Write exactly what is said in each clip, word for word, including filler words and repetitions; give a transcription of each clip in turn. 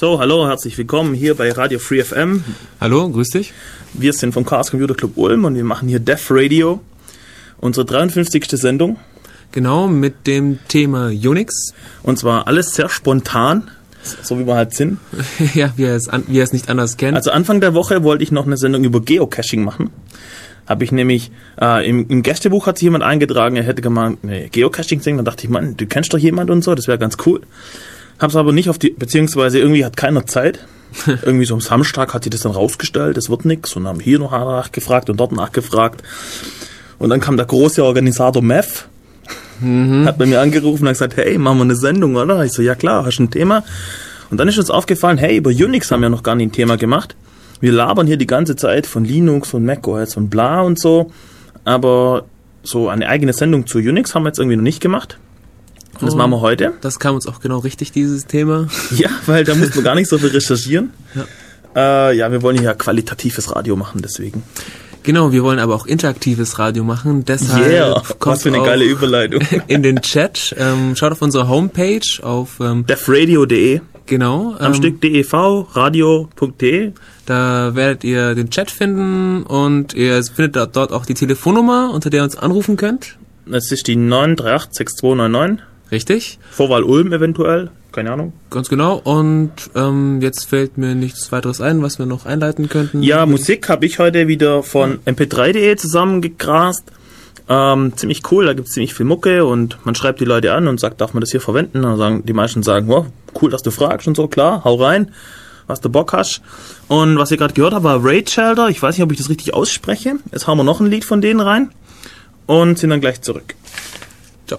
So, hallo, herzlich willkommen hier bei Radio Free F M. Hallo, grüß dich. Wir sind vom Chaos Computer Club Ulm und wir machen hier Def Radio, unsere dreiundfünfzigste Sendung. Genau, mit dem Thema Unix. Und zwar alles sehr spontan, so wie wir halt sind. Ja, wie er es, an, wie er es nicht anders kennt. Also Anfang der Woche wollte ich noch eine Sendung über Geocaching machen. Habe ich nämlich, äh, im, im Gästebuch hat sich jemand eingetragen, er hätte gemeint, eine Geocaching-Sendung. Dann dachte ich, Mann, du kennst doch jemand und so, das wäre ganz cool. Hab's aber nicht auf die, beziehungsweise irgendwie hat keiner Zeit. Irgendwie so am Samstag hat sich das dann rausgestellt, das wird nix. Und haben hier noch nachgefragt und dort nachgefragt. Und dann kam der große Organisator Meth, mhm. hat bei mir angerufen und hat gesagt, hey, machen wir eine Sendung, oder? Ich so, ja klar, hast du ein Thema? Und dann ist uns aufgefallen, hey, über Unix haben wir noch gar nicht ein Thema gemacht. Wir labern hier die ganze Zeit von Linux und macOS und bla und so. Aber so eine eigene Sendung zu Unix haben wir jetzt irgendwie noch nicht gemacht. Und das machen wir heute. Das kam uns auch genau richtig, dieses Thema. Ja, weil da muss man gar nicht so viel recherchieren. Ja, äh, ja wir wollen ja qualitatives Radio machen, deswegen. Genau, wir wollen aber auch interaktives Radio machen. Deshalb yeah, kommt was für eine geile Überleitung. In den Chat. Ähm, schaut auf unsere Homepage auf ähm, defradio punkt de. Genau. Am ähm, Stück dev, radio punkt de. Da werdet ihr den Chat finden und ihr findet dort auch die Telefonnummer, unter der ihr uns anrufen könnt. Das ist die neun drei acht sechs zwei neun neun. Richtig. Vorwahl Ulm eventuell, keine Ahnung. Ganz genau. Und ähm, jetzt fällt mir nichts weiteres ein, was wir noch einleiten könnten. Ja, Musik habe ich heute wieder von m p drei punkt de zusammengegrast. Ähm, ziemlich cool, da gibt es ziemlich viel Mucke und man schreibt die Leute an und sagt, darf man das hier verwenden? Und sagen, die meisten sagen, wow, cool, dass du fragst und so, klar, hau rein, was du Bock hast. Und was ihr gerade gehört habt, war Raid Shelter. Ich weiß nicht, ob ich das richtig ausspreche. Jetzt hauen wir noch ein Lied von denen rein und sind dann gleich zurück. Ciao.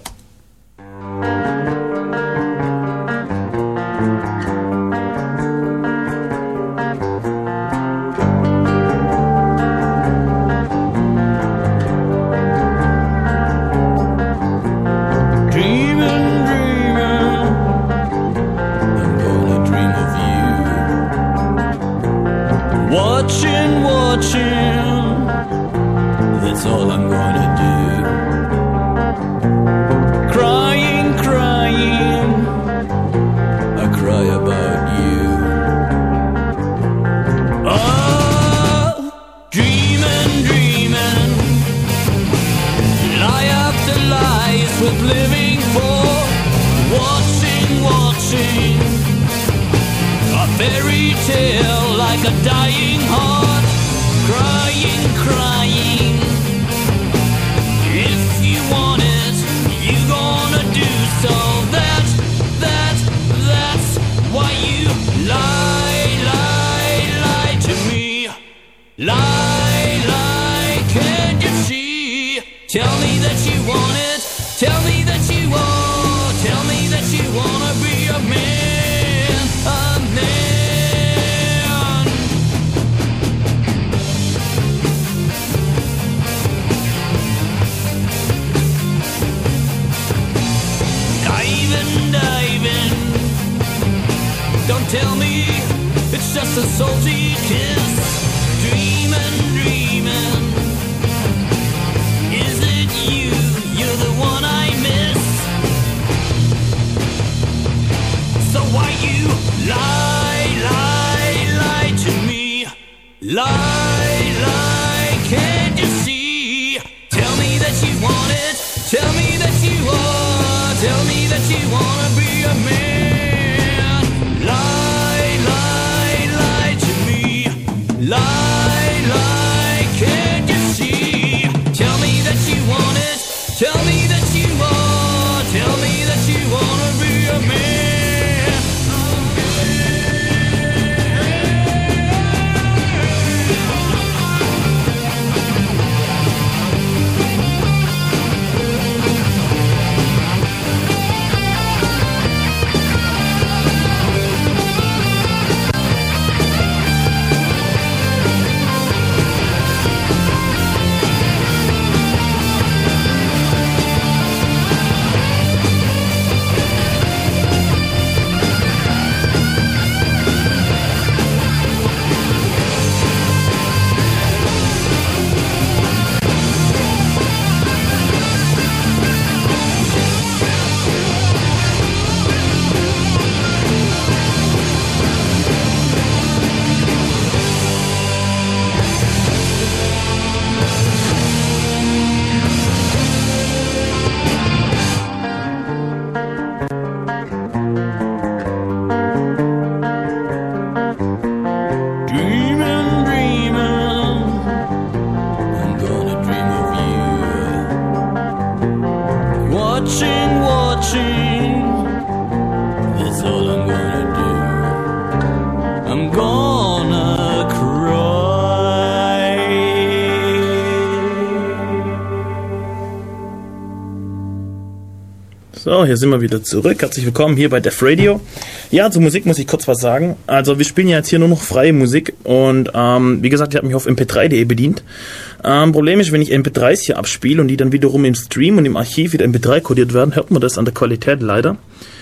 So, hier sind wir wieder zurück. Herzlich willkommen hier bei Def Radio. Ja, zur Musik muss ich kurz was sagen. Also wir spielen ja jetzt hier nur noch freie Musik und ähm, wie gesagt, ich habe mich auf M P drei punkt de bedient. Ähm, Problem ist, wenn ich M P dreis hier abspiele und die dann wiederum im Stream und im Archiv wieder M P drei kodiert werden, hört man das an der Qualität leider.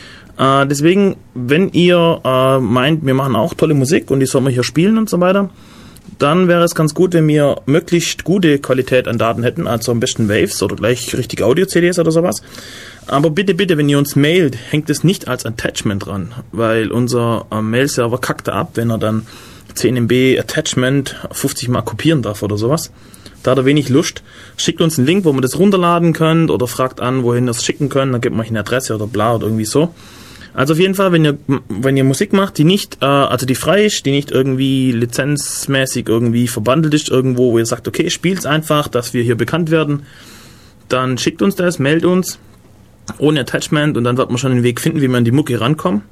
Äh, deswegen, wenn ihr äh, meint, wir machen auch tolle Musik und die sollen wir hier spielen und so weiter, dann wäre es ganz gut, wenn wir möglichst gute Qualität an Daten hätten, also am besten Waves oder gleich richtig Audio-C Ds oder sowas. Aber bitte, bitte, wenn ihr uns mailt, hängt es nicht als Attachment dran, weil unser äh, Mail-Server kackt ab, wenn er dann zehn Megabyte Attachment fünfzig Mal kopieren darf oder sowas. Da hat er wenig Lust. Schickt uns einen Link, wo man das runterladen könnt oder fragt an, wohin ihr es schicken könnt, dann gebt euch eine Adresse oder bla oder irgendwie so. Also auf jeden Fall, wenn ihr wenn ihr Musik macht, die nicht, äh, also die frei ist, die nicht irgendwie lizenzmäßig irgendwie verbandelt ist irgendwo, wo ihr sagt, okay, spielt's einfach, dass wir hier bekannt werden, dann schickt uns das, meldet uns, ohne Attachment und dann wird man schon den Weg finden, wie man an die Mucke rankommt.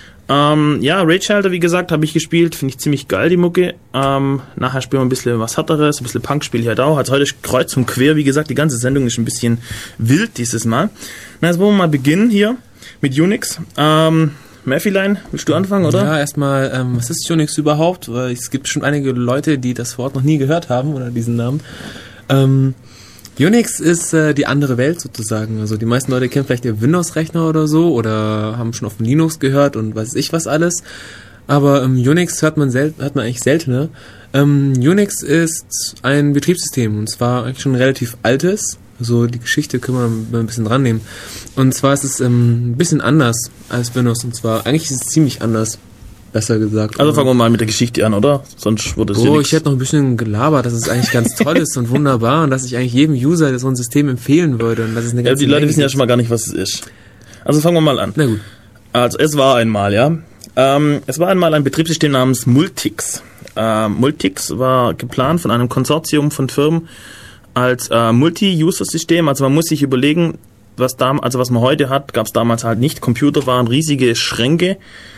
Ähm, ja, Rage Shelter, wie gesagt, habe ich gespielt, finde ich ziemlich geil, die Mucke. Ähm, nachher spielen wir ein bisschen was Härteres, ein bisschen Punk spiele ich halt auch. Also heute ist kreuz und quer, wie gesagt, die ganze Sendung ist ein bisschen wild dieses Mal. Na, jetzt wollen wir mal beginnen hier mit Unix. Ähm, Murphyline, willst du anfangen, oder? Ja, erstmal, ähm, was ist Unix überhaupt? Weil es gibt schon einige Leute, die das Wort noch nie gehört haben oder diesen Namen. Ähm, Unix ist äh, die andere Welt sozusagen. Also die meisten Leute kennen vielleicht ihr Windows-Rechner oder so oder haben schon auf dem Linux gehört und weiß ich was alles. Aber ähm, Unix hört man, sel- hört man eigentlich seltener. Ähm, Unix ist ein Betriebssystem und zwar eigentlich schon ein relativ altes. Also die Geschichte können wir mal ein bisschen dran nehmen. Und zwar ist es ähm, ein bisschen anders als Windows. Und zwar, eigentlich ist es ziemlich anders, besser gesagt. Also fangen wir mal mit der Geschichte an, oder? Sonst wurde es Oh, ja nix. ich hätte noch ein bisschen gelabert, dass es eigentlich ganz toll ist und wunderbar und dass ich eigentlich jedem User so ein System empfehlen würde. Und dass es eine Ja, ganze die Leute Menge wissen ja gibt. schon mal gar nicht, was es ist. Also fangen wir mal an. Na gut. Also es war einmal, ja. Ähm, es war einmal ein Betriebssystem namens Multics. Ähm, Multics war geplant von einem Konsortium von Firmen als äh, Multi-User-System. Also man muss sich überlegen, was da, also was man heute hat, gab es damals halt nicht. Computer waren riesige Schränke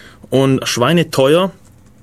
und schweineteuer.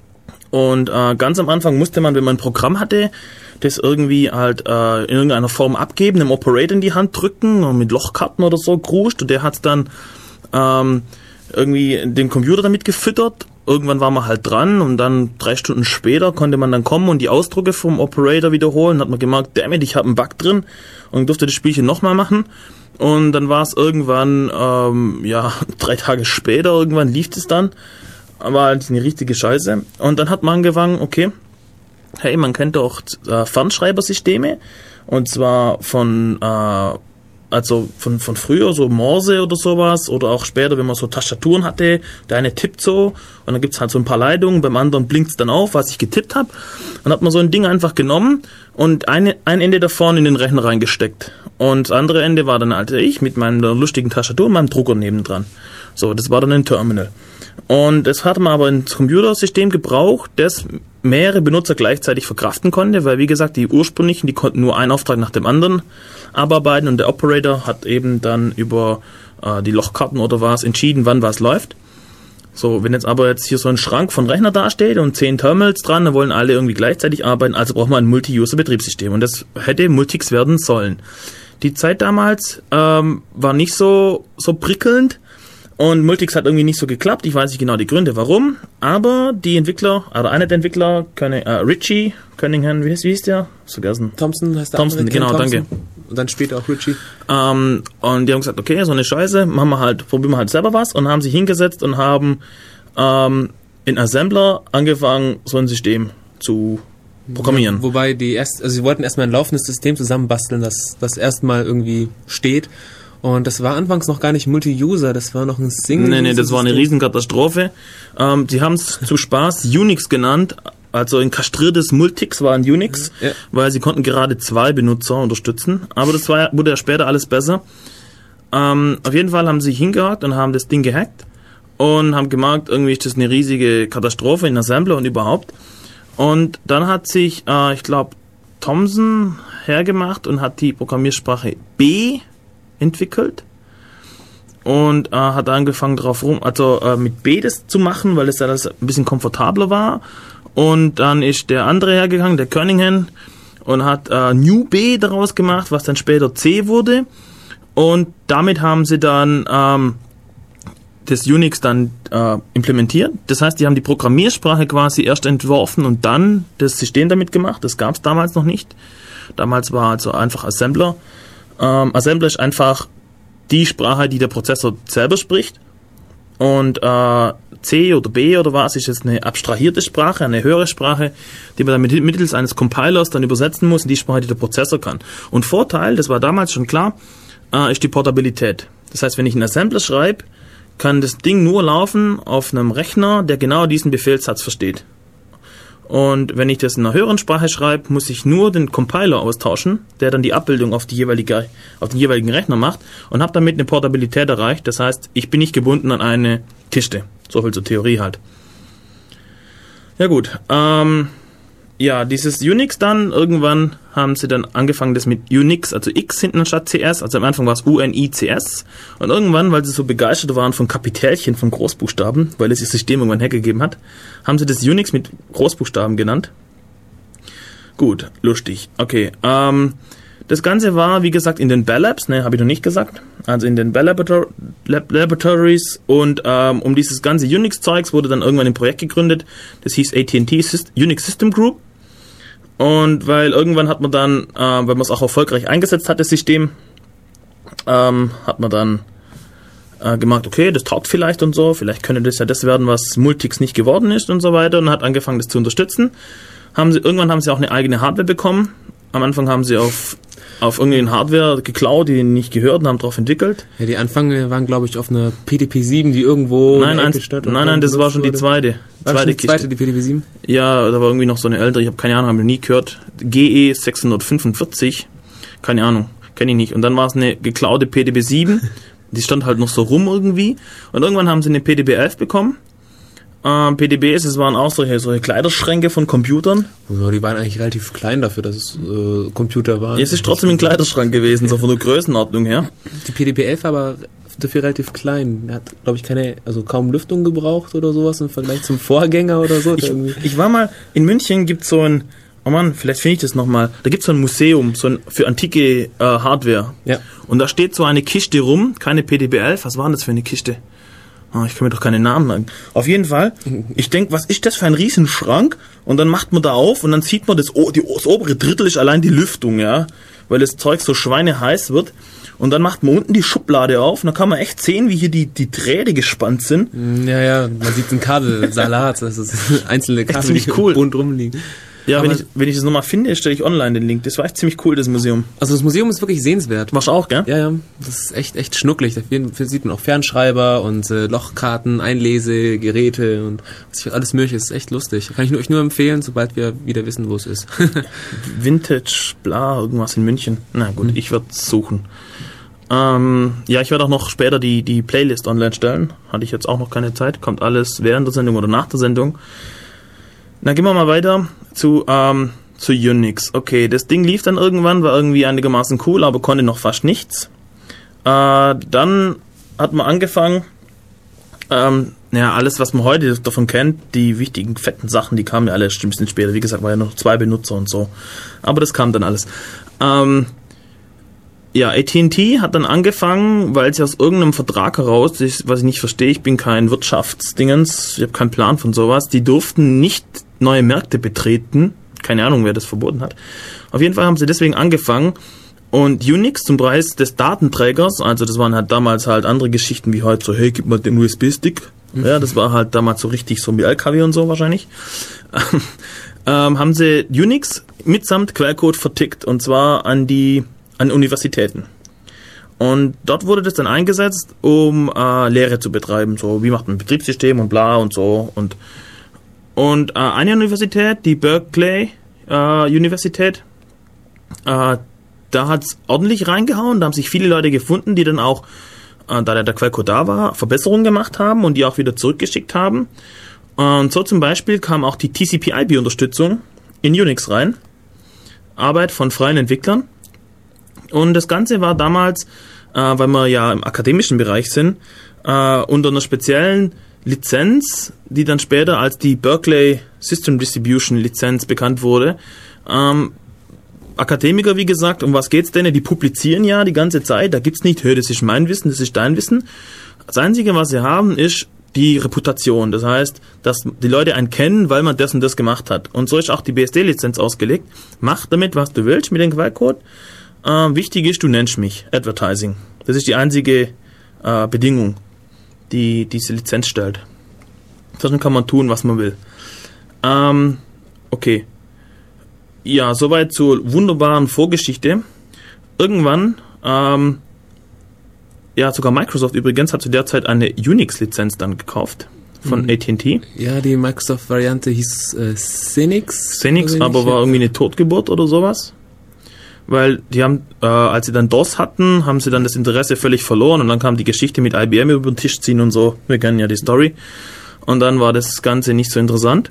Und äh, ganz am Anfang musste man, wenn man ein Programm hatte, das irgendwie halt äh, in irgendeiner Form abgeben, einem Operator in die Hand drücken und mit Lochkarten oder so gruscht und der hat's dann ähm, irgendwie den Computer damit gefüttert. Irgendwann war man halt dran und dann drei Stunden später konnte man dann kommen und die Ausdrücke vom Operator wiederholen. Hat man gemerkt, dammit, ich habe einen Bug drin und durfte das Spielchen nochmal machen. Und dann war es irgendwann, ähm, ja, drei Tage später, irgendwann lief es dann. War halt eine richtige Scheiße. Und dann hat man angefangen, okay, hey, man kennt doch äh, Fernschreibersysteme. Und zwar von, äh, also von, von früher, so Morse oder sowas. Oder auch später, wenn man so Tastaturen hatte. Der eine tippt so und dann gibt's halt so ein paar Leitungen. Beim anderen blinkt's dann auf, was ich getippt habe. Dann hat man so ein Ding einfach genommen und eine, ein Ende davon in den Rechner reingesteckt. Und das andere Ende war dann halt ich mit meiner lustigen Tastatur und meinem Drucker nebendran. So, das war dann ein Terminal. Und das hat man aber ein Computersystem gebraucht, das mehrere Benutzer gleichzeitig verkraften konnte, weil wie gesagt, die ursprünglichen, die konnten nur einen Auftrag nach dem anderen abarbeiten und der Operator hat eben dann über äh, die Lochkarten oder was entschieden, wann was läuft. So, wenn jetzt aber jetzt hier so ein Schrank von Rechner dasteht und zehn Terminals dran, dann wollen alle irgendwie gleichzeitig arbeiten, also braucht man ein Multi-User-Betriebssystem und das hätte Multics werden sollen. Die Zeit damals ähm, war nicht so so prickelnd. Und Multics hat irgendwie nicht so geklappt. Ich weiß nicht genau die Gründe, warum. Aber die Entwickler, oder einer der Entwickler, König, äh, Richie Cunningham, wie hieß, wie hieß der? Vergessen. Thompson heißt der Thompson, andere, genau, Thompson. danke. Und dann später auch Richie. Ähm, und die haben gesagt, okay, so eine Scheiße, machen wir halt, probieren wir halt selber was. Und haben sich hingesetzt und haben ähm, in Assembler angefangen, so ein System zu programmieren. Ja, wobei die erst, also sie wollten erstmal ein laufendes System zusammenbasteln, das das erstmal irgendwie steht. Und das war anfangs noch gar nicht Multi-User, das war noch ein Single. Nee, nee, das war eine Riesenkatastrophe. Ähm, sie haben es zu Spaß Unix genannt, also ein kastriertes Multics war ein Unix, ja. Weil sie konnten gerade zwei Benutzer unterstützen. Aber das war, wurde ja später alles besser. Ähm, auf jeden Fall haben sie sich hingehakt und haben das Ding gehackt und haben gemerkt, irgendwie ist das eine riesige Katastrophe in Assembler und überhaupt. Und dann hat sich, äh, ich glaube, Thompson hergemacht und hat die Programmiersprache B entwickelt und äh, hat angefangen drauf rum, also äh, mit B das zu machen, weil es ja das ein bisschen komfortabler war. Und dann ist der andere hergegangen, der Cunningham, und hat äh, New B daraus gemacht, was dann später C wurde. Und damit haben sie dann ähm, das Unix dann äh, implementiert. Das heißt, die haben die Programmiersprache quasi erst entworfen und dann das System damit gemacht. Das gab es damals noch nicht. Damals war also einfach Assembler. Ähm, Assembler ist einfach die Sprache, die der Prozessor selber spricht. Und äh, C oder B oder was ist jetzt eine abstrahierte Sprache, eine höhere Sprache, die man dann mit, mittels eines Compilers dann übersetzen muss in die Sprache, die der Prozessor kann. Und Vorteil, das war damals schon klar, äh, ist die Portabilität. Das heißt, wenn ich einen Assembler schreibe, kann das Ding nur laufen auf einem Rechner, der genau diesen Befehlssatz versteht. Und wenn ich das in einer höheren Sprache schreibe, muss ich nur den Compiler austauschen, der dann die Abbildung auf, die jeweilige, auf den jeweiligen Rechner macht und habe damit eine Portabilität erreicht. Das heißt, ich bin nicht gebunden an eine Kiste. So viel zur Theorie halt. Ja gut, ähm, ja, dieses Unix dann, irgendwann haben sie dann angefangen, das mit Unix, also X hinten anstatt C S, also am Anfang war es U N I C S und irgendwann, weil sie so begeistert waren von Kapitälchen, von Großbuchstaben, weil es ihr System irgendwann hergegeben hat, haben sie das Unix mit Großbuchstaben genannt. Gut, lustig. Okay, ähm, das Ganze war, wie gesagt, in den Bell Labs, ne, habe ich noch nicht gesagt, also in den Bell Laborator- Lab- Laboratories und ähm, um dieses ganze Unix-Zeugs wurde dann irgendwann ein Projekt gegründet, das hieß A T and T Syst- Unix System Group. Und weil irgendwann hat man dann, äh, weil man es auch erfolgreich eingesetzt hat, das System, ähm, hat man dann äh, gemerkt, okay, das taugt vielleicht und so, vielleicht könnte das ja das werden, was Multics nicht geworden ist und so weiter und hat angefangen, das zu unterstützen. Haben sie, irgendwann haben sie auch eine eigene Hardware bekommen. Am Anfang haben sie auf auf irgendeine Hardware geklaut, die ihnen nicht gehört und haben drauf entwickelt. Ja, die Anfänge waren, glaube ich, auf einer P D P sieben, die irgendwo nein, nein, nein, nein, das war schon die zweite. War zweite schon die zweite, die P D P sieben? Ja, da war irgendwie noch so eine ältere, ich habe keine Ahnung, habe ich nie gehört. G E sechshundertfünfundvierzig, keine Ahnung, kenne ich nicht. Und dann war es eine geklaute P D P sieben, die stand halt noch so rum irgendwie. Und irgendwann haben sie eine P D B elf bekommen. Ähm, P D Bs, es waren auch solche, solche Kleiderschränke von Computern. Ja, die waren eigentlich relativ klein dafür, dass es äh, Computer waren. Ja, es ist trotzdem ein Kleiderschrank gewesen, so von der Größenordnung her. Die P D B elf aber dafür relativ klein. Der hat, glaube ich, keine, also kaum Lüftung gebraucht oder sowas im Vergleich zum Vorgänger oder so. Ich, ich war mal, in München gibt's so ein, oh Mann, vielleicht finde ich das nochmal, da gibt's so ein Museum, so ein, für antike äh, Hardware. Ja. Und da steht so eine Kiste rum, keine P D B elf, was war denn das für eine Kiste? Oh, ich kann mir doch keine Namen sagen. Auf jeden Fall, ich denke, was ist das für ein Riesenschrank? Und dann macht man da auf und dann sieht man, das, die, das obere Drittel ist allein die Lüftung, ja, weil das Zeug so schweineheiß wird. Und dann macht man unten die Schublade auf und dann kann man echt sehen, wie hier die, die Drähte gespannt sind. Ja, ja, man sieht einen Kabelsalat, das ist einzelne Kabel, ziemlich cool. Bunt rumliegen. Ja, Aber wenn ich, wenn ich das nochmal finde, stelle ich online den Link. Das war echt ziemlich cool, das Museum. Also das Museum ist wirklich sehenswert. Warst du auch, gell? Ja, ja, das ist echt, echt schnucklig. Da sieht man auch Fernschreiber und äh, Lochkarten, Einlesegeräte und was für alles mögliche. Das ist echt lustig. Kann ich euch nur empfehlen, sobald wir wieder wissen, wo es ist. Vintage, bla, irgendwas in München. Na gut, mhm. ich werde suchen. Ähm, ja, ich werde auch noch später die, die Playlist online stellen. Hatte ich jetzt auch noch keine Zeit. Kommt alles während der Sendung oder nach der Sendung. Na, gehen wir mal weiter zu, ähm, zu Unix. Okay, das Ding lief dann irgendwann, war irgendwie einigermaßen cool, aber konnte noch fast nichts. Äh, dann hat man angefangen, ähm, ja, alles, was man heute davon kennt, die wichtigen, fetten Sachen, die kamen ja alle ein bisschen später. Wie gesagt, war ja noch zwei Benutzer und so. Aber das kam dann alles. Ähm, ja, A T and T hat dann angefangen, weil sie aus irgendeinem Vertrag heraus, ich, was ich nicht verstehe, ich bin kein Wirtschaftsdingens, ich habe keinen Plan von sowas, die durften nicht neue Märkte betreten. Keine Ahnung, wer das verboten hat. Auf jeden Fall haben sie deswegen angefangen und Unix zum Preis des Datenträgers, also das waren halt damals halt andere Geschichten wie heute so, hey, gib mal den U S B-Stick. Mhm. Ja, das war halt damals so richtig so wie L K W und so wahrscheinlich. ähm, haben sie Unix mitsamt Quellcode vertickt und zwar an die an Universitäten. Und dort wurde das dann eingesetzt, um äh, Lehre zu betreiben, so wie macht man ein Betriebssystem und bla und so und Und äh, eine Universität, die Berkeley äh, Universität, äh, da hat's ordentlich reingehauen. Da haben sich viele Leute gefunden, die dann auch, äh, da der Quellcode da war, Verbesserungen gemacht haben und die auch wieder zurückgeschickt haben. Und so zum Beispiel kam auch die T C P I B-Unterstützung in Unix rein. Arbeit von freien Entwicklern. Und das Ganze war damals, äh, weil wir ja im akademischen Bereich sind, äh, unter einer speziellen Lizenz, die dann später als die Berkeley System Distribution Lizenz bekannt wurde, ähm, Akademiker, wie gesagt, um was geht's denn? Die publizieren ja die ganze Zeit, da gibt's nicht, hör, das ist mein Wissen, das ist dein Wissen. Das Einzige, was sie haben, ist die Reputation. Das heißt, dass die Leute einen kennen, weil man das und das gemacht hat. Und so ist auch die B S D-Lizenz ausgelegt. Mach damit, was du willst mit dem Quellcode. Äh, wichtig ist, du nennst mich. Advertising. Das ist die einzige äh, Bedingung, die diese Lizenz stellt. Dann kann man tun, was man will. Ähm, okay. Ja, soweit zur wunderbaren Vorgeschichte. Irgendwann, ähm, ja, sogar Microsoft übrigens hat zu der Zeit eine Unix-Lizenz dann gekauft von mhm. A T and T. Ja, die Microsoft-Variante hieß äh, Xenix. Xenix, aber war irgendwie eine Totgeburt oder sowas. Weil die haben, äh, als sie dann DOS hatten, haben sie dann das Interesse völlig verloren und dann kam die Geschichte mit I B M über den Tisch ziehen und so. Wir kennen ja die Story. Und dann war das Ganze nicht so interessant.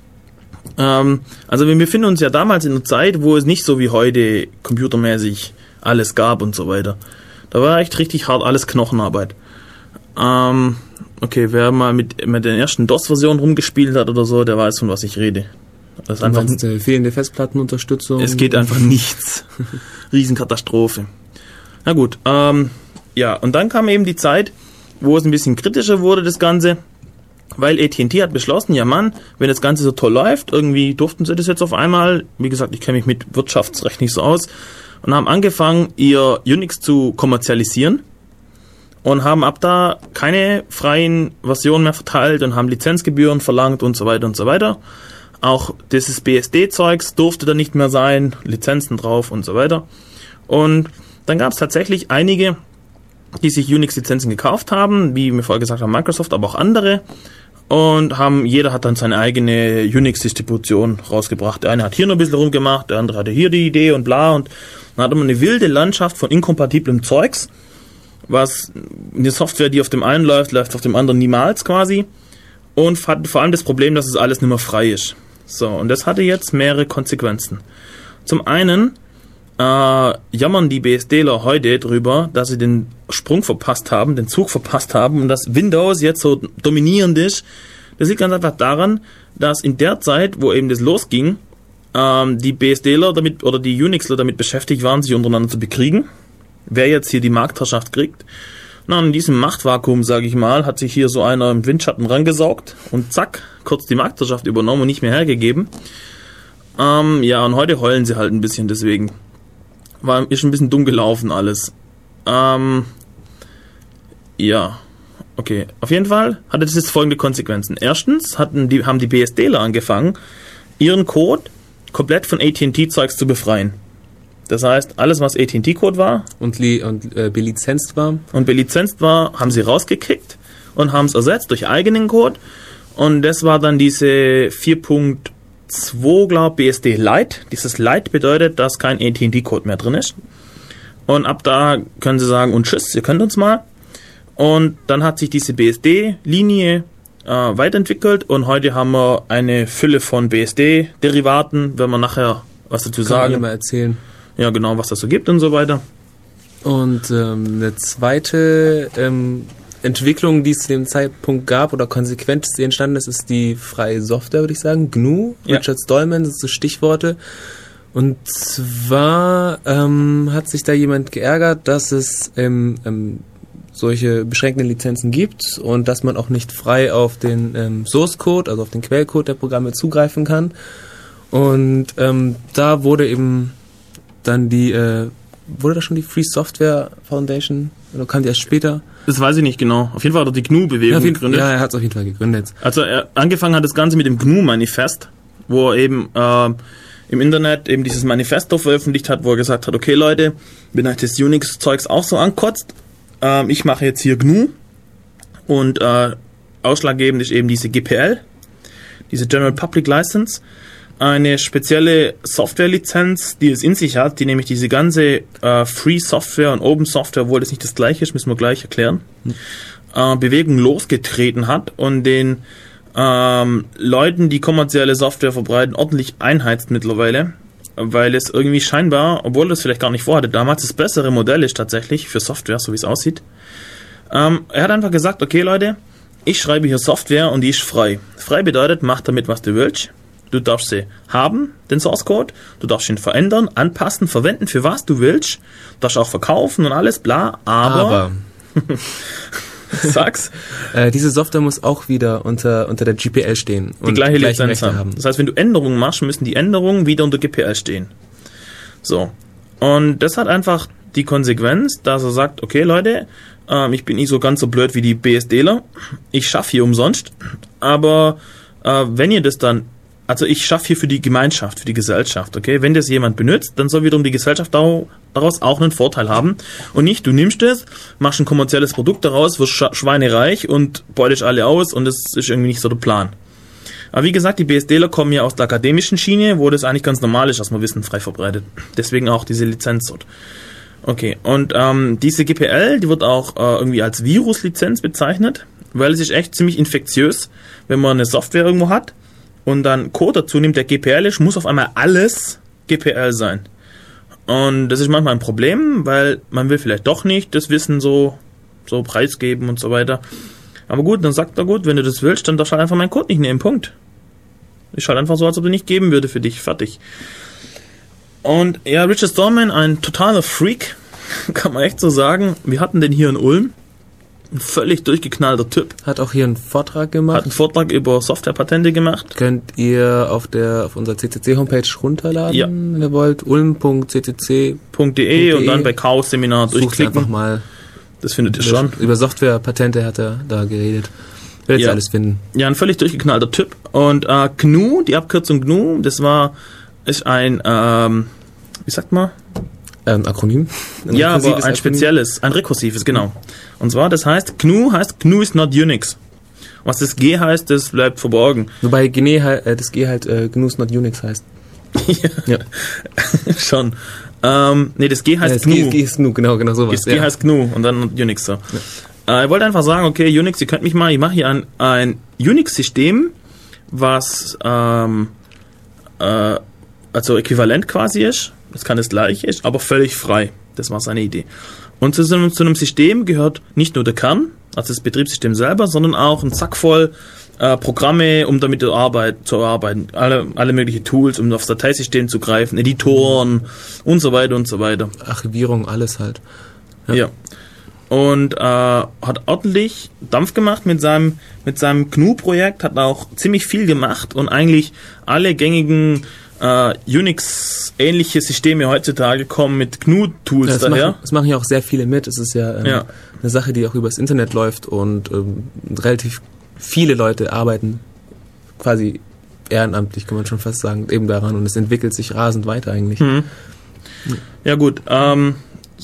Ähm, also wir befinden uns ja damals in einer Zeit, wo es nicht so wie heute computermäßig alles gab und so weiter. Da war echt richtig hart alles Knochenarbeit. Ähm, okay, wer mal mit, mit den ersten DOS-Versionen rumgespielt hat oder so, der weiß, von was ich rede. Das ist einfach meinst, äh, fehlende Festplattenunterstützung. Es geht einfach nichts. Riesenkatastrophe. Na gut, ähm, ja, und dann kam eben die Zeit, wo es ein bisschen kritischer wurde, das Ganze, weil A T and T hat beschlossen, ja Mann, wenn das Ganze so toll läuft, irgendwie durften sie das jetzt auf einmal, wie gesagt, ich kenne mich mit Wirtschaftsrecht nicht so aus, und haben angefangen, ihr Unix zu kommerzialisieren und haben ab da keine freien Versionen mehr verteilt und haben Lizenzgebühren verlangt und so weiter und so weiter. Auch dieses B S D-Zeugs durfte da nicht mehr sein, Lizenzen drauf und so weiter. Und dann gab es tatsächlich einige, die sich Unix-Lizenzen gekauft haben, wie wir vorher gesagt haben, Microsoft, aber auch andere. Und haben, jeder hat dann seine eigene Unix-Distribution rausgebracht. Der eine hat hier noch ein bisschen rumgemacht, der andere hatte hier die Idee und bla. Und dann hat man eine wilde Landschaft von inkompatiblem Zeugs, was eine Software, die auf dem einen läuft, läuft auf dem anderen niemals quasi. Und hat vor allem das Problem, dass es alles nicht mehr frei ist. So, und das hatte jetzt mehrere Konsequenzen. Zum einen äh, jammern die BSDler heute drüber, dass sie den Sprung verpasst haben, den Zug verpasst haben und dass Windows jetzt so dominierend ist. Das liegt ganz einfach daran, dass in der Zeit, wo eben das losging, ähm, die BSDler damit oder die Unixler damit beschäftigt waren, sich untereinander zu bekriegen. Wer jetzt hier die Marktherrschaft kriegt. Na, in diesem Machtvakuum, sage ich mal, hat sich hier so einer im Windschatten rangesaugt und zack, kurz die Marktherrschaft übernommen und nicht mehr hergegeben. Ähm, ja, und heute heulen sie halt ein bisschen deswegen. War, ist ein bisschen dumm gelaufen alles. Ähm, ja, okay. Auf jeden Fall hatte das jetzt folgende Konsequenzen. Erstens hatten die, haben die BSDler angefangen, ihren Code komplett von A T and T-Zeugs zu befreien. Das heißt, alles, was A T and T-Code war und, li- und äh, belizenzt war und belizenzt war, haben sie rausgekickt und haben es ersetzt durch eigenen Code. Und das war dann diese vier Punkt zwei, glaube B S D Lite. Dieses Lite bedeutet, dass kein A T and T-Code mehr drin ist. Und ab da können sie sagen, und tschüss, ihr könnt uns mal. Und dann hat sich diese B S D-Linie äh, weiterentwickelt und heute haben wir eine Fülle von B S D-Derivaten, wenn wir nachher was dazu sagen. Kann mal erzählen. Ja, genau, was das so gibt und so weiter. Und ähm, eine zweite ähm, Entwicklung, die es zu dem Zeitpunkt gab oder konsequent die entstanden ist, ist die freie Software, würde ich sagen. G N U, ja. Richard Stallman, das sind so Stichworte. Und zwar ähm, hat sich da jemand geärgert, dass es ähm, ähm, solche beschränkten Lizenzen gibt und dass man auch nicht frei auf den ähm, Source Code, also auf den Quellcode der Programme zugreifen kann. Und ähm, da wurde eben dann die, äh, wurde da schon die Free Software Foundation oder kam die erst später? Das weiß ich nicht genau. Auf jeden Fall hat er die G N U-Bewegung ja, gegründet. Ja, er hat es auf jeden Fall gegründet. Also er angefangen hat das Ganze mit dem G N U-Manifest, wo er eben äh, im Internet eben dieses Manifesto veröffentlicht hat, wo er gesagt hat, okay Leute, wenn euch das Unix-Zeugs auch so ankotzt, äh, ich mache jetzt hier G N U und äh, ausschlaggebend ist eben diese G P L, diese General Public License, eine spezielle Software-Lizenz, die es in sich hat, die nämlich diese ganze äh, Free Software und Open Software, obwohl das nicht das gleiche ist, müssen wir gleich erklären, hm. äh, Bewegung losgetreten hat und den ähm, Leuten, die kommerzielle Software verbreiten, ordentlich einheizt mittlerweile, weil es irgendwie scheinbar, obwohl das vielleicht gar nicht vorhatte, damals das bessere Modell ist tatsächlich für Software, so wie es aussieht. Ähm, er hat einfach gesagt, okay Leute, ich schreibe hier Software und die ist frei. Frei bedeutet, mach damit, was du willst. Du darfst sie haben, den Source Code, du darfst ihn verändern, anpassen, verwenden, für was du willst, du darfst auch verkaufen und alles, bla, aber... Aber sag's. äh, diese Software muss auch wieder unter, unter der G P L stehen. Die gleiche Lizenz haben. Das heißt, wenn du Änderungen machst, müssen die Änderungen wieder unter G P L stehen. So. Und das hat einfach die Konsequenz, dass er sagt, okay Leute, ähm, ich bin nicht so ganz so blöd wie die BSDler, ich schaffe hier umsonst, aber äh, wenn ihr das dann, also ich schaffe hier für die Gemeinschaft, für die Gesellschaft, okay, wenn das jemand benutzt, dann soll wiederum die Gesellschaft daraus auch einen Vorteil haben und nicht, du nimmst es, machst ein kommerzielles Produkt daraus, wirst schweinereich und beutest alle aus und das ist irgendwie nicht so der Plan. Aber wie gesagt, die BSDler kommen ja aus der akademischen Schiene, wo das eigentlich ganz normal ist, dass man Wissen frei verbreitet. Deswegen auch diese Lizenz dort. Okay, und ähm, diese G P L, die wird auch äh, irgendwie als Viruslizenz bezeichnet, weil es ist echt ziemlich infektiös, wenn man eine Software irgendwo hat und dann Code dazu nimmt, der G P L ist, muss auf einmal alles G P L sein. Und das ist manchmal ein Problem, weil man will vielleicht doch nicht das Wissen so, so preisgeben und so weiter. Aber gut, dann sagt er, gut, wenn du das willst, dann darfst du halt einfach meinen Code nicht nehmen, Punkt. Ist halt einfach so, als ob er nicht geben würde für dich, fertig. Und ja, Richard Stallman, ein totaler Freak, kann man echt so sagen. Wir hatten den hier in Ulm. Ein völlig durchgeknallter Typ. Hat auch hier einen Vortrag gemacht. Hat einen Vortrag über Softwarepatente gemacht. Könnt ihr auf der auf unserer C C C-Homepage runterladen, ja, wenn ihr wollt. ulm punkt c c c punkt d e und dann bei Chaos-Seminar durchklicken. Einfach mal. Das findet ihr schon. Über Softwarepatente hat er da geredet. Werdet ihr ja alles finden. Ja, ein völlig durchgeknallter Typ. Und äh, G N U, die Abkürzung G N U, das war, ist ein, ähm, wie sagt man? Ein Akronym? Ein ja, aber ein Akronym? spezielles, ein rekursives, genau. Und zwar, das heißt, G N U heißt, G N U is not Unix. Was das G heißt, das bleibt verborgen. Wobei G N U halt, äh, das G halt äh, G N U is not Unix heißt. ja, ja. schon. Ähm, nee, das G heißt ja, das G N U. G, G ist G N U, genau, genau sowas. Das G ja. heißt G N U und dann Unix so. Ja. Äh, ich wollte einfach sagen, okay, Unix, ihr könnt mich mal, ich mache hier ein, ein Unix-System, was ähm, äh, also äquivalent quasi ist. Das kann das gleiche ist, aber völlig frei. Das war seine Idee. Und zu so einem, zu einem System gehört nicht nur der Kern, also das Betriebssystem selber, sondern auch ein Sack voll äh, Programme, um damit zu arbeiten, zu arbeiten. Alle, alle möglichen Tools, um aufs Dateisystem zu greifen, Editoren mhm. und so weiter und so weiter. Archivierung, alles halt. Ja. ja. Und äh, hat ordentlich Dampf gemacht mit seinem, mit seinem G N U-Projekt, hat auch ziemlich viel gemacht und eigentlich alle gängigen Uh, Unix-ähnliche Systeme heutzutage kommen mit G N U-Tools ja, das daher. Machen, das machen ja auch sehr viele mit. Es ist ja, ähm, ja eine Sache, die auch übers Internet läuft und ähm, relativ viele Leute arbeiten quasi ehrenamtlich, kann man schon fast sagen, eben daran und es entwickelt sich rasend weiter eigentlich. Mhm. Ja gut, ähm,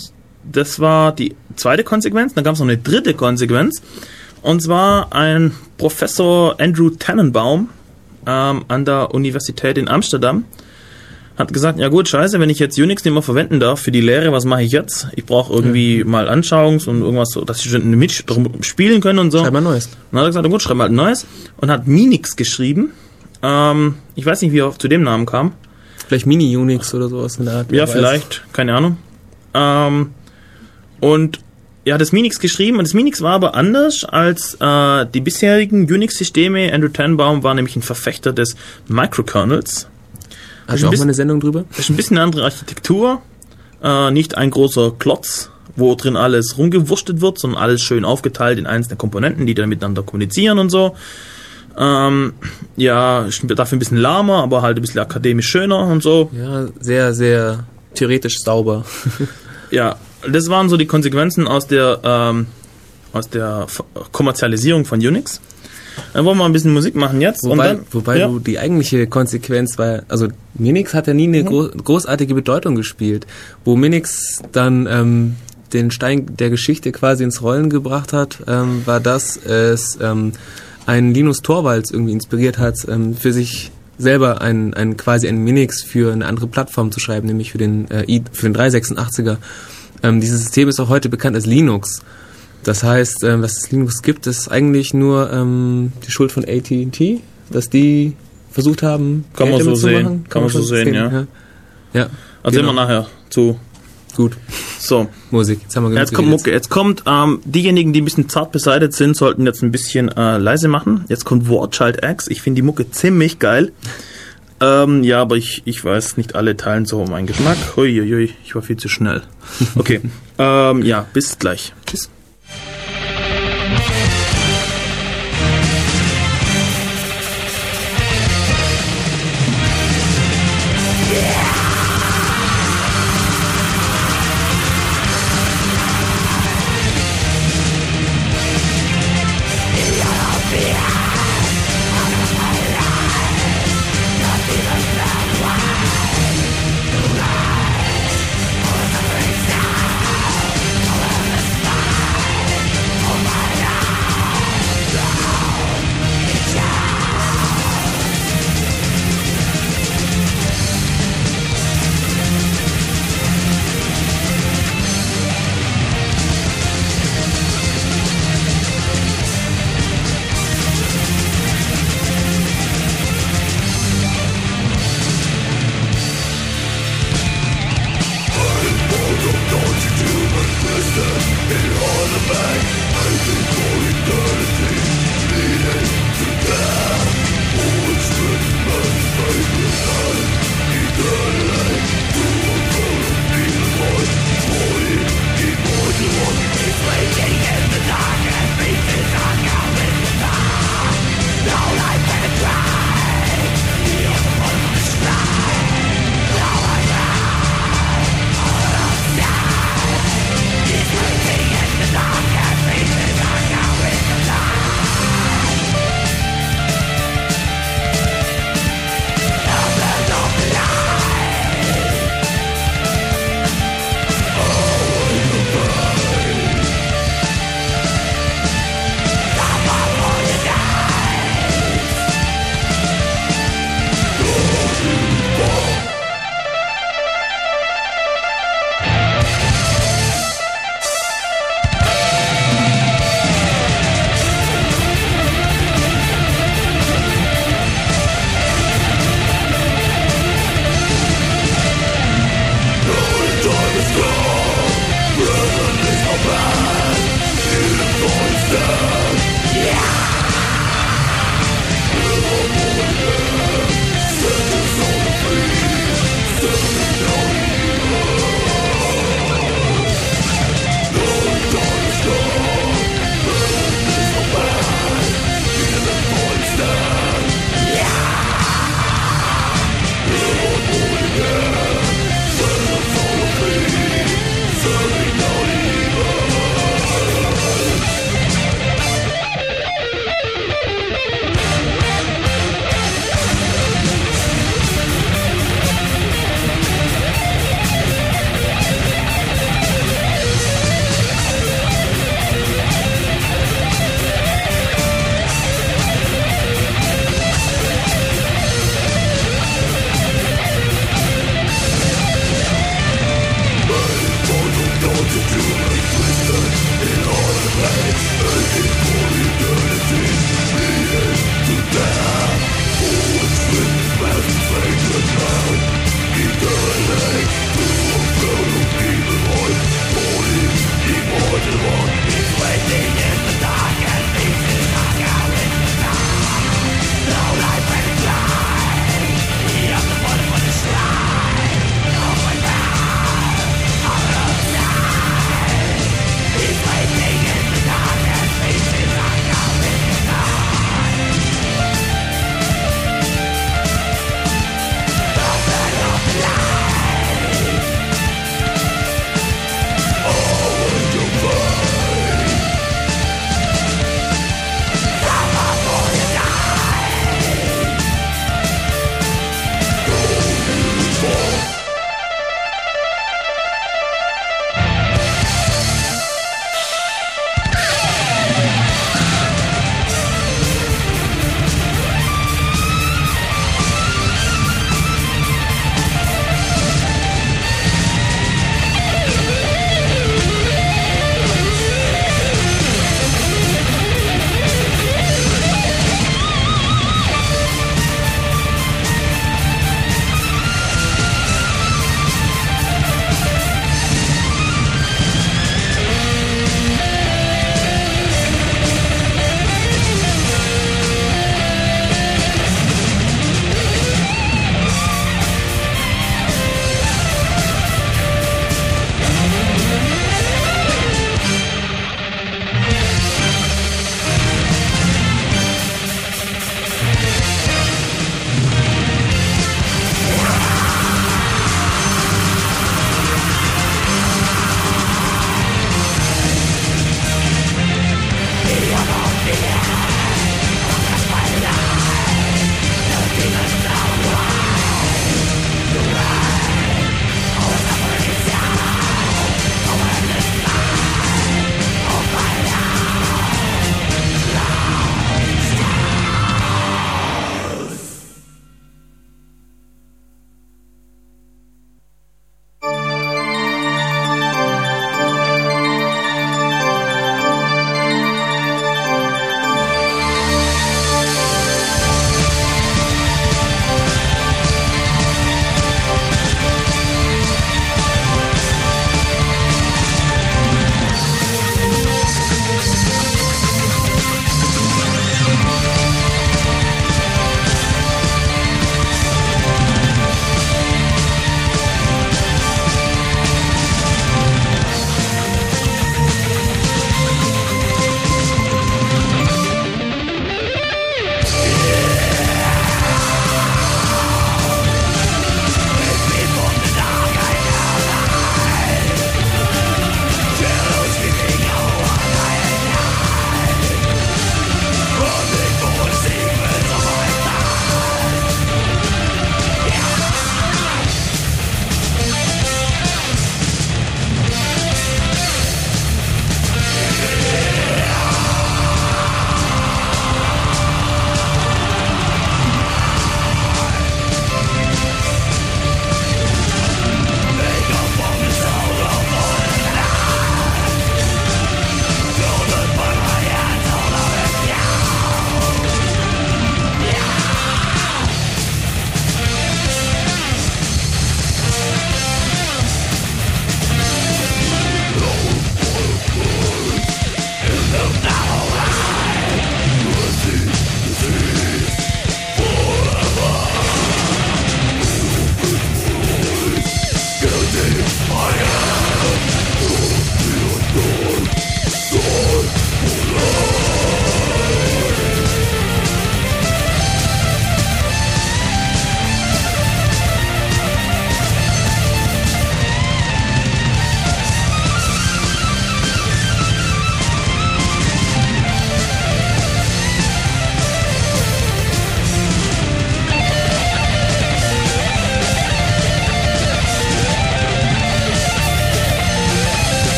das war die zweite Konsequenz. Dann gab es noch eine dritte Konsequenz und zwar ein Professor Andrew Tannenbaum an der Universität in Amsterdam, hat gesagt, ja gut, scheiße, wenn ich jetzt Unix nicht mehr verwenden darf für die Lehre, was mache ich jetzt? Ich brauche irgendwie ja. mal Anschauungs- und irgendwas, so, dass die Studenten mitspielen können und so. Schreib mal Neues. Dann hat er gesagt, gut, schreib mal ein Neues und hat Minix geschrieben. Ähm, ich weiß nicht, wie er zu dem Namen kam. Vielleicht Mini-Unix oder sowas in der Art. Ja, vielleicht, keine Ahnung. Ähm, und er hat das Minix geschrieben und das Minix war aber anders als äh, die bisherigen Unix-Systeme. Andrew Tannenbaum war nämlich ein Verfechter des Microkernels. Hast du auch mal eine Sendung drüber? Das ist ein bisschen eine andere Architektur. Äh, nicht ein großer Klotz, wo drin alles rumgewurstet wird, sondern alles schön aufgeteilt in einzelne Komponenten, die dann miteinander kommunizieren und so. Ähm, ja, dafür ein bisschen lahmer, aber halt ein bisschen akademisch schöner und so. Ja, sehr, sehr theoretisch sauber. Ja, das waren so die Konsequenzen aus der ähm, aus der Kommerzialisierung von Unix. Dann wollen wir ein bisschen Musik machen jetzt. Wobei, und dann, wobei ja. du die eigentliche Konsequenz war, also Minix hat ja nie eine gro- großartige Bedeutung gespielt. Wo Minix dann ähm, den Stein der Geschichte quasi ins Rollen gebracht hat, ähm, war das, es ähm, einen Linus Torvalds irgendwie inspiriert hat, ähm, für sich selber ein, ein quasi ein Minix für eine andere Plattform zu schreiben, nämlich für den äh, i, für den dreihundertsechsundachtziger. Ähm, dieses System ist auch heute bekannt als Linux. Das heißt, ähm, was es Linux gibt, ist eigentlich nur ähm, die Schuld von A T and T, dass die versucht haben, kann Geld man so damit zu sehen, machen. kann, kann man so sehen, ja. ja. ja. Also genau. Sehen wir nachher zu. Gut. So. Musik. Jetzt haben wir genug Jetzt kommt Mucke. Jetzt kommt, ähm, diejenigen, die ein bisschen zart beseitigt sind, sollten jetzt ein bisschen äh, leise machen. Jetzt kommt War Child X. Ich finde die Mucke ziemlich geil. Ähm, ja, aber ich, ich weiß, nicht alle teilen so meinen Geschmack. Uiuiui, ich war viel zu schnell. Okay, ähm, ja, bis gleich. Tschüss. Bye.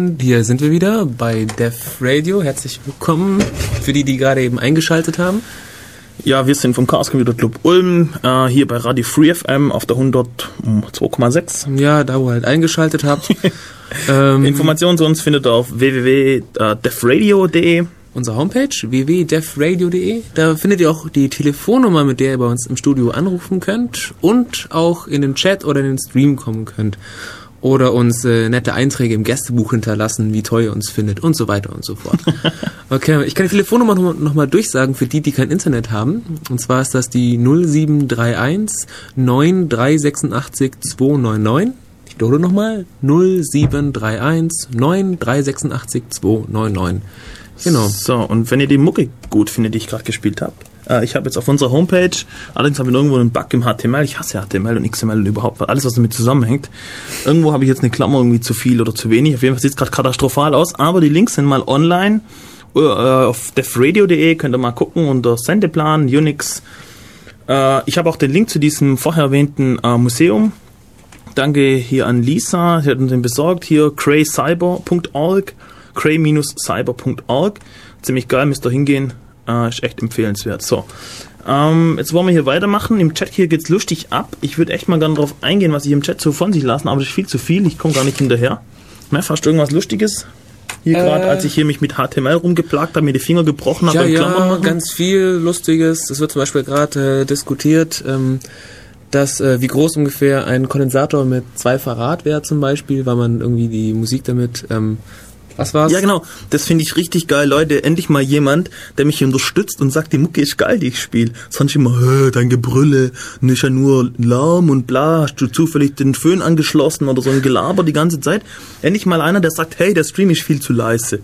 Und hier sind wir wieder bei Def Radio. Herzlich willkommen für die, die gerade eben eingeschaltet haben. Ja, wir sind vom Chaos Computer Club Ulm, äh, hier bei Radio Free F M auf der hundertzwei Komma sechs. Ja, da wo ihr halt eingeschaltet habt. ähm, Informationen zu uns findet ihr auf w w w punkt defradio punkt d e. Unsere Homepage w w w punkt defradio punkt d e. Da findet ihr auch die Telefonnummer, mit der ihr bei uns im Studio anrufen könnt und auch in den Chat oder in den Stream kommen könnt. Oder uns äh, nette Einträge im Gästebuch hinterlassen, wie toll ihr uns findet und so weiter und so fort. Okay, ich kann die Telefonnummer nochmal noch mal durchsagen für die, die kein Internet haben. Und zwar ist das die null sieben drei eins neun drei sechs acht zwei neun neun. Ich wiederhole nochmal, null sieben drei eins neun drei sechs acht zwei neun neun. Genau. So, und wenn ihr die Mucke gut findet, die ich gerade gespielt habe, äh, ich habe jetzt auf unserer Homepage, allerdings haben wir irgendwo einen Bug im H T M L, ich hasse H T M L und X M L und überhaupt, alles was damit zusammenhängt. Irgendwo habe ich jetzt eine Klammer irgendwie zu viel oder zu wenig, auf jeden Fall sieht es gerade katastrophal aus, aber die Links sind mal online, äh, auf defradio punkt d e könnt ihr mal gucken unter Sendeplan, Unix. Äh, ich habe auch den Link zu diesem vorher erwähnten äh, Museum. Danke hier an Lisa, sie hat uns den besorgt, hier cray cyber punkt org. cray cyber punkt org. Ziemlich geil, müsst ihr hingehen. Äh, ist echt empfehlenswert. So, ähm, jetzt wollen wir hier weitermachen. Im Chat hier geht's lustig ab. Ich würde echt mal gerne darauf eingehen, was ich im Chat so von sich lassen, aber das ist viel zu viel. Ich komme gar nicht hinterher. Na, fast irgendwas Lustiges. Hier äh, gerade, als ich hier mich mit H T M L rumgeplagt habe, mir die Finger gebrochen habe. Ja, ja, ganz viel Lustiges. Es wird zum Beispiel gerade äh, diskutiert, ähm, dass äh, wie groß ungefähr ein Kondensator mit zwei Farad wäre zum Beispiel, weil man irgendwie die Musik damit... Ähm, Was war's? Ja, genau. Das finde ich richtig geil, Leute. Endlich mal jemand, der mich unterstützt und sagt, die Mucke ist geil, die ich spiele. Sonst immer, hä, dein Gebrülle, und ist ja nur Lärm und bla, hast du zufällig den Föhn angeschlossen oder so ein Gelaber die ganze Zeit. Endlich mal einer, der sagt, hey, der Stream ist viel zu leise.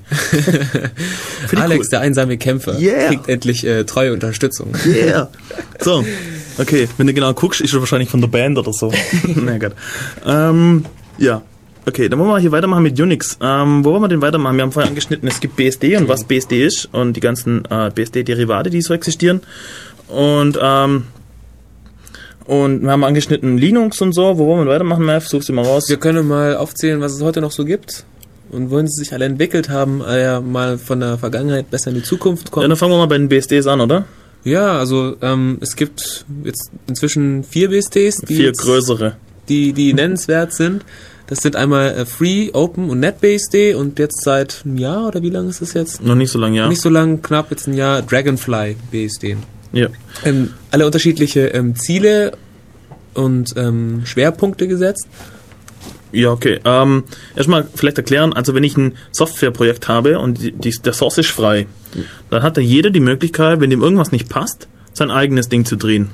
Alex, cool. Der einsame Kämpfer, yeah. kriegt endlich äh, treue Unterstützung. Yeah. So, okay, wenn du genau guckst, ist er wahrscheinlich von der Band oder so. Na Gott. Ähm, ja. Okay, dann wollen wir hier weitermachen mit Unix. Ähm, wo wollen wir denn weitermachen? Wir haben vorher angeschnitten, es gibt B S D und was B S D ist und die ganzen äh, B S D-Derivate, die so existieren. Und ähm, und wir haben angeschnitten Linux und so. Wo wollen wir weitermachen, Mav? Such sie mal raus. Wir können mal aufzählen, was es heute noch so gibt. Und wohin sie sich alle entwickelt haben, äh, mal von der Vergangenheit besser in die Zukunft kommen. Ja, dann fangen wir mal bei den B S Ds an, oder? Ja, also ähm, es gibt jetzt inzwischen vier B S Ds, die, vier jetzt, größere, die, die nennenswert sind. Das sind einmal äh, Free, Open und NetBSD und jetzt seit einem Jahr, oder wie lange ist das jetzt? Noch nicht so lange, ja. Nicht so lang, knapp jetzt ein Jahr, Dragonfly B S D. Ja. Ähm, alle unterschiedliche ähm, Ziele und ähm, Schwerpunkte gesetzt. Ja, okay. Ähm, erstmal vielleicht erklären, also wenn ich ein Softwareprojekt habe und die, die, der Source ist frei, mhm. dann hat da jeder die Möglichkeit, wenn dem irgendwas nicht passt, sein eigenes Ding zu drehen.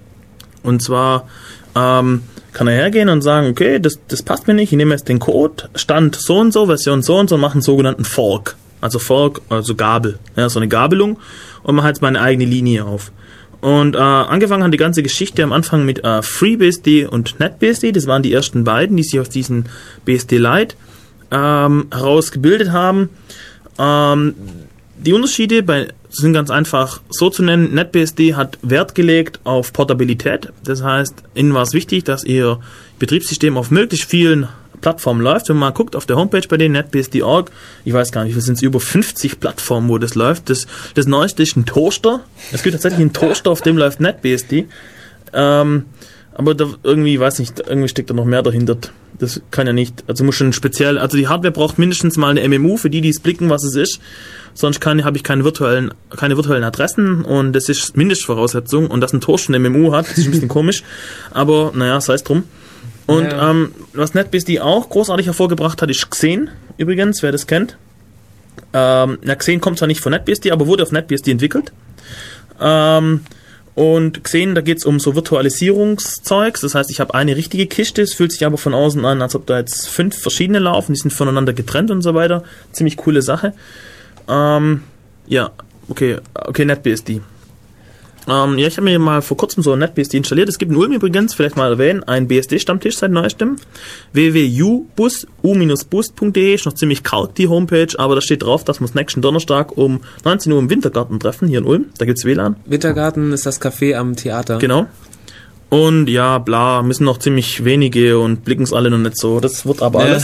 Und zwar ähm, kann er hergehen und sagen, okay, das, das passt mir nicht, ich nehme jetzt den Code, Stand so und so, Version so und so, und mache einen sogenannten Fork. Also Fork, also Gabel, ja, so eine Gabelung, und mache jetzt meine eigene Linie auf. Und äh, angefangen hat die ganze Geschichte am Anfang mit äh, FreeBSD und NetBSD, das waren die ersten beiden, die sich aus diesem B S D Lite ähm, herausgebildet haben. Ähm, die Unterschiede bei, sind ganz einfach so zu nennen. NetBSD hat Wert gelegt auf Portabilität. Das heißt, ihnen war es wichtig, dass ihr Betriebssystem auf möglichst vielen Plattformen läuft. Wenn man mal guckt auf der Homepage bei denen, netbsd punkt org, ich weiß gar nicht, wir sind es über fünfzig Plattformen, wo das läuft. Das, das Neueste ist ein Toaster. Es gibt tatsächlich einen Toaster, auf dem läuft NetBSD. Ähm, aber da irgendwie, weiß nicht, irgendwie steckt da noch mehr dahinter. Das kann ja nicht, also muss schon speziell, also die Hardware braucht mindestens mal eine M M U, für die, die es blicken, was es ist. Sonst habe ich keine virtuellen, keine virtuellen Adressen, und das ist Mindestvoraussetzung. Und dass ein Toaster eine M M U hat, das ist ein bisschen komisch. Aber naja, sei es drum. Und ja. ähm, was NetBSD auch großartig hervorgebracht hat, ist Xen, übrigens, wer das kennt. Ähm, ja, Xen kommt zwar nicht von NetBSD, aber wurde auf NetBSD entwickelt. Ähm, und Xen, da geht es um so Virtualisierungszeugs. Das heißt, ich habe eine richtige Kiste, es fühlt sich aber von außen an, als ob da jetzt fünf verschiedene laufen, die sind voneinander getrennt und so weiter. Ziemlich coole Sache. Ähm, ja, okay, okay, NetBSD. Ähm, ja, ich habe mir mal vor kurzem so ein NetBSD installiert. Es gibt in Ulm übrigens, vielleicht mal erwähnen, einen B S D-Stammtisch seit neuestem. w w w punkt u bus punkt d e ist noch ziemlich karg, die Homepage, aber da steht drauf, dass wir uns nächsten Donnerstag um neunzehn Uhr im Wintergarten treffen, hier in Ulm. Da gibt's W L A N. Wintergarten ist das Café am Theater. Genau. Und ja, bla, müssen noch ziemlich wenige und blicken es alle noch nicht so. Das wird aber alles.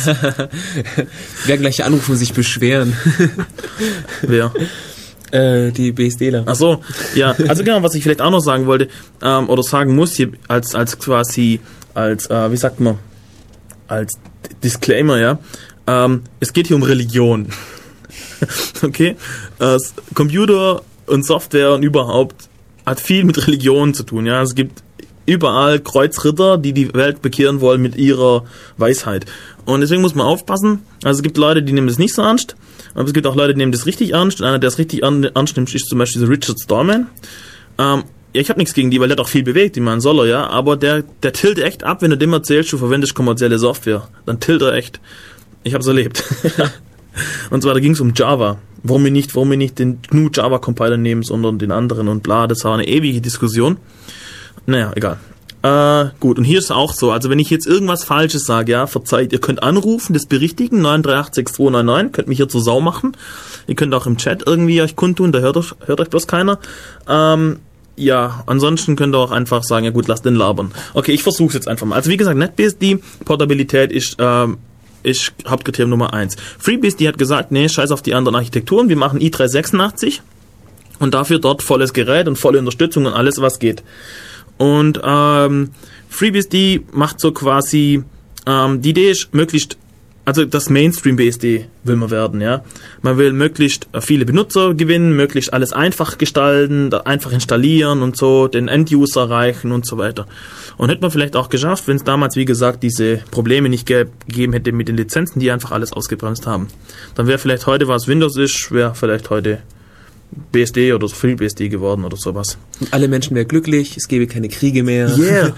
Wer gleich anrufen und sich beschweren. Wer? Äh, die BSDler. Ach so, ja. Also genau, was ich vielleicht auch noch sagen wollte, ähm, oder sagen muss hier, als, als quasi, als, äh, wie sagt man, als Disclaimer, ja, ähm, es geht hier um Religion. Okay? Äh, Computer und Software und überhaupt hat viel mit Religion zu tun, ja. Es gibt überall Kreuzritter, die die Welt bekehren wollen mit ihrer Weisheit. Und deswegen muss man aufpassen. Also es gibt Leute, die nehmen das nicht so ernst, aber es gibt auch Leute, die nehmen das richtig ernst. Und einer, der es richtig ernst nimmt, ist zum Beispiel der Richard Stallman. Ähm, ja, ich habe nichts gegen die, weil der hat auch viel bewegt, die man soll er, ja. Aber der, der tillt echt ab, wenn du dem erzählst, du verwendest kommerzielle Software. Dann tillt er echt. Ich habe es erlebt. Und zwar, da ging es um Java. Warum wir nicht, warum wir nicht den G N U Java Compiler nehmen, sondern den anderen und bla. Das war eine ewige Diskussion. Naja, egal. Äh, gut, und hier ist es auch so, also wenn ich jetzt irgendwas Falsches sage, ja, verzeiht, ihr könnt anrufen, das berichtigen, neun drei acht sechs zwei neun neun, könnt mich hier zur Sau machen. Ihr könnt auch im Chat irgendwie euch kundtun, da hört euch, hört euch bloß keiner. Ähm, ja, ansonsten könnt ihr auch einfach sagen, ja gut, lasst den labern. Okay, ich versuch's jetzt einfach mal. Also wie gesagt, NetBSD, Portabilität ist, ähm, ist Hauptkriterium Nummer eins. FreeBSD hat gesagt, nee, scheiß auf die anderen Architekturen, wir machen i drei sechsundachtzig und dafür dort volles Gerät und volle Unterstützung und alles, was geht. Und ähm, FreeBSD macht so quasi, ähm, die Idee ist möglichst, also das Mainstream-B S D will man werden, ja. Man will möglichst viele Benutzer gewinnen, möglichst alles einfach gestalten, einfach installieren und so, den End-User erreichen und so weiter. Und hätte man vielleicht auch geschafft, wenn es damals, wie gesagt, diese Probleme nicht ge- gegeben hätte mit den Lizenzen, die einfach alles ausgebremst haben. Dann wäre vielleicht heute, was Windows ist, wäre vielleicht heute B S D oder FreeBSD geworden oder sowas. Und alle Menschen wären glücklich, es gäbe keine Kriege mehr. Yeah.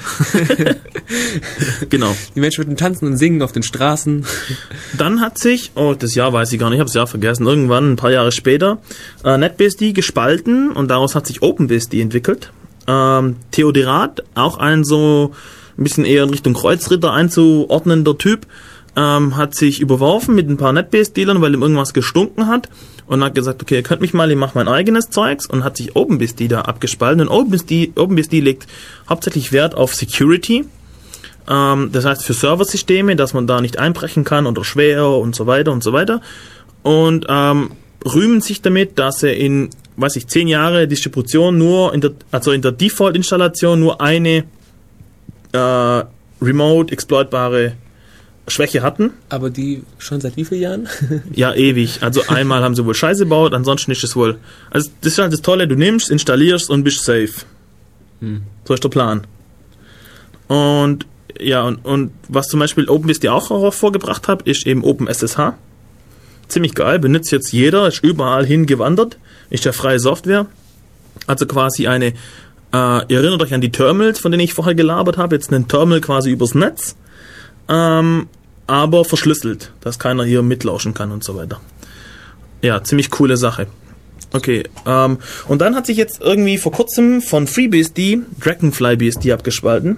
Genau. Die Menschen würden tanzen und singen auf den Straßen. Dann hat sich, oh, das Jahr weiß ich gar nicht, ich habe das Jahr vergessen, irgendwann ein paar Jahre später, äh, NetBSD gespalten und daraus hat sich OpenBSD entwickelt. Ähm, Theodorat, auch ein so ein bisschen eher in Richtung Kreuzritter einzuordnender Typ, ähm, hat sich überworfen mit ein paar NetBSD-Lern, weil ihm irgendwas gestunken hat. Und hat gesagt, okay, ihr könnt mich mal, ich mache mein eigenes Zeugs und hat sich OpenBSD da abgespalten. Und OpenBSD, OpenBSD legt hauptsächlich Wert auf Security. Ähm, das heißt für Serversysteme, dass man da nicht einbrechen kann oder schwer und so weiter und so weiter. Und ähm, rühmen sich damit, dass er in, weiß ich, zehn Jahre Distribution nur, in der, also in der Default-Installation nur eine äh, remote exploitbare Schwäche hatten. Aber die schon seit wie vielen Jahren? Ja, ewig. Also einmal haben sie wohl Scheiße gebaut, ansonsten ist es wohl... Also das ist halt das Tolle, du nimmst, installierst und bist safe. Hm. So ist der Plan. Und ja, und, und was zum Beispiel OpenBSD auch hervorgebracht hat, ist eben OpenSSH. Ziemlich geil, benutzt jetzt jeder, ist überall hingewandert, ist ja freie Software. Also quasi eine... Äh, ihr erinnert euch an die Terminals, von denen ich vorher gelabert habe, jetzt ein Terminal quasi übers Netz. Ähm, aber verschlüsselt, dass keiner hier mitlauschen kann und so weiter. Ja, ziemlich coole Sache. Okay, ähm, und dann hat sich jetzt irgendwie vor kurzem von FreeBSD DragonflyBSD abgespalten,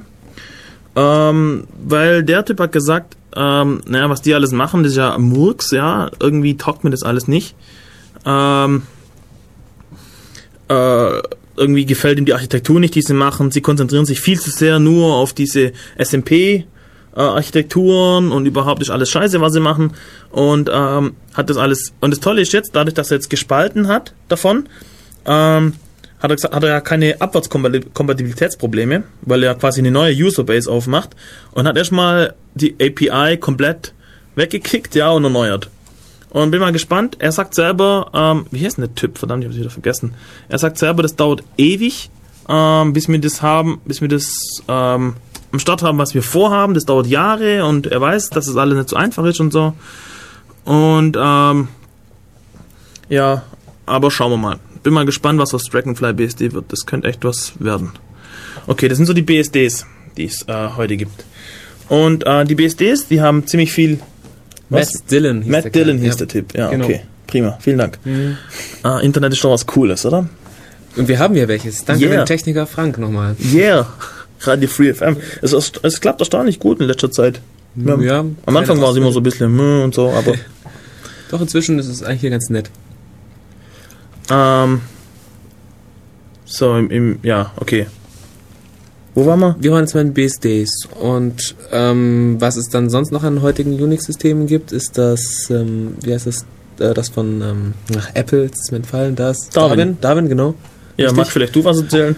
ähm, weil der Typ hat gesagt, ähm, naja, was die alles machen, das ist ja Murks, ja, irgendwie taugt mir das alles nicht. Ähm, äh, irgendwie gefällt ihm die Architektur nicht, die sie machen. Sie konzentrieren sich viel zu sehr nur auf diese S M P Architekturen und überhaupt ist alles scheiße, was sie machen und ähm, hat das alles, und das Tolle ist jetzt, dadurch, dass er jetzt gespalten hat davon, ähm, hat er gesagt, hat er ja keine Abwärtskompatibilitätsprobleme, weil er quasi eine neue Userbase aufmacht und hat erstmal die A P I komplett weggekickt, ja, und erneuert. Und bin mal gespannt, er sagt selber, ähm, wie heißt denn der Typ, verdammt, ich hab's wieder vergessen, er sagt selber, das dauert ewig, ähm, bis wir das haben, bis wir das, ähm, am Start haben, was wir vorhaben, das dauert Jahre und er weiß, dass es alles nicht so einfach ist und so. Und ähm, ja, aber schauen wir mal. Bin mal gespannt, was aus DragonflyBSD wird. Das könnte echt was werden. Okay, das sind so die B S Ds, die es äh, heute gibt. Und äh, die B S Ds, die haben ziemlich viel... Was? Matt Dillon hieß Matt der Dillon Kerl. hieß Ja. der Typ. Ja, Genau. okay. Prima. Vielen Dank. Mhm. Äh, Internet ist doch was Cooles, oder? Und wir haben ja welches. Danke Yeah. an den Techniker Frank nochmal. Yeah. Radio Free F M. Es, ist, es klappt erstaunlich gut in letzter Zeit. Wir haben, Ja, am Anfang war es immer so ein bisschen mh und so, aber Doch, inzwischen ist es eigentlich hier ganz nett. ähm, so im, im ja, okay. Wo waren wir? Wir waren jetzt bei den B S Ds. Und ähm, was es dann sonst noch an heutigen Unix-Systemen gibt, ist das, ähm, wie heißt das, äh, das von ähm, ach, Apple, das ist mir entfallen, das Darwin. Darwin, Darwin, genau. Ja, Richtig? mag vielleicht du was erzählen?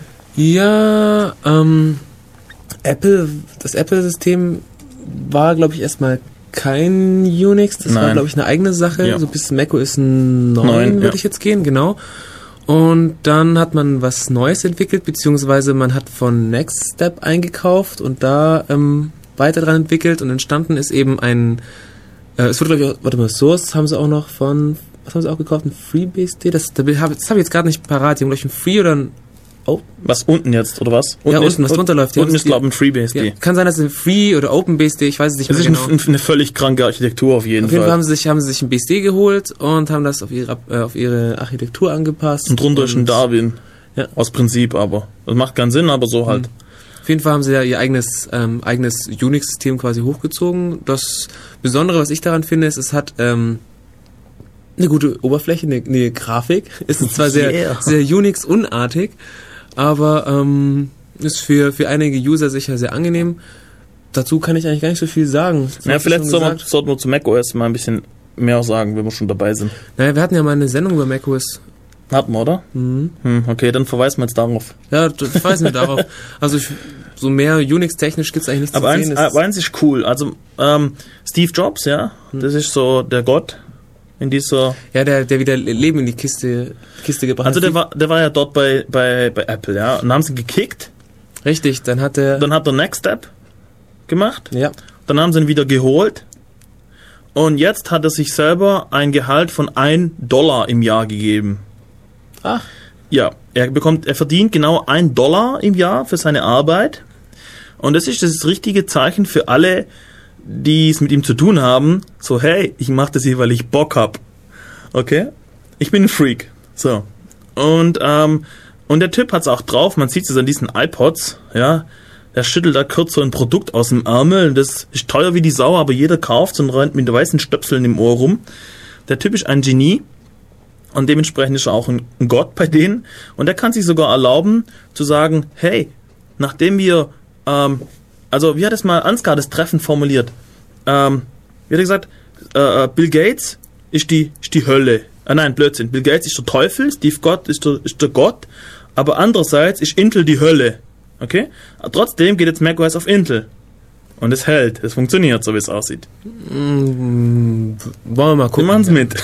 Ja, ähm, Apple, das Apple-System war, glaube ich, erstmal kein Unix. Das Nein. war, glaube ich, eine eigene Sache. Ja. So bis macOS neun Neun, würde ja. ich jetzt gehen, genau. Und dann hat man was Neues entwickelt, beziehungsweise man hat von Nextstep eingekauft und da ähm, weiter dran entwickelt und entstanden ist eben ein, äh, es wurde, glaube ich, auch, warte mal, Source haben sie auch noch von, was haben sie auch gekauft? Ein FreeBSD? Das, das habe ich jetzt gerade nicht parat. Die haben, glaube ich, ein Free oder ein Oh. Was, unten jetzt, oder was? Ja, Unten unten, ist, was drunter läuft. Unten Ja, ist, glaube ich, ein FreeBSD. Ja, kann sein, dass es ein Free oder OpenBSD, ich weiß es nicht Das mehr ist genau. ein, eine völlig kranke Architektur auf jeden Auf jeden Fall. Fall haben sie sich, haben sie sich ein B S D geholt und haben das auf ihre, äh, auf ihre Architektur angepasst. Und drunter ist ein Darwin. Ja. Aus Prinzip aber. Das macht keinen Sinn, aber so halt. Auf jeden Fall haben sie ja ihr eigenes, ähm, eigenes Unix-System quasi hochgezogen. Das Besondere, was ich daran finde, ist, es hat ähm, eine gute Oberfläche, eine, eine Grafik. Es ist zwar sehr, Yeah. sehr Unix-unartig, aber ähm, ist für, für einige User sicher sehr angenehm. Dazu kann ich eigentlich gar nicht so viel sagen. Das Ja, hast du vielleicht schon sollten wir, gesagt. sollten wir zu macOS mal ein bisschen mehr sagen, wenn wir schon dabei sind. Naja, wir hatten ja mal eine Sendung über macOS. Hatten wir, oder? Mhm. Hm, okay, dann verweisen wir jetzt darauf. Ja, das verweisen wir darauf. Also ich, so mehr Unix-technisch gibt's eigentlich nichts Aber zu eins, sehen. äh, Es- eins ist cool. Also ähm, Steve Jobs, ja, das ist so der Gott in dieser... ja, der, der wieder Leben in die Kiste, Kiste gebracht Also hat. der war, der war ja dort bei, bei, bei Apple, ja. Und dann haben sie gekickt. Richtig, dann hat er... Dann hat er Nextstep gemacht. ja. Dann haben sie ihn wieder geholt. Und jetzt hat er sich selber ein Gehalt von ein Dollar im Jahr gegeben. Ach, Ja, er bekommt, er verdient genau ein Dollar im Jahr für seine Arbeit. Und das ist das richtige Zeichen für alle, die es mit ihm zu tun haben. So, hey, ich mache das hier, weil ich Bock hab. Okay? Ich bin ein Freak. So. Und, ähm, und der Typ hat's auch drauf. Man sieht es an diesen iPods, ja. Er schüttelt da kurz so ein Produkt aus dem Ärmel. Das ist teuer wie die Sau, aber jeder kauft und rennt mit weißen Stöpseln im Ohr rum. Der Typ ist ein Genie. Und dementsprechend ist er auch ein Gott bei denen. Und er kann sich sogar erlauben, zu sagen, hey, nachdem wir, ähm, also wie hat es mal Ansgar das Treffen formuliert? Ähm, wie hat er gesagt? Äh, Bill Gates ist die, ist die Hölle. Ah nein, Blödsinn. Bill Gates ist der Teufel, Steve Gott ist der, ist der Gott. Aber andererseits ist Intel die Hölle. Okay? Aber trotzdem geht jetzt macOS auf Intel. Und es hält. Es funktioniert, so wie es aussieht. mm, wollen wir mal Wir gucken. machen's mit.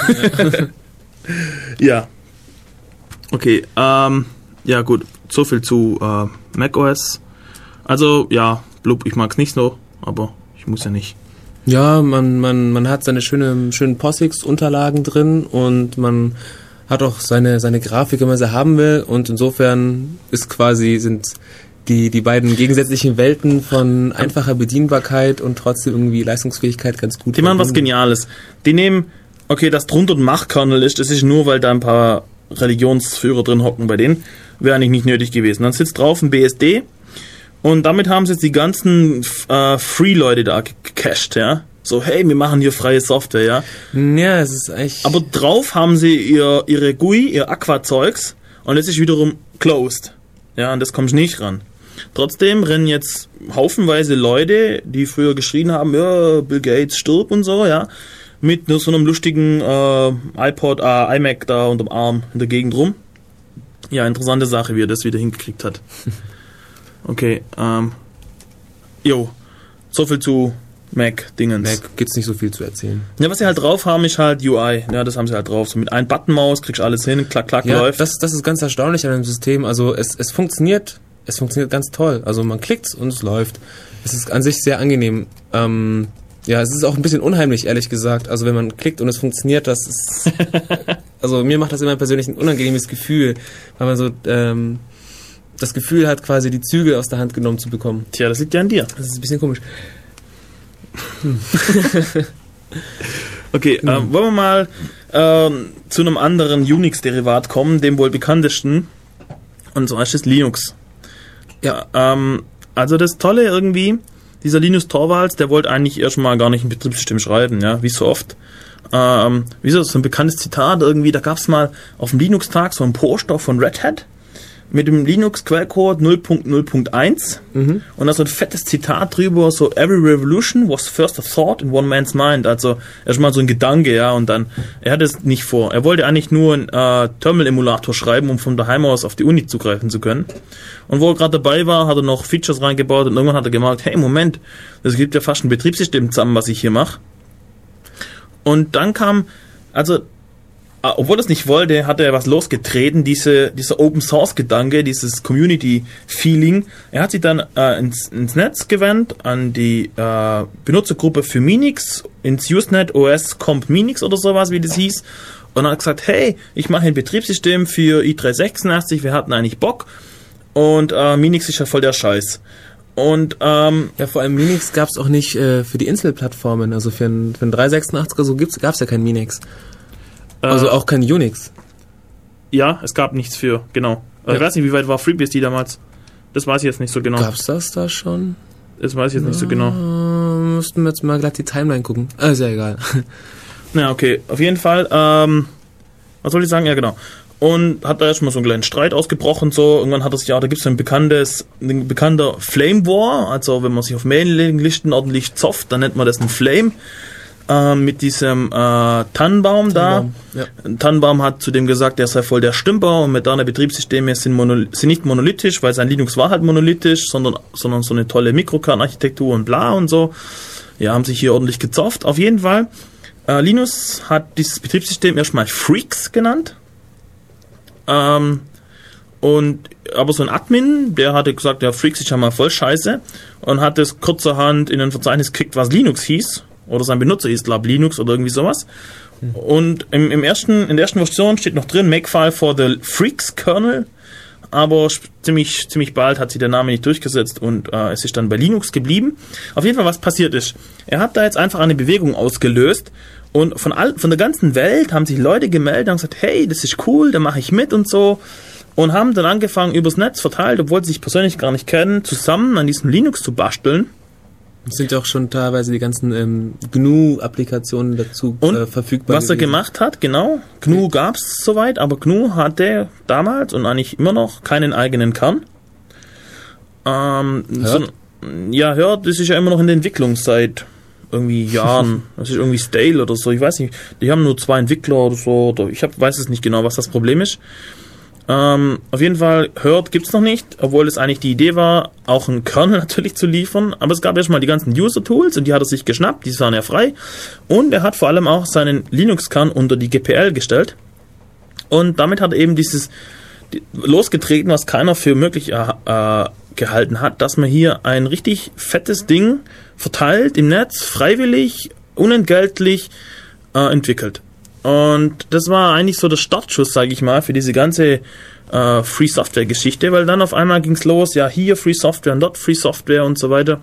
Ja. Okay, ähm, ja gut, so viel zu äh, macOS. Also, ja, blub, ich mag's nicht so, aber ich muss ja nicht. Ja, man, man, man hat seine schöne, schönen POSIX-Unterlagen drin und man hat auch seine, seine Grafik, wenn man sie haben will. Und insofern ist quasi, sind die, die beiden gegensätzlichen Welten von einfacher Bedienbarkeit und trotzdem irgendwie Leistungsfähigkeit ganz gut. Die machen was verbunden. Geniales. Die nehmen, okay, das drunter ein Machkernel ist, das ist nur, weil da ein paar Religionsführer drin hocken bei denen. Wäre eigentlich nicht nötig gewesen. Dann sitzt drauf ein B S D und damit haben sie jetzt die ganzen äh, Free-Leute da gecached, ja. So, hey, wir machen hier freie Software, ja. Ja, es ist eigentlich... Aber drauf haben sie ihr, ihre G U I, ihr Aqua-Zeugs und das ist wiederum closed. Ja, und das kommst nicht ran. Trotzdem rennen jetzt haufenweise Leute, die früher geschrien haben, ja, Bill Gates stirbt und so, ja, mit nur so einem lustigen äh, iPod, äh, iMac da unterm Arm in der Gegend rum. Ja, interessante Sache, wie er das wieder hingekriegt hat. Okay, ähm, jo, so viel zu Mac-Dingens. Mac gibt's nicht so viel zu erzählen. Ja, was sie halt drauf haben, ist halt U I. Ja, das haben sie halt drauf. So mit einem Buttonmaus kriegst du alles hin, klack, klack, Ja, läuft. das, das ist ganz erstaunlich an dem System. Also es, es funktioniert, es funktioniert ganz toll. Also man klickt und es läuft. Es ist an sich sehr angenehm. Ähm, ja, es ist auch ein bisschen unheimlich, ehrlich gesagt. Also wenn man klickt und es funktioniert, das ist... also mir macht das immer persönlich ein unangenehmes Gefühl, weil man so ähm, das Gefühl hat, quasi die Zügel aus der Hand genommen zu bekommen. Tja, das liegt ja an dir. Das ist ein bisschen komisch. Okay, Mhm. ähm, wollen wir mal ähm, zu einem anderen Unix-Derivat kommen, dem wohl bekanntesten. Und zwar ist es Linux. Ja, ähm, also das Tolle irgendwie, dieser Linus Torvalds, der wollte eigentlich erstmal gar nicht ein Betriebssystem schreiben, ja, wie so oft. Ähm, wie so, so ein bekanntes Zitat irgendwie, da gab es mal auf dem Linux-Tag so ein Poster von Red Hat. mit dem Linux-Quellcode null Punkt null Punkt eins mhm. und da so ein fettes Zitat drüber, so every revolution was first a thought in one man's mind, also erstmal so ein Gedanke, ja, und dann, er hatte es nicht vor, er wollte eigentlich nur einen äh, Terminal-Emulator schreiben, um von daheim aus auf die Uni zugreifen zu können, und wo er gerade dabei war, hat er noch Features reingebaut und irgendwann hat er gemerkt, hey, Moment, das gibt ja fast ein Betriebssystem zusammen, was ich hier mache, und dann kam, also obwohl er es nicht wollte, hat er was losgetreten, diese, dieser Open-Source-Gedanke, dieses Community-Feeling. Er hat sich dann äh, ins, ins Netz gewandt, an die äh, Benutzergruppe für Minix, ins Usenet O S Comp Minix oder sowas, wie das hieß, und hat gesagt, hey, ich mache ein Betriebssystem für i drei sechsundachtzig, wir hatten eigentlich Bock, und äh, Minix ist ja voll der Scheiß. Und, ähm, ja, vor allem Minix gab es auch nicht äh, für die Intel-Plattformen, also für ein, für ein drei sechsundachtziger so gab es ja kein Minix. Also auch kein Unix. Ja, es gab nichts für, genau. Ja. Ich weiß nicht, wie weit war FreeBSD damals? Das weiß ich jetzt nicht so genau. Gab's das da schon? Das weiß ich jetzt nicht so genau. Uh, müssten wir jetzt mal gleich die Timeline gucken. Ah, ist ja egal. Ja, okay. Auf jeden Fall, ähm, was soll ich sagen? Ja, genau. Und hat da erstmal so einen kleinen Streit ausgebrochen, so. Irgendwann hat er sich, ja, da gibt's ein bekanntes, ein bekannter Flame War. Also, wenn man sich auf Mailinglisten ordentlich zofft, dann nennt man das ein Flame. Mit diesem äh, Tannenbaum da. Ja. Tannenbaum hat zudem gesagt, der sei voll der Stümper und moderne Betriebssysteme sind, monol- sind nicht monolithisch, weil sein Linux war halt monolithisch, sondern, sondern so eine tolle Mikrokernarchitektur und bla und so. Ja, haben sich hier ordentlich gezofft. Auf jeden Fall, äh, Linus hat dieses Betriebssystem erstmal Freaks genannt. Ähm, und aber so ein Admin, der hatte gesagt, ja, Freaks ist ja mal voll scheiße, und hat es kurzerhand in ein Verzeichnis gekriegt, was Linux hieß. Oder sein Benutzer ist Lab Linux oder irgendwie sowas. Mhm. Und im, im ersten, in der ersten Version steht noch drin, Makefile for the Freaks Kernel. Aber ziemlich, ziemlich bald hat sich der Name nicht durchgesetzt und äh, es ist dann bei Linux geblieben. Auf jeden Fall, was passiert ist. Er hat da jetzt einfach eine Bewegung ausgelöst und von all, von der ganzen Welt haben sich Leute gemeldet und gesagt, hey, das ist cool, da mache ich mit und so. Und haben dann angefangen, übers Netz verteilt, obwohl sie sich persönlich gar nicht kennen, zusammen an diesem Linux zu basteln. Es sind ja auch schon teilweise die ganzen ähm, G N U-Applikationen dazu und äh, verfügbar. Was gewesen. Er gemacht hat, genau, G N U gab es soweit, aber G N U hatte damals und eigentlich immer noch keinen eigenen Kern. Ähm, so, ja, hört, das ist ja immer noch in der Entwicklung seit irgendwie Jahren. Das ist irgendwie stale oder so, ich weiß nicht. Die haben nur zwei Entwickler oder so, oder ich hab, weiß es nicht genau, was das Problem ist. Ähm, auf jeden Fall, Herd gibt's noch nicht, obwohl es eigentlich die Idee war, auch einen Kernel natürlich zu liefern, aber es gab erstmal die ganzen User-Tools und die hat er sich geschnappt, die waren ja frei, und er hat vor allem auch seinen Linux-Kern unter die G P L gestellt, und damit hat er eben dieses die, losgetreten, was keiner für möglich äh, äh, gehalten hat, dass man hier ein richtig fettes Ding verteilt im Netz, freiwillig, unentgeltlich äh, entwickelt. Und das war eigentlich so der Startschuss, sage ich mal, für diese ganze äh, Free-Software-Geschichte, weil dann auf einmal ging's los, ja, hier Free-Software und dort Free-Software und so weiter.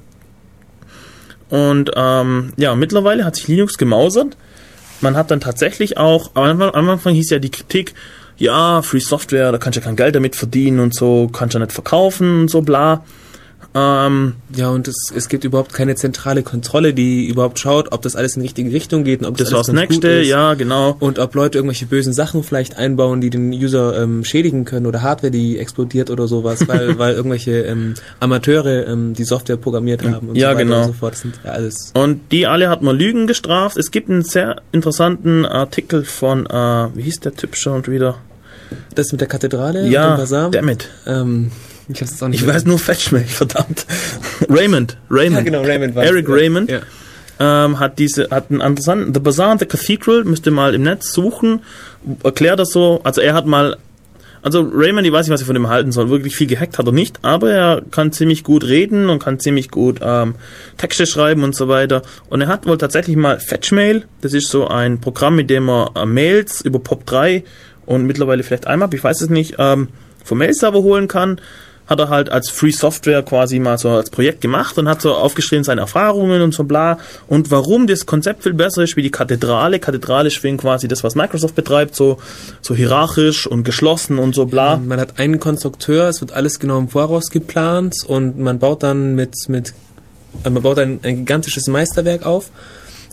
Und ähm, ja, mittlerweile hat sich Linux gemausert. Man hat dann tatsächlich auch, am Anfang hieß ja die Kritik, ja, Free-Software, da kannst du ja kein Geld damit verdienen und so, kannst du ja nicht verkaufen und so, bla. Ähm, ja, und es, es gibt überhaupt keine zentrale Kontrolle, die überhaupt schaut, ob das alles in die richtige Richtung geht und ob das, das alles das nächste, gut ist. Ja, genau. Und ob Leute irgendwelche bösen Sachen vielleicht einbauen, die den User ähm, schädigen können, oder Hardware, die explodiert oder sowas, weil weil irgendwelche ähm, Amateure ähm, die Software programmiert haben und ja, so weiter genau. und so fort. Das sind ja alles. Und die alle hat man Lügen gestraft. Es gibt einen sehr interessanten Artikel von, äh, wie hieß der Typ schon wieder? Das mit der Kathedrale? Ja, und dem Basar? damit. Ähm, Ich, hab's auch nicht ich weiß nur Fetchmail, verdammt. Raymond, Raymond. Ja, genau, Raymond war Eric ja. Raymond ja. ähm, hat diese, hat einen interessanten, The Bazaar and the Cathedral, müsst ihr mal im Netz suchen, erklärt das so, also er hat mal, also Raymond, ich weiß nicht, was ich von dem halten soll, wirklich viel gehackt hat er nicht, aber er kann ziemlich gut reden und kann ziemlich gut ähm, Texte schreiben und so weiter, und er hat wohl tatsächlich mal Fetchmail, das ist so ein Programm, mit dem er äh, Mails über P O P drei und mittlerweile vielleicht I M A P, ich weiß es nicht, ähm, vom Mail-Server holen kann. Hat er halt als Free Software quasi mal so als Projekt gemacht und hat so aufgeschrieben seine Erfahrungen und so bla, und warum das Konzept viel besser ist wie die Kathedrale. Kathedrale ist quasi das, was Microsoft betreibt, so so hierarchisch und geschlossen und so bla. Man hat einen Konstrukteur, es wird alles genau im Voraus geplant und man baut dann mit mit man baut ein, ein gigantisches Meisterwerk auf.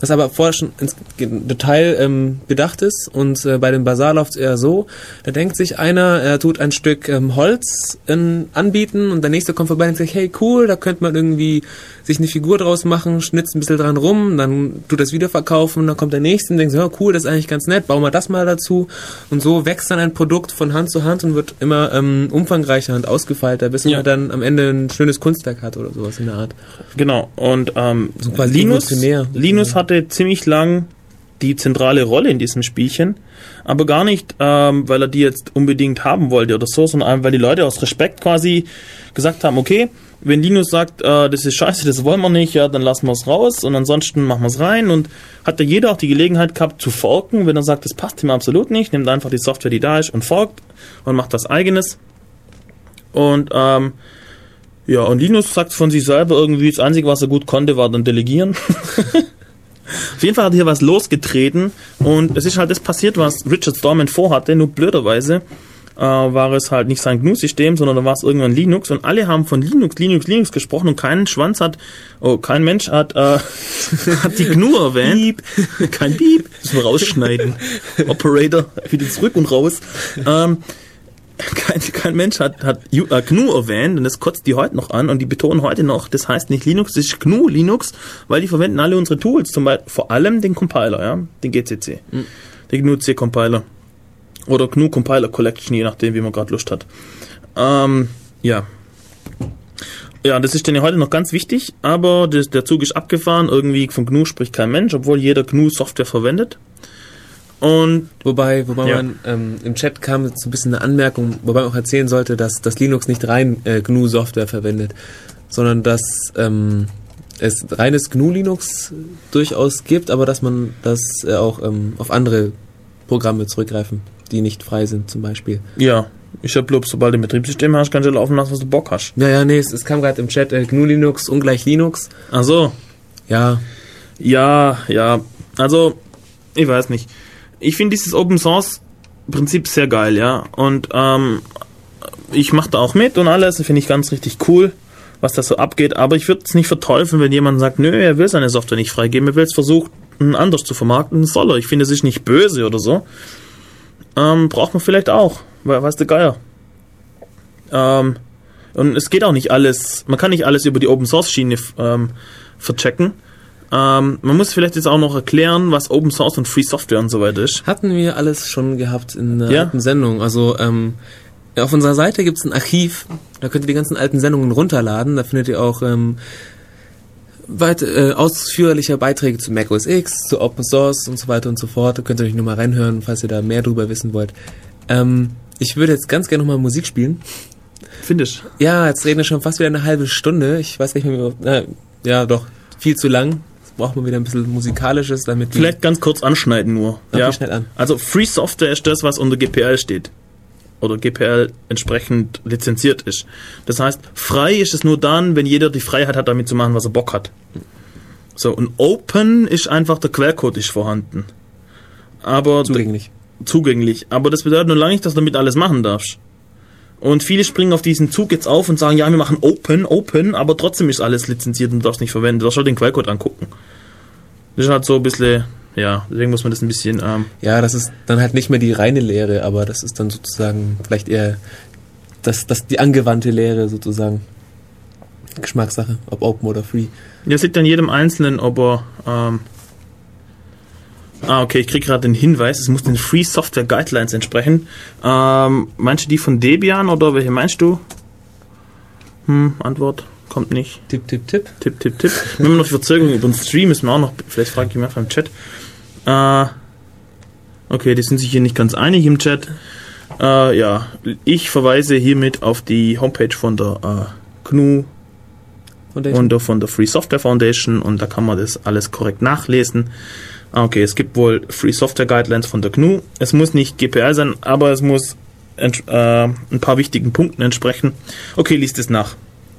was aber vorher schon ins Detail ähm, bedacht ist. Und äh, bei dem Basar läuft es eher so, da denkt sich einer, er tut ein Stück ähm, Holz in, anbieten und der nächste kommt vorbei und sagt, hey cool, da könnte man irgendwie sich eine Figur draus machen, schnitzt ein bisschen dran rum, dann tut das wieder verkaufen, dann kommt der nächste und denkt so, ja cool, das ist eigentlich ganz nett, bauen wir das mal dazu. Und so wächst dann ein Produkt von Hand zu Hand und wird immer ähm, umfangreicher und ausgefeilter, bis Ja. man dann am Ende ein schönes Kunstwerk hat oder sowas in der Art. Genau. Und ähm, So quasi Linus, evolutionär. Linus hatte ziemlich lang die zentrale Rolle in diesem Spielchen, aber gar nicht, ähm, weil er die jetzt unbedingt haben wollte oder so, sondern einfach, weil die Leute aus Respekt quasi gesagt haben, okay, wenn Linus sagt, äh, das ist scheiße, das wollen wir nicht, ja, dann lassen wir es raus und ansonsten machen wir es rein, und hat ja jeder auch die Gelegenheit gehabt zu forken, wenn er sagt, das passt ihm absolut nicht, nimmt einfach die Software, die da ist, und forkt und macht was Eigenes. Und ähm, ja, und Linus sagt von sich selber irgendwie, das Einzige, was er gut konnte, war dann delegieren. Auf jeden Fall hat er hier was losgetreten, und es ist halt das passiert, was Richard Stallman vorhatte, nur blöderweise äh, war es halt nicht sein G N U-System, sondern da war es irgendwann Linux, und alle haben von Linux, Linux, Linux gesprochen, und kein Schwanz hat, oh, kein Mensch hat, äh, hat die G N U erwähnt. Beep. Kein Beep, müssen wir rausschneiden. Operator, wieder zurück und raus. Ähm, Kein, kein Mensch hat, hat äh, G N U erwähnt, und das kotzt die heute noch an, und die betonen heute noch, das heißt nicht Linux, das ist G N U Linux, weil die verwenden alle unsere Tools, zum Beispiel vor allem den Compiler, ja, den G C C, mhm. den G N U-C Compiler oder G N U Compiler Collection, je nachdem, wie man gerade Lust hat. Ähm, ja. Ja, das ist dann ja heute noch ganz wichtig, aber das, der Zug ist abgefahren, irgendwie von G N U spricht kein Mensch, obwohl jeder G N U-Software verwendet. Und Wobei, wobei ja. man ähm, im Chat kam jetzt so ein bisschen eine Anmerkung, wobei man auch erzählen sollte, dass das Linux nicht rein äh, G N U-Software verwendet, sondern dass ähm, es reines G N U-Linux durchaus gibt, aber dass man das äh, auch ähm, auf andere Programme zurückgreifen, die nicht frei sind zum Beispiel. ja, ich hab bloß, sobald du ein Betriebssystem hast, kannst du laufen lassen, was du Bock hast. Ja, ja, nee, es, es kam gerade im Chat äh, G N U-Linux ungleich Linux. Ach so. Ja, Ja, ja, also, ich weiß nicht. Ich finde dieses Open Source Prinzip sehr geil, ja. Und ähm, ich mache da auch mit und alles, finde ich ganz richtig cool, was da so abgeht. Aber ich würde es nicht verteufeln, wenn jemand sagt, nö, er will seine Software nicht freigeben, er will es versuchen, anders zu vermarkten, soll er. Ich finde, es ist nicht böse oder so. Ähm, braucht man vielleicht auch, weil, weiß der Geier. Ähm, und es geht auch nicht alles, man kann nicht alles über die Open Source Schiene ähm, verchecken. Ähm, man muss vielleicht jetzt auch noch erklären, was Open Source und Free Software und so weiter ist. hatten wir alles schon gehabt in der Ja. alten Sendung. Also ähm, auf unserer Seite gibt es ein Archiv, da könnt ihr die ganzen alten Sendungen runterladen. Da findet ihr auch ähm, weit, äh, ausführliche Beiträge zu Mac O S X, zu Open Source und so weiter und so fort. Da könnt ihr euch nur mal reinhören, falls ihr da mehr drüber wissen wollt. Ähm, ich würde jetzt ganz gerne nochmal Musik spielen. Finde ich. Ja, jetzt reden wir schon fast wieder eine halbe Stunde. Ich weiß nicht mehr, wie, äh, ja doch, viel zu lang. Jetzt braucht man wieder ein bisschen Musikalisches, damit die... Vielleicht ganz kurz anschneiden nur. Okay, Ja. schnell an. Also Free Software ist das, was unter G P L steht. Oder G P L entsprechend lizenziert ist. Das heißt, frei ist es nur dann, wenn jeder die Freiheit hat, damit zu machen, was er Bock hat. So, und Open ist einfach, der Quellcode ist vorhanden. Aber Zugänglich. zugänglich. Aber das bedeutet nur lange nicht, dass du damit alles machen darfst. Und viele springen auf diesen Zug jetzt auf und sagen, ja, wir machen Open, Open, aber trotzdem ist alles lizenziert und du darfst nicht verwenden. Du darfst halt den Quellcode angucken. Das ist halt so ein bisschen, ja, deswegen muss man das ein bisschen, ähm, Ja, das ist dann halt nicht mehr die reine Lehre, aber das ist dann sozusagen vielleicht eher das, das die angewandte Lehre sozusagen. Geschmackssache, ob Open oder Free. ja, es liegt an jedem Einzelnen, ob er, ähm, ah, okay, ich krieg gerade den Hinweis, es muss den Free Software Guidelines entsprechen. Ähm, meinst du die von Debian oder welche meinst du? Hm, Antwort kommt nicht. Tipp, tipp, tipp. Tipp, tipp, tipp. Wir haben noch die Verzögerung über den Stream, müssen wir auch noch, vielleicht frage ich mich einfach im Chat. Äh, okay, die sind sich hier nicht ganz einig im Chat. Äh, ja, ich verweise hiermit auf die Homepage von der äh, G N U Foundation. und der, von der Free Software Foundation, und da kann man das alles korrekt nachlesen. Okay, es gibt wohl Free Software Guidelines von der G N U. Es muss nicht G P L sein, aber es muss ent- äh, ein paar wichtigen Punkten entsprechen. Okay, liest es nach.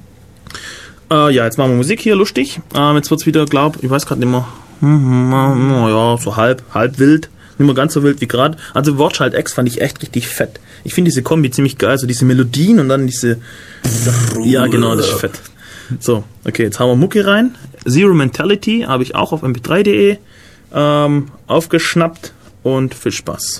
Äh, ja, jetzt machen wir Musik hier, lustig. Ähm, jetzt wird's wieder, glaub, ich weiß gerade nicht mehr, hm, hm, ja, so halb, halb wild. Nicht mehr ganz so wild wie gerade. Also Wortschalt X fand ich echt richtig fett. Ich finde diese Kombi ziemlich geil, so diese Melodien und dann diese... Ja, genau, das ist fett. So, okay, jetzt haben wir Mucke rein. Zero Mentality habe ich auch auf M P drei punkt de. ähm, aufgeschnappt und viel Spaß.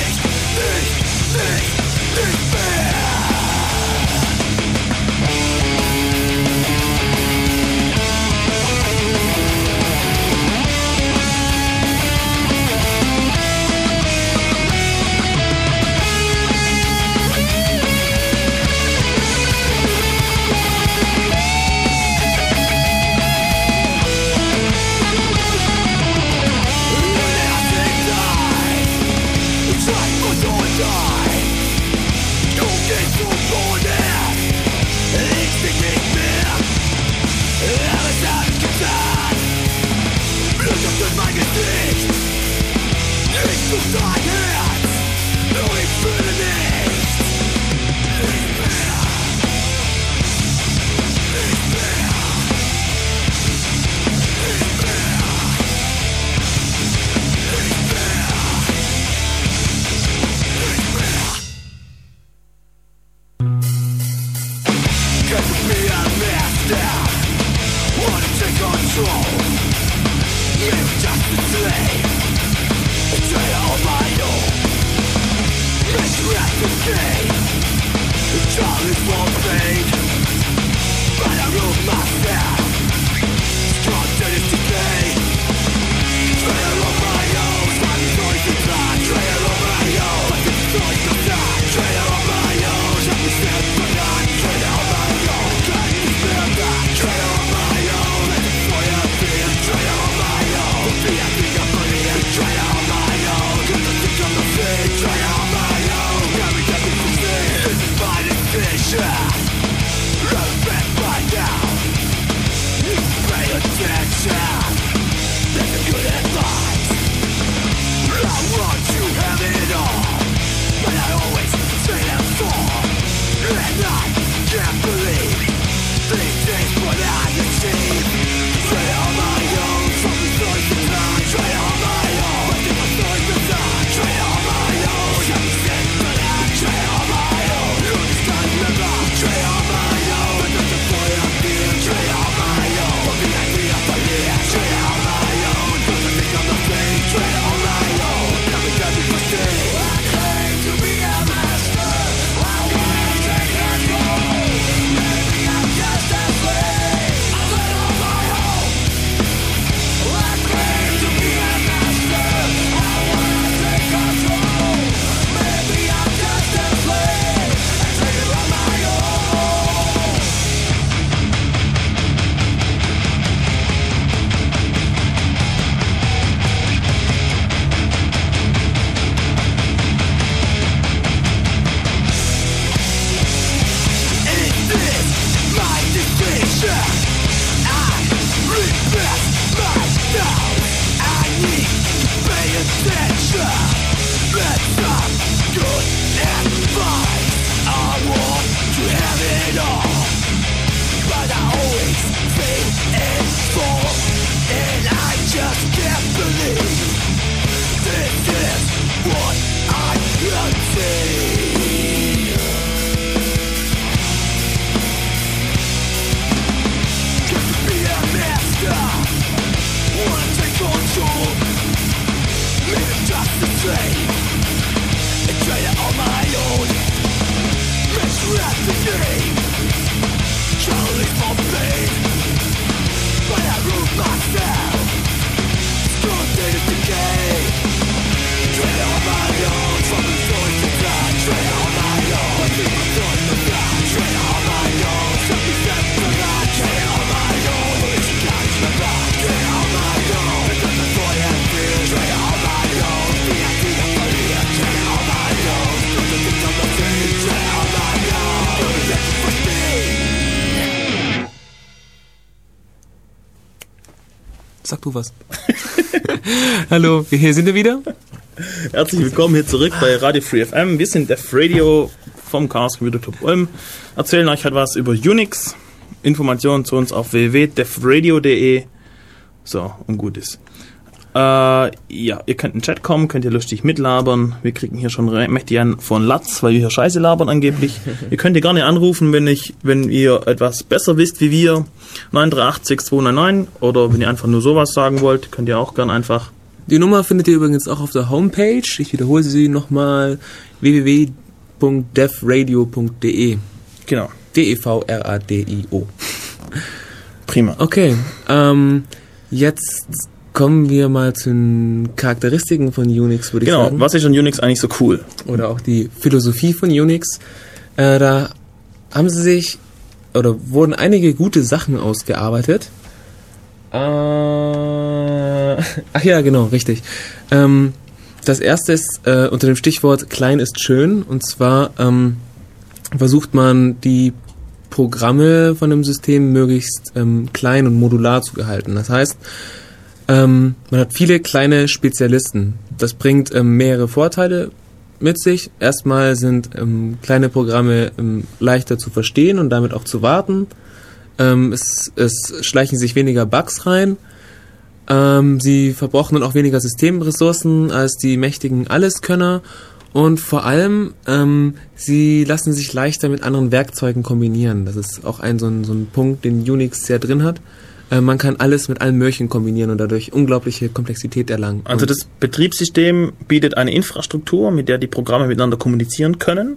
Ich mehr. Sag du was. Hallo, hier sind wir wieder. Herzlich willkommen hier zurück bei Radio Free F M. Wir sind Def Radio vom Chaos Computer Club Ulm. Erzählen euch halt was über Unix. Informationen zu uns auf w w w punkt defradio punkt de. So, und gut ist. Äh, ja, ihr könnt in den Chat kommen, könnt ihr lustig mitlabern. Wir kriegen hier schon mächtig einen von Latz, weil wir hier Scheiße labern angeblich. Ihr könnt ihr gerne anrufen, wenn ich, wenn ihr etwas besser wisst wie wir. neun drei acht sechs zwei neun neun. Oder wenn ihr einfach nur sowas sagen wollt, könnt ihr auch gerne einfach. Die Nummer findet ihr übrigens auch auf der Homepage. Ich wiederhole sie nochmal. w w w punkt defradio punkt de. Genau. D E V R A D I O. Prima. Okay, ähm, jetzt kommen wir mal zu den Charakteristiken von Unix, würde ich genau, sagen. Genau, was ist an Unix eigentlich so cool? Oder auch die Philosophie von Unix. Äh, da haben sie sich, oder wurden einige gute Sachen ausgearbeitet. Äh, ach ja, genau, richtig. Ähm, das erste ist äh, unter dem Stichwort klein ist schön. Und zwar ähm, versucht man, die Programme von dem System möglichst ähm, klein und modular zu gestalten. Das heißt, ähm, man hat viele kleine Spezialisten. Das bringt ähm, mehrere Vorteile mit sich. Erstmal sind ähm, kleine Programme ähm, leichter zu verstehen und damit auch zu warten. Ähm, es, es schleichen sich weniger Bugs rein. Ähm, sie verbrauchen dann auch weniger Systemressourcen als die mächtigen Alleskönner. Und vor allem, ähm, sie lassen sich leichter mit anderen Werkzeugen kombinieren. Das ist auch ein so ein, so ein Punkt, den Unix sehr drin hat. äh, man kann alles mit allem Möglichen kombinieren und dadurch unglaubliche Komplexität erlangen. Also und das Betriebssystem bietet eine Infrastruktur, mit der die Programme miteinander kommunizieren können.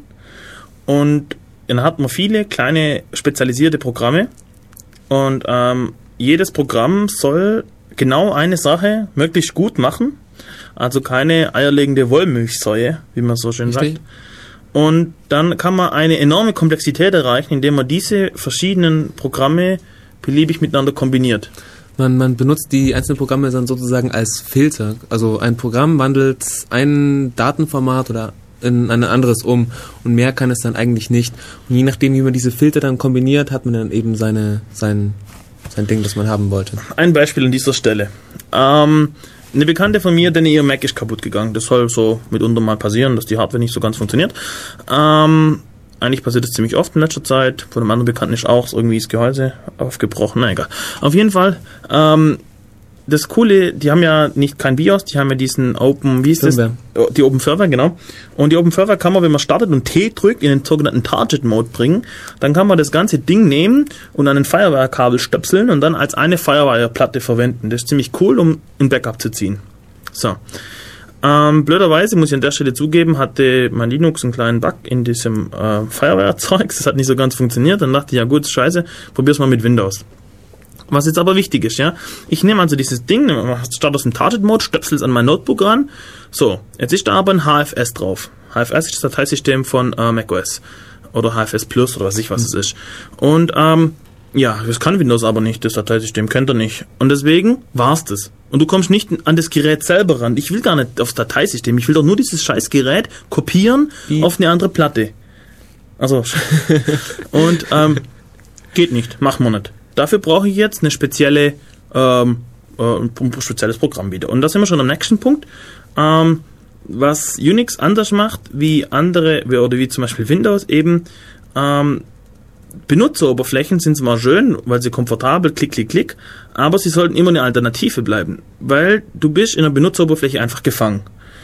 Und dann hat man viele kleine spezialisierte Programme. Und ähm, jedes Programm soll genau eine Sache möglichst gut machen. Also keine eierlegende Wollmilchsäue, wie man so schön Richtig. sagt. Und dann kann man eine enorme Komplexität erreichen, indem man diese verschiedenen Programme beliebig miteinander kombiniert. Man, man benutzt die einzelnen Programme dann sozusagen als Filter. Also ein Programm wandelt ein Datenformat oder in ein anderes um und mehr kann es dann eigentlich nicht. Und je nachdem, wie man diese Filter dann kombiniert, hat man dann eben seine, sein, sein Ding, das man haben wollte. Ein Beispiel an dieser Stelle. Ähm, eine Bekannte von mir, denn ihr Mac ist kaputt gegangen. Das soll so mitunter mal passieren, dass die Hardware nicht so ganz funktioniert. Ähm, eigentlich passiert das ziemlich oft in letzter Zeit. Von einem anderen Bekannten ist auch irgendwie das Gehäuse aufgebrochen. Na egal. Auf jeden Fall, ähm, das Coole, die haben ja nicht kein BIOS, die haben ja diesen Open, wie ist das? Oh, die Open Server, genau. Und die Open Server kann man, wenn man startet und T drückt, in den sogenannten Target Mode bringen. Dann kann man das ganze Ding nehmen und an ein Firewire-Kabel stöpseln und dann als eine Firewire-Platte verwenden. Das ist ziemlich cool, um ein Backup zu ziehen. So. Ähm, blöderweise, muss ich an der Stelle zugeben, hatte mein Linux einen kleinen Bug in diesem äh, Firewire-Zeugs. Das hat nicht so ganz funktioniert. Dann dachte ich, ja gut, scheiße, probier's mal mit Windows. Was jetzt aber wichtig ist, ja, ich nehme also dieses Ding, starte aus dem Target-Mode, stöpsel es an mein Notebook ran. So, jetzt ist da aber ein H F S drauf. H F S ist das Dateisystem von äh, macOS oder H F S Plus oder was weiß ich, was es ist. Und ähm, ja, das kann Windows aber nicht, das Dateisystem kennt er nicht. Und deswegen war's das. Und du kommst nicht an das Gerät selber ran. Ich will gar nicht aufs Dateisystem, ich will doch nur dieses scheiß Gerät kopieren Wie? auf eine andere Platte. Also, und ähm, geht nicht, machen wir nicht. Dafür brauche ich jetzt eine spezielle, ähm, äh, ein spezielles Programm wieder. Und da sind wir schon am nächsten Punkt. Ähm, was Unix anders macht wie andere, oder wie zum Beispiel Windows eben, ähm, Benutzeroberflächen sind zwar schön, weil sie komfortabel, klick, klick, klick, aber sie sollten immer eine Alternative bleiben, weil du bist in der Benutzeroberfläche einfach gefangen.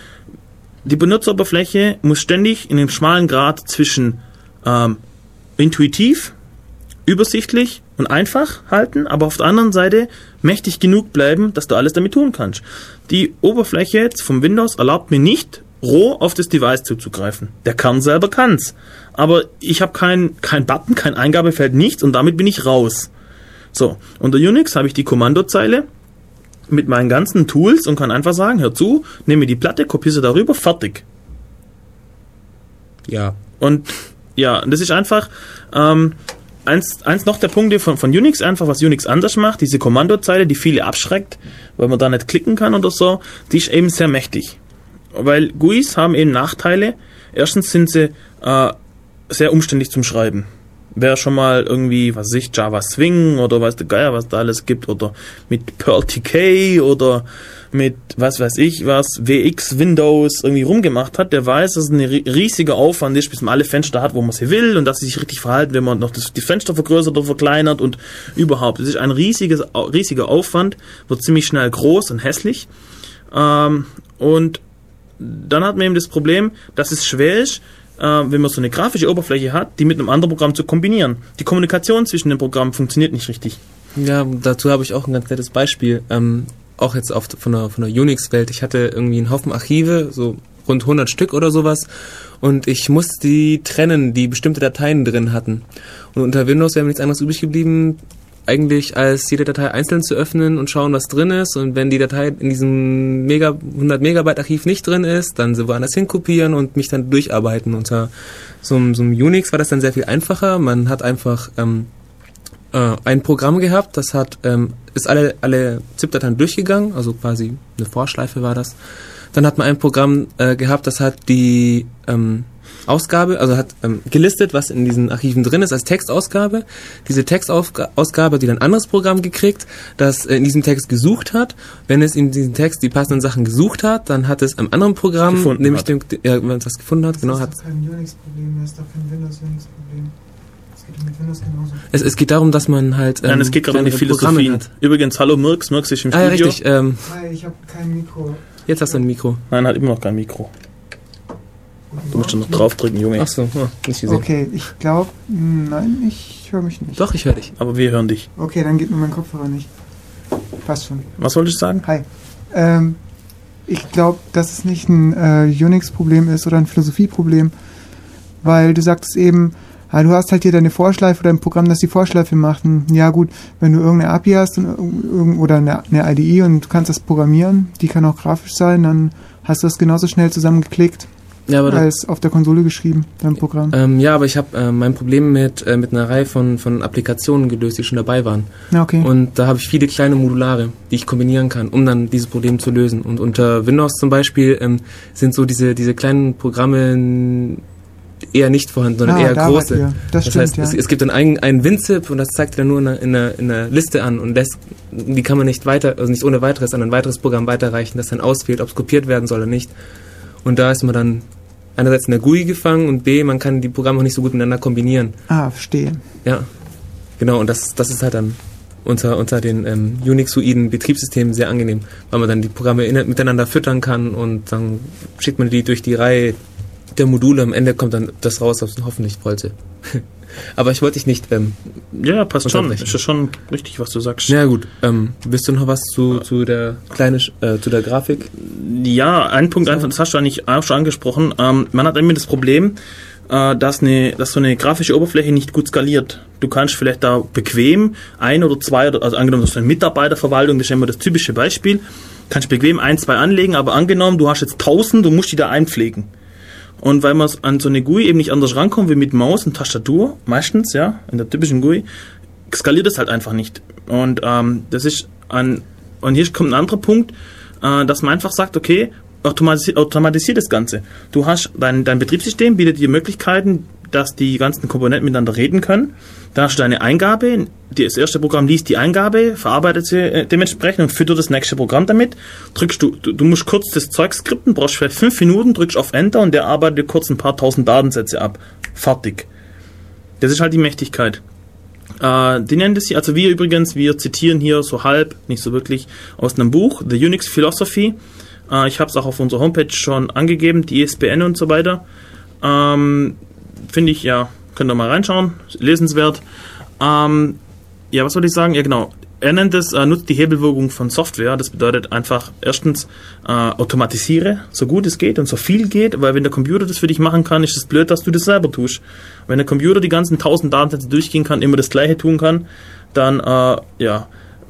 Die Benutzeroberfläche muss ständig in einem schmalen Grad zwischen ähm, intuitiv, übersichtlich und einfach halten, aber auf der anderen Seite mächtig genug bleiben, dass du alles damit tun kannst. Die Oberfläche jetzt vom Windows erlaubt mir nicht, roh auf das Device zuzugreifen. Der Kern selber kann's. Aber ich habe kein, kein Button, kein Eingabefeld, nichts und damit bin ich raus. So, unter Unix habe ich die Kommandozeile mit meinen ganzen Tools und kann einfach sagen, hör zu, nehme die Platte, kopiere sie darüber, fertig. Ja. Und ja, das ist einfach ähm, eins, eins noch der Punkte von, von Unix, einfach was Unix anders macht, diese Kommandozeile, die viele abschreckt, weil man da nicht klicken kann oder so, die ist eben sehr mächtig. Weil G U Is haben eben Nachteile. Erstens sind sie äh, sehr umständlich zum Schreiben. Wer schon mal irgendwie, was weiß ich, Java Swing oder weiß der Geier, was da alles gibt, oder mit Perl T K oder mit, was weiß ich, was, W X Windows irgendwie rumgemacht hat, der weiß, dass es ein riesiger Aufwand ist, bis man alle Fenster hat, wo man sie will und dass sie sich richtig verhalten, wenn man noch das, die Fenster vergrößert oder verkleinert und überhaupt. Es ist ein riesiges, riesiger Aufwand, wird ziemlich schnell groß und hässlich. Ähm, und dann hat man eben das Problem, dass es schwer ist, äh, wenn man so eine grafische Oberfläche hat, die mit einem anderen Programm zu kombinieren. Die Kommunikation zwischen den Programmen funktioniert nicht richtig. Ja, dazu habe ich auch ein ganz nettes Beispiel. Ähm, auch jetzt auf, von der, von der Unix-Welt. Ich hatte irgendwie einen Haufen Archive, so rund hundert Stück oder sowas. Und ich musste die trennen, die bestimmte Dateien drin hatten. Und unter Windows wäre mir nichts anderes übrig geblieben, eigentlich als jede Datei einzeln zu öffnen und schauen, was drin ist. Und wenn die Datei in diesem Mega, hundert Megabyte Archiv nicht drin ist, dann sie woanders hinkopieren und mich dann durcharbeiten. Unter so, so einem Unix war das dann sehr viel einfacher. Man hat einfach ähm, äh, ein Programm gehabt, das hat ähm, ist alle, alle ZIP-Dateien durchgegangen, also quasi eine Vorschleife war das. Dann hat man ein Programm äh, gehabt, das hat die ähm, Ausgabe, also hat ähm, gelistet, was in diesen Archiven drin ist, als Textausgabe. Diese Textausgabe hat wieder ein anderes Programm gekriegt, das äh, in diesem Text gesucht hat. Wenn es in diesem Text die passenden Sachen gesucht hat, dann hat es einem anderen Programm, gefunden nämlich dem, ja, wenn es das gefunden hat, das genau, hat. Das ist doch kein Unix-Problem, das ist doch kein Windows-Unix-Problem. Es geht mit Windows genauso. Es, es geht darum, dass man halt ähm, Nein, es geht gerade um die Philosophie. Übrigens, hallo Mirks, Mirks ist im ah, Studio. Ja, richtig. Ähm, Hi, ich habe kein Mikro. Jetzt hast du ein Mikro. Nein, hat immer noch kein Mikro. Du musst schon noch draufdrücken, Junge. Ach so, oh, nicht gesehen. Okay, ich glaube, nein, ich höre mich nicht. Doch, ich höre dich. Aber wir hören dich. Okay, dann geht mir mein Kopfhörer nicht. passt schon. Was wollte ich sagen? Hi. Ähm, ich glaube, dass es nicht ein äh, Unix-Problem ist oder ein Philosophieproblem, weil du sagtest eben, ja, du hast halt hier deine Vorschleife oder ein Programm, das die Vorschleife macht. Und ja gut, wenn du irgendeine A P I hast und, irg- oder eine, eine I D E und du kannst das programmieren, die kann auch grafisch sein, dann hast du das genauso schnell zusammengeklickt, Ja, aber als auf der Konsole geschrieben, dein Programm. Ähm, ja, aber ich habe äh, mein Problem mit, äh, mit einer Reihe von, von Applikationen gelöst, die schon dabei waren. Ja, okay. Und da habe ich viele kleine Modulare, die ich kombinieren kann, um dann dieses Problem zu lösen. Und unter Windows zum Beispiel ähm, sind so diese, diese kleinen Programme eher nicht vorhanden, sondern Ah, eher da große. wart ihr. Das Das stimmt, heißt, ja. es, es gibt dann einen, einen WinZip und das zeigt dir dann nur in einer, in, einer, in einer Liste an und lässt, die kann man nicht weiter, also nicht ohne weiteres an ein weiteres Programm weiterreichen, das dann auswählt, ob es kopiert werden soll oder nicht. Und da ist man dann einerseits in der G U I gefangen und B, man kann die Programme auch nicht so gut miteinander kombinieren. Ah, verstehe. Ja, genau, und das, das ist halt dann unter, unter den ähm, Unixoiden Betriebssystemen sehr angenehm, weil man dann die Programme in, miteinander füttern kann und dann schickt man die durch die Reihe der Module, am Ende kommt dann das raus, was man hoffentlich wollte. Aber ich wollte dich nicht ähm, Ja, passt schon. unterbrechen. Ist ja schon richtig, was du sagst. Ja gut, ähm, willst du noch was zu, zu der kleine, äh, zu der Grafik? Ja, ein Punkt einfach, das hast du eigentlich auch schon angesprochen. Ähm, man hat immer das Problem, äh, dass, eine, dass so eine grafische Oberfläche nicht gut skaliert. Du kannst vielleicht da bequem ein oder zwei, oder, also angenommen, das ist eine Mitarbeiterverwaltung, das ist immer das typische Beispiel, kannst bequem ein, zwei anlegen, aber angenommen, du hast jetzt tausend, du musst die da einpflegen. Und weil man an so eine G U I eben nicht anders rankommt wie mit Maus und Tastatur, meistens, ja, in der typischen G U I, skaliert es halt einfach nicht. Und ähm, das ist ein, und hier kommt ein anderer Punkt, äh, dass man einfach sagt, okay, automatisiert, automatisiert das Ganze. Du hast dein, dein Betriebssystem bietet dir Möglichkeiten, dass die ganzen Komponenten miteinander reden können. Dann hast du deine Eingabe, das erste Programm liest die Eingabe, verarbeitet sie äh, dementsprechend und füttert das nächste Programm damit. Drückst du, du, du musst kurz das Zeug skripten, brauchst vielleicht fünf Minuten, drückst auf Enter und der arbeitet dir kurz ein paar tausend Datensätze ab. Fertig. Das ist halt die Mächtigkeit. Äh, die nennen das hier, also wir übrigens, wir zitieren hier so halb, nicht so wirklich, aus einem Buch, The Unix Philosophy. Äh, ich habe es auch auf unserer Homepage schon angegeben, die I S B N und so weiter. Ähm, Finde ich, ja, könnt ihr mal reinschauen, lesenswert. Ähm, ja, was soll ich sagen? Ja, genau. Er nennt es, äh, nutzt die Hebelwirkung von Software. Das bedeutet einfach, erstens, äh, automatisiere, so gut es geht und so viel geht, weil wenn der Computer das für dich machen kann, ist es blöd, dass du das selber tust. Wenn der Computer die ganzen tausend Datensätze durchgehen kann, immer das Gleiche tun kann, dann, äh, ja,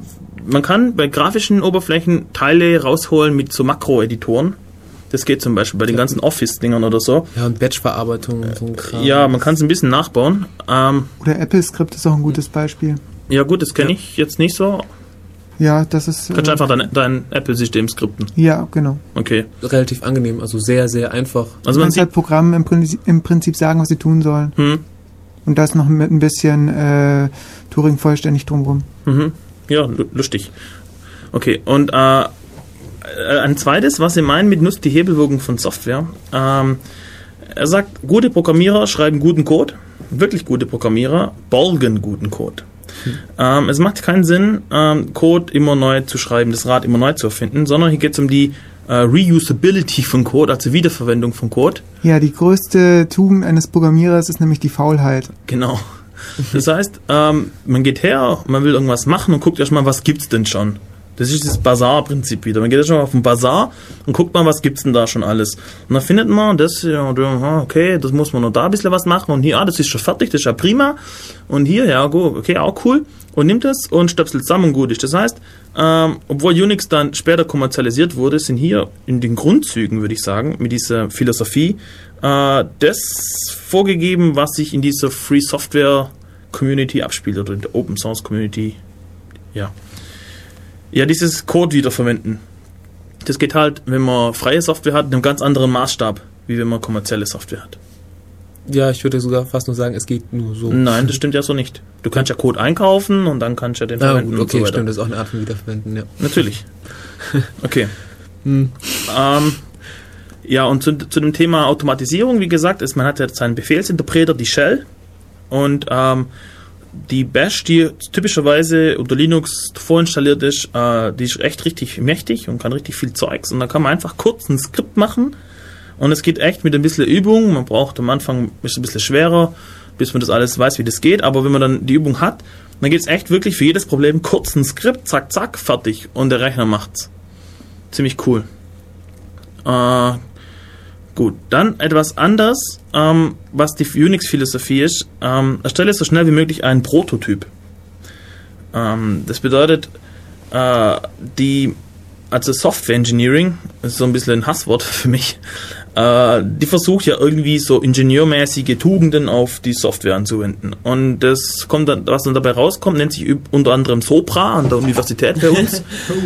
man kann bei grafischen Oberflächen Teile rausholen mit so Makroeditoren. Das geht zum Beispiel bei den ganzen Office-Dingern oder so. Ja, und Batch-Verarbeitung und so ein Kram. Ja, man kann es ein bisschen nachbauen. Ähm, Oder Apple-Script ist auch ein gutes Beispiel. ja gut, das kenne Ja. ich jetzt nicht so. Ja, das ist... Kannst du Äh, einfach dein, dein Apple-System skripten. ja, genau. Okay. Relativ angenehm, also sehr, sehr einfach. Also Du man kannst sieht... halt Programmen im Prinzip, im Prinzip sagen, was sie tun sollen. Hm, Und das noch mit ein bisschen äh, Turing vollständig drumrum. mhm, ja, lu- lustig. Okay, und äh, ein zweites, was sie meinen mit nutzt die Hebelwirkung von Software. Ähm, er sagt, gute Programmierer schreiben guten Code, wirklich gute Programmierer borgen guten Code. Hm. Ähm, es macht keinen Sinn, ähm, Code immer neu zu schreiben, das Rad immer neu zu erfinden, sondern hier geht es um die äh, Reusability von Code, also Wiederverwendung von Code. Ja, die größte Tugend eines Programmierers ist nämlich die Faulheit. Genau. Das heißt, ähm, man geht her, man will irgendwas machen und guckt erstmal, was gibt's denn schon? Das ist das Bazar-Prinzip wieder. Man geht erstmal auf den Bazar und guckt mal, was gibt's denn da schon alles. Und dann findet man das, ja, okay, das muss man noch da ein bisschen was machen und hier, ah, das ist schon fertig, das ist ja prima. Und hier, ja, gut, okay, auch cool. Und nimmt das und stöpselt zusammen und gut ist. Das heißt, ähm, obwohl Unix dann später kommerzialisiert wurde, sind hier in den Grundzügen, würde ich sagen, mit dieser Philosophie, äh, das vorgegeben, was sich in dieser Free Software Community abspielt oder in der Open Source Community. Ja. Ja, dieses Code wiederverwenden. Das geht halt, wenn man freie Software hat, in einem ganz anderen Maßstab, wie wenn man kommerzielle Software hat. Ja, ich würde sogar fast nur sagen, es geht nur so. Nein, das stimmt ja so nicht. Du kannst ja Code einkaufen und dann kannst du ja den Ah, verwenden gut, und okay, so weiter. stimmt, das ist auch eine Art von Wiederverwenden, ja. Natürlich. Okay. Hm. Ähm, ja, und zu, zu dem Thema Automatisierung, wie gesagt, ist, man hat ja seinen Befehlsinterpreter, die Shell, und ähm, die Bash, die typischerweise unter Linux vorinstalliert ist, äh, die ist echt richtig mächtig und kann richtig viel Zeugs. Und da kann man einfach kurz ein Skript machen und es geht echt mit ein bisschen Übung. Man braucht am Anfang ist es ein bisschen schwerer, bis man das alles weiß, wie das geht. Aber wenn man dann die Übung hat, dann gibt's echt wirklich für jedes Problem kurz ein Skript, zack, zack, fertig. Und der Rechner macht's. Ziemlich cool. Äh, gut, dann etwas anderes, ähm, was die Unix-Philosophie ist. Ähm, erstelle so schnell wie möglich einen Prototyp. Ähm, das bedeutet, äh, die, also Software Engineering, das ist so ein bisschen ein Hasswort für mich, äh, die versucht ja irgendwie so ingenieurmäßige Tugenden auf die Software anzuwenden. Und das kommt dann, was dann dabei rauskommt, nennt sich unter anderem Sopra an der Universität bei uns.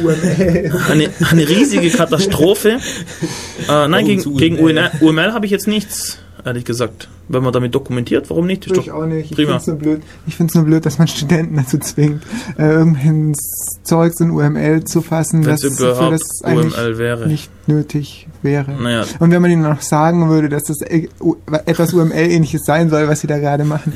eine, eine riesige Katastrophe. Äh, nein, gegen, gegen U M L habe ich jetzt nichts, ehrlich gesagt. Wenn man damit dokumentiert, warum nicht? Ist ich auch nicht. Ich finde es nur blöd. Ich finde es nur blöd, dass man Studenten dazu zwingt, äh, irgendein Zeugs in U M L zu fassen, Wenn's das für das eigentlich wäre. nicht nötig wäre. Naja. Und wenn man ihnen noch sagen würde, dass das e- etwas U M L-ähnliches sein soll, was sie da gerade machen.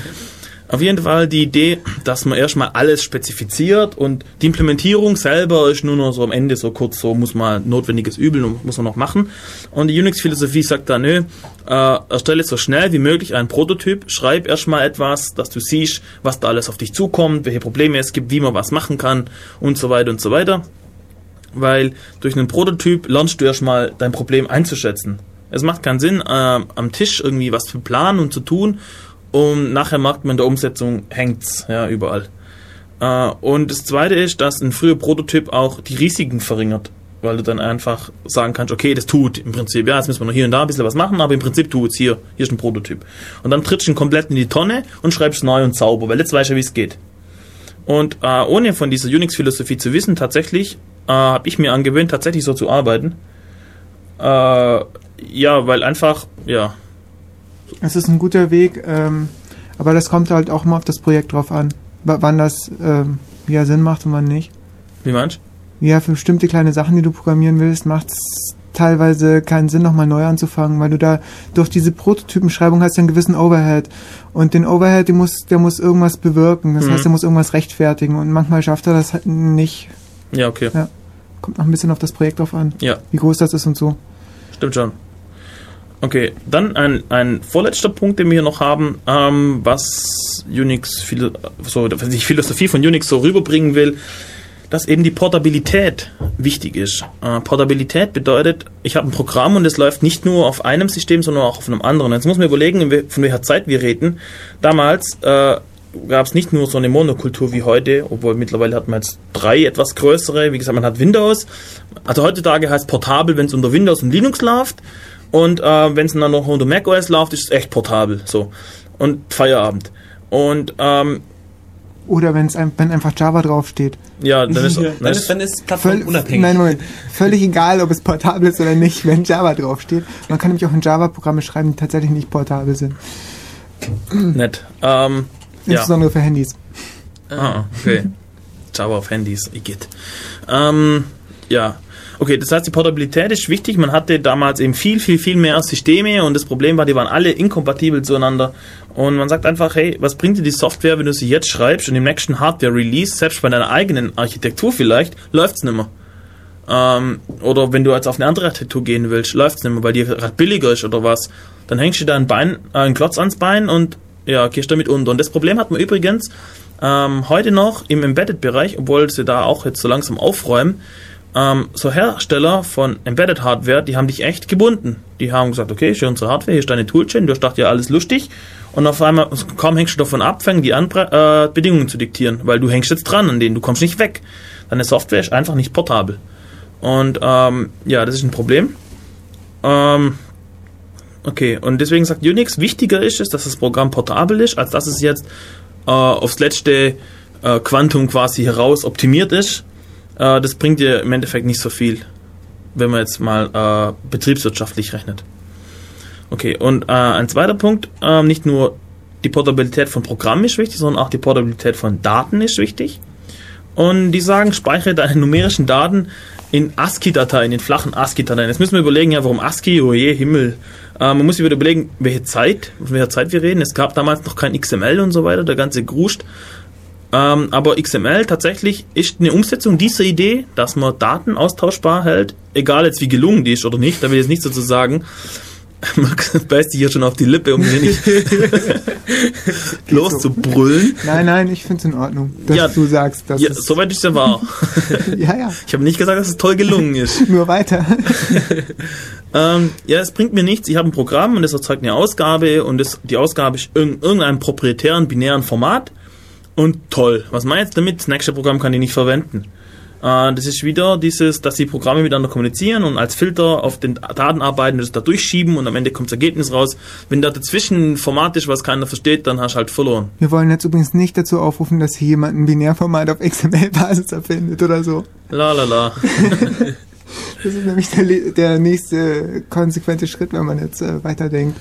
Auf jeden Fall die Idee, dass man erstmal alles spezifiziert und die Implementierung selber ist nur noch so am Ende so kurz, so muss man notwendiges Übel muss man noch machen. Und die Unix-Philosophie sagt da, nö, äh, erstelle so schnell wie möglich einen Prototyp, schreib erstmal etwas, dass du siehst, was da alles auf dich zukommt, welche Probleme es gibt, wie man was machen kann und so weiter und so weiter. Weil durch einen Prototyp lernst du erstmal dein Problem einzuschätzen. Es macht keinen Sinn, äh, am Tisch irgendwie was zu planen und zu tun, und nachher merkt man in der Umsetzung hängt's, ja, überall. Äh, und das Zweite ist, dass ein früher Prototyp auch die Risiken verringert, weil du dann einfach sagen kannst, okay, das tut im Prinzip, ja, jetzt müssen wir noch hier und da ein bisschen was machen, aber im Prinzip tut's hier, hier ist ein Prototyp. Und dann trittst du ihn komplett in die Tonne und schreibst neu und sauber, weil jetzt weißt du, wie es geht. Und äh, ohne von dieser Unix-Philosophie zu wissen, tatsächlich äh, habe ich mir angewöhnt, tatsächlich so zu arbeiten. Äh, ja, weil einfach, ja... Es ist ein guter Weg, ähm, aber das kommt halt auch immer auf das Projekt drauf an, w- wann das ähm, ja Sinn macht und wann nicht. Wie meinst du? Ja, für bestimmte kleine Sachen, die du programmieren willst, macht es teilweise keinen Sinn, nochmal neu anzufangen, weil du da durch diese Prototypenschreibung hast ja einen gewissen Overhead. Und den Overhead, der muss, der muss irgendwas bewirken. Das mhm. heißt, der muss irgendwas rechtfertigen. Und manchmal schafft er das halt nicht. Ja, okay. Ja. Kommt noch ein bisschen auf das Projekt drauf an. Ja. Wie groß das ist und so. Stimmt schon. Okay, dann ein, ein vorletzter Punkt, den wir hier noch haben, ähm, was Unix, so, was die Philosophie von Unix so rüberbringen will, dass eben die Portabilität wichtig ist. Äh, Portabilität bedeutet, ich habe ein Programm und es läuft nicht nur auf einem System, sondern auch auf einem anderen. Jetzt muss man überlegen, von welcher Zeit wir reden. Damals äh, gab es nicht nur so eine Monokultur wie heute, obwohl mittlerweile hat man jetzt drei etwas größere. Wie gesagt, man hat Windows. Also heutzutage heißt portabel, wenn es unter Windows und Linux läuft. Und äh, wenn es dann noch unter macOS läuft, ist es echt portabel. So. Und Feierabend. Und ähm, oder wenn's ein, wenn einfach Java draufsteht. Ja, dann ist, ja, dann ist, dann ist plattformunabhängig. Nein, Moment. Völlig egal, ob es portabel ist oder nicht, wenn Java draufsteht. Man kann nämlich auch in Java-Programme schreiben, die tatsächlich nicht portabel sind. Nett. Ähm, Insbesondere ja. für Handys. Ah, okay. Java auf Handys, igitt. Ähm, ja. Okay, das heißt, die Portabilität ist wichtig. Man hatte damals eben viel, viel, viel mehr Systeme und das Problem war, die waren alle inkompatibel zueinander. Und man sagt einfach, hey, was bringt dir die Software, wenn du sie jetzt schreibst und im nächsten Hardware-Release, selbst bei deiner eigenen Architektur vielleicht, läuft's nicht mehr. Ähm, oder wenn du jetzt auf eine andere Architektur gehen willst, läuft's nicht mehr, weil die gerade billiger ist oder was. Dann hängst du da ein Bein, äh, ein Klotz ans Bein und ja, gehst damit unter. Und das Problem hat man übrigens ähm, heute noch im Embedded-Bereich, obwohl sie da auch jetzt so langsam aufräumen. Ähm, so Hersteller von Embedded Hardware, die haben dich echt gebunden. Die haben gesagt, okay, hier ist unsere Hardware, hier ist deine Toolchain, du hast gedacht, ja, alles lustig. Und auf einmal, kaum hängst du davon ab, fangen die an, äh, Bedingungen zu diktieren, weil du hängst jetzt dran an denen, du kommst nicht weg. Deine Software ist einfach nicht portabel. Und ähm, ja, das ist ein Problem. Ähm, okay, und deswegen sagt Unix, wichtiger ist es, dass das Programm portabel ist, als dass es jetzt äh, aufs letzte äh, Quantum quasi heraus optimiert ist. Das bringt dir im Endeffekt nicht so viel, wenn man jetzt mal äh, betriebswirtschaftlich rechnet. Okay, und äh, ein zweiter Punkt, äh, nicht nur die Portabilität von Programmen ist wichtig, sondern auch die Portabilität von Daten ist wichtig. Und die sagen, speichere deine numerischen Daten in ASCII-Dateien, in flachen ASCII-Dateien. Jetzt müssen wir überlegen, ja, warum ASCII? Oh je, Himmel. Äh, man muss sich wieder überlegen, welche Zeit, von welcher Zeit wir reden. Es gab damals noch kein X M L und so weiter, der ganze Gruscht. Ähm, aber X M L tatsächlich ist eine Umsetzung dieser Idee, dass man Daten austauschbar hält, egal jetzt wie gelungen die ist oder nicht, da will ich jetzt nichts dazu sagen. Max beißt dich hier schon auf die Lippe, um hier nicht loszubrüllen. Nein, nein, ich finde es in Ordnung, dass Ja, du sagst, dass Ja, es... soweit ist ja wahr. ja, ja, Ich habe nicht gesagt, dass es toll gelungen ist. nur weiter. Ähm, ja, es bringt mir nichts. Ich habe ein Programm und das erzeugt eine Ausgabe und das, die Ausgabe ist in irgendeinem proprietären, binären Format und toll. Was meine ich jetzt damit? Das nächste Programm kann ich nicht verwenden. Äh, das ist wieder dieses, dass die Programme miteinander kommunizieren und als Filter auf den Daten arbeiten, das da durchschieben und am Ende kommt das Ergebnis raus. Wenn da dazwischen ein Format ist, was keiner versteht, dann hast du halt verloren. Wir wollen jetzt übrigens nicht dazu aufrufen, dass hier jemand ein Binärformat auf X M L-Basis erfindet oder so. La la la. Das ist nämlich der, le- der nächste konsequente Schritt, wenn man jetzt äh, weiterdenkt.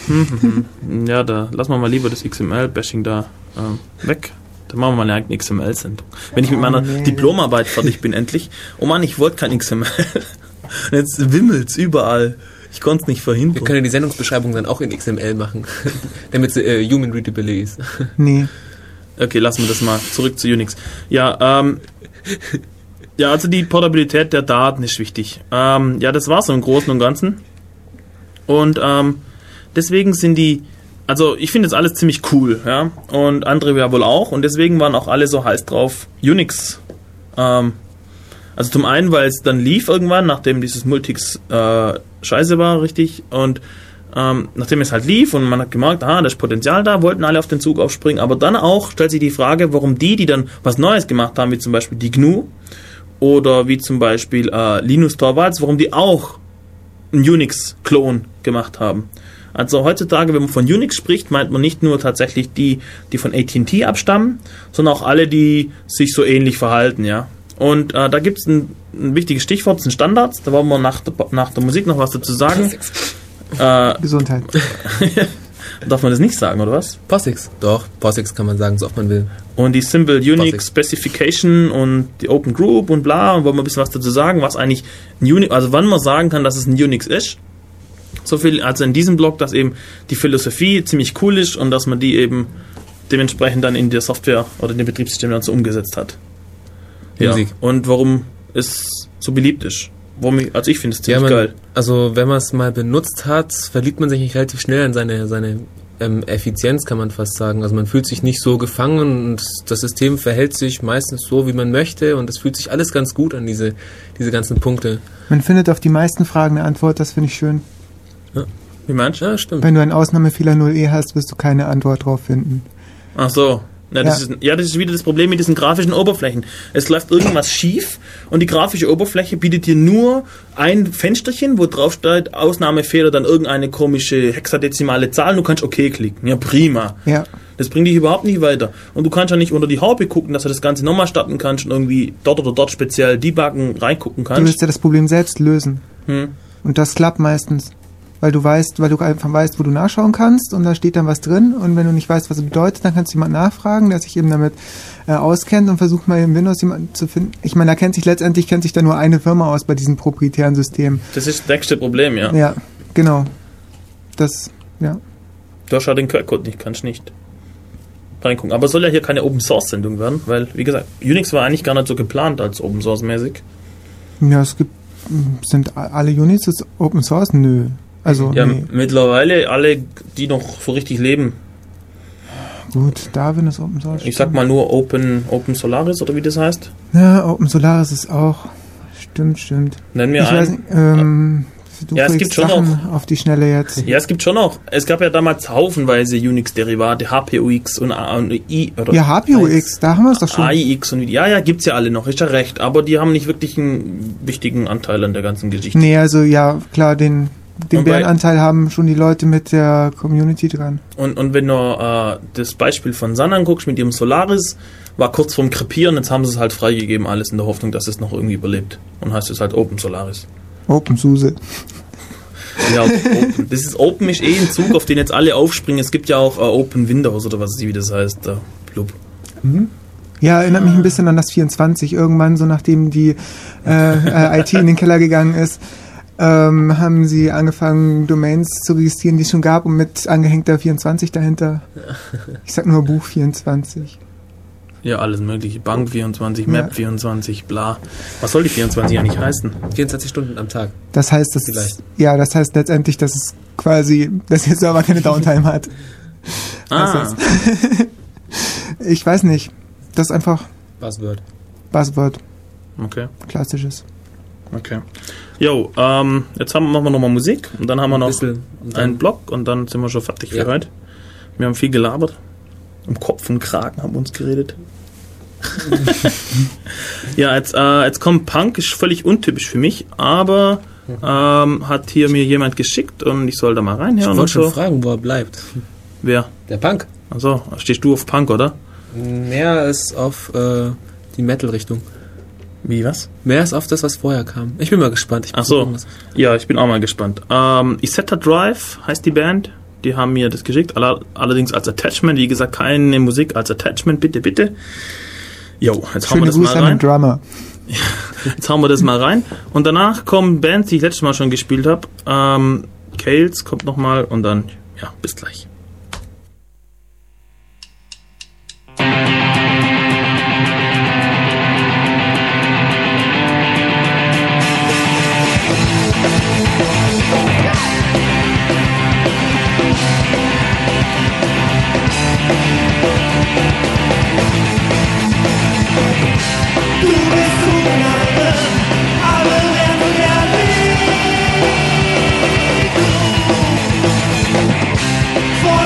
Ja, da lassen wir mal lieber das X M L-Bashing da ähm, weg. Dann machen wir mal eine eigene X M L-Sendung. Wenn ich mit meiner Oh, nee. Diplomarbeit fertig bin, endlich. Oh Mann, ich wollte kein X M L. Und jetzt wimmelt's überall. Ich konnte es nicht Wir verhindern. können die Sendungsbeschreibung dann auch in X M L machen, damit sie äh, human readable ist. Nee. Okay, lassen wir das mal. Zurück zu Unix. Ja, ähm... Ja, also die Portabilität der Daten ist wichtig. Ähm, ja, das war's so im Großen und Ganzen. Und ähm, deswegen sind die, also ich finde das alles ziemlich cool, ja. Und andere ja wohl auch. Und deswegen waren auch alle so heiß drauf, Unix. Ähm, also zum einen, weil es dann lief irgendwann, nachdem dieses Multix äh, scheiße war, richtig. Und ähm, nachdem es halt lief und man hat gemerkt, ah, da ist Potenzial da, wollten alle auf den Zug aufspringen. Aber dann auch stellt sich die Frage, warum die, die dann was Neues gemacht haben, wie zum Beispiel die G N U, oder wie zum Beispiel äh, Linus Torvalds, warum die auch einen Unix-Klon gemacht haben. Also heutzutage, wenn man von Unix spricht, meint man nicht nur tatsächlich die, die von A T und T abstammen, sondern auch alle, die sich so ähnlich verhalten, ja. Und äh, da gibt es ein, ein wichtiges Stichwort, das sind Standards, da wollen wir nach der, nach der Musik noch was dazu sagen. Äh, Gesundheit. darf man das nicht sagen, oder was? POSIX. Doch, POSIX kann man sagen, so oft man will. Und die Simple Unix POSIX. Specification und die Open Group und bla, und wollen wir ein bisschen was dazu sagen, was eigentlich ein Unix, also wann man sagen kann, dass es ein Unix ist. So viel, also in diesem Blog, dass eben die Philosophie ziemlich cool ist und dass man die eben dementsprechend dann in der Software oder in dem Betriebssystem dann so umgesetzt hat. Ja. Musik. Und warum es so beliebt ist. Warum ich, also ich finde es Ja, ziemlich man, geil. also wenn man es mal benutzt hat, verliebt man sich nicht relativ schnell in seine, seine ähm, Effizienz, kann man fast sagen. Also man fühlt sich nicht so gefangen und das System verhält sich meistens so, wie man möchte und es fühlt sich alles ganz gut an, diese, diese ganzen Punkte. Man findet auf die meisten Fragen eine Antwort, das finde ich schön. Wie meinst du? Ja, stimmt. Wenn du einen Ausnahmefehler null e hast, wirst du keine Antwort drauf finden. Ach so. Ja das, Ja. Ist, ja, das ist wieder das Problem mit diesen grafischen Oberflächen. Es läuft irgendwas schief und die grafische Oberfläche bietet dir nur ein Fensterchen, wo drauf steht, Ausnahmefehler, dann irgendeine komische hexadezimale Zahl und du kannst OK klicken. Ja, prima. Ja. Das bringt dich überhaupt nicht weiter. Und du kannst ja nicht unter die Haube gucken, dass du das Ganze nochmal starten kannst und irgendwie dort oder dort speziell debuggen, reingucken Du willst kannst. ja das Problem selbst lösen. Hm. Und das klappt meistens. Weil du weißt, weil du einfach weißt, wo du nachschauen kannst und da steht dann was drin und wenn du nicht weißt, was es bedeutet, dann kannst du jemanden nachfragen, der sich eben damit äh, auskennt und versucht mal in Windows jemanden zu finden. Ich meine, da kennt sich letztendlich kennt sich da nur eine Firma aus bei diesem proprietären System. Das ist das nächste Problem, ja. Ja, genau. Das, ja. Du hast ja den Quellcode nicht, kannst nicht reingucken. Aber es soll ja hier keine Open-Source-Sendung werden, weil, wie gesagt, Unix war eigentlich gar nicht so geplant als Open-Source-mäßig. Ja, es gibt, sind alle Units ist Open Source? Nö. Also, Ja, nee. mittlerweile alle, die noch so richtig leben. Gut, Darwin ist Open Source. Ich sag mal nur Open, Open Solaris oder wie das heißt. Ja, Open Solaris ist auch. Stimmt, stimmt. Nennen wir Ich weiß nicht, einen. ähm, du Ja, es kriegst gibt schon Sachen auf die Schnelle jetzt. Ja, es gibt schon noch. Es gab ja damals haufenweise Unix-Derivate, H P U X und, A- und I. Oder Ja, H P U X, da haben wir es doch schon. A I X und ja, ja, gibt's ja alle noch, ist ja recht. Aber die haben nicht wirklich einen wichtigen Anteil an der ganzen Geschichte. Nee, also ja, klar, den, den Und bei- Bärenanteil haben schon die Leute mit der Community dran. Und, und wenn du äh, das Beispiel von Sun anguckst mit ihrem Solaris, war kurz vorm Krepieren, jetzt haben sie es halt freigegeben, alles in der Hoffnung, dass es noch irgendwie überlebt. Und heißt es halt Open Solaris. Open Suse. Ja, Open. Das ist Open ist eh ein Zug, auf den jetzt alle aufspringen. Es gibt ja auch äh, Open Windows oder was wie das heißt. Da. Blub. Ja, erinnert mich ein bisschen an das vierundzwanzig. Irgendwann, so nachdem die äh, äh, I T in den Keller gegangen ist, ähm, haben sie angefangen, Domains zu registrieren, die es schon gab und mit angehängter vierundzwanzig dahinter. Ich sag nur Buch vierundzwanzig. Ja, alles mögliche. Bank vierundzwanzig, Ja. Map vierundzwanzig, bla. Was soll die vierundzwanzig eigentlich heißen? vierundzwanzig Stunden am Tag. Das heißt, das Vielleicht. ja, das heißt letztendlich, dass es quasi, dass der Server keine Downtime hat. Ah. Also, ich weiß nicht. Das ist einfach Buzzword. Buzzword. Okay, Klassisches. okay. Jo, ähm, jetzt haben, machen wir nochmal Musik und dann haben wir Ein noch bisschen. Und dann- einen Block und dann sind wir schon fertig für Ja. heute. Wir haben viel gelabert. Im Kopf und Kragen haben wir uns geredet. Ja, jetzt, äh, jetzt kommt Punk, ist völlig untypisch für mich, aber ähm, hat hier mir jemand geschickt und ich soll da mal Ich reinhören und wollte schon so. fragen, wo er bleibt. Wer? Der Punk. Achso, stehst du auf Punk, oder? Mehr ist auf äh, die Metal-Richtung. Wie, was? Mehr ist auf das, was vorher kam. Ich bin mal gespannt. Ich Ach so. irgendwas- Ja, ich bin auch mal gespannt. Ähm, Isetta Drive heißt die Band. Die haben mir das geschickt, aller, allerdings als Attachment. Wie gesagt, keine Musik als Attachment, bitte, bitte. Jo, jetzt hauen wir Schöne das mal Grüße an rein. den Drummer. Jetzt hauen wir das mal rein. Und danach kommen Bands, die ich letztes Mal schon gespielt habe. Ähm, Kales kommt nochmal und dann, ja, bis gleich. For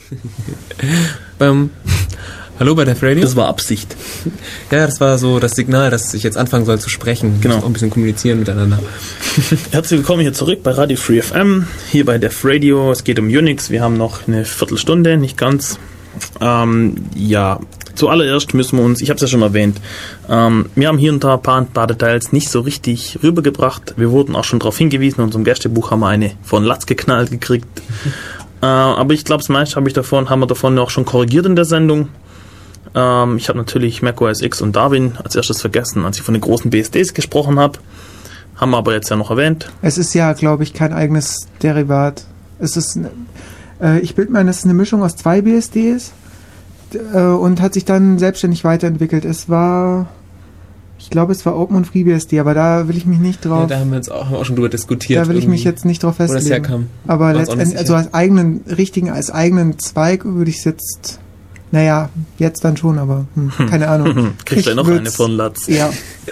ähm, hallo bei der Radio. Das war Absicht. Ja, das war so das Signal, dass ich jetzt anfangen soll zu sprechen. Genau. Auch ein bisschen kommunizieren miteinander. Herzlich willkommen hier zurück bei Radio Free F M, hier bei Def Radio. Es geht um Unix. Wir haben noch eine Viertelstunde, nicht ganz. Ähm, ja, zuallererst müssen wir uns, ich habe es ja schon erwähnt, ähm, wir haben hier und da ein paar, ein paar Details nicht so richtig rübergebracht. Wir wurden auch schon darauf hingewiesen, in unserem Gästebuch haben wir eine von Latz geknallt gekriegt. Äh, aber ich glaube, das meiste habe ich davon, haben wir davon auch schon korrigiert in der Sendung. Ähm, ich habe natürlich macOS X und Darwin als erstes vergessen, als ich von den großen B S Ds gesprochen habe. Haben wir aber jetzt ja noch erwähnt. Es ist ja, glaube ich, kein eigenes Derivat. Es ist, äh, ich bilde mir ein, es ist eine Mischung aus zwei B S Ds äh, und hat sich dann selbstständig weiterentwickelt. Es war, ich glaube, es war Open und FreeBSD, aber da will ich mich nicht drauf. Ja, da haben wir uns auch, haben wir auch schon drüber diskutiert. Da will ich mich jetzt nicht drauf festlegen. Wo das herkam. Aber letztendlich, also als eigenen, richtigen, als eigenen Zweig würde ich es jetzt, naja, jetzt dann schon, aber hm, keine Ahnung. Kriegt er noch eine von Latz. Ja,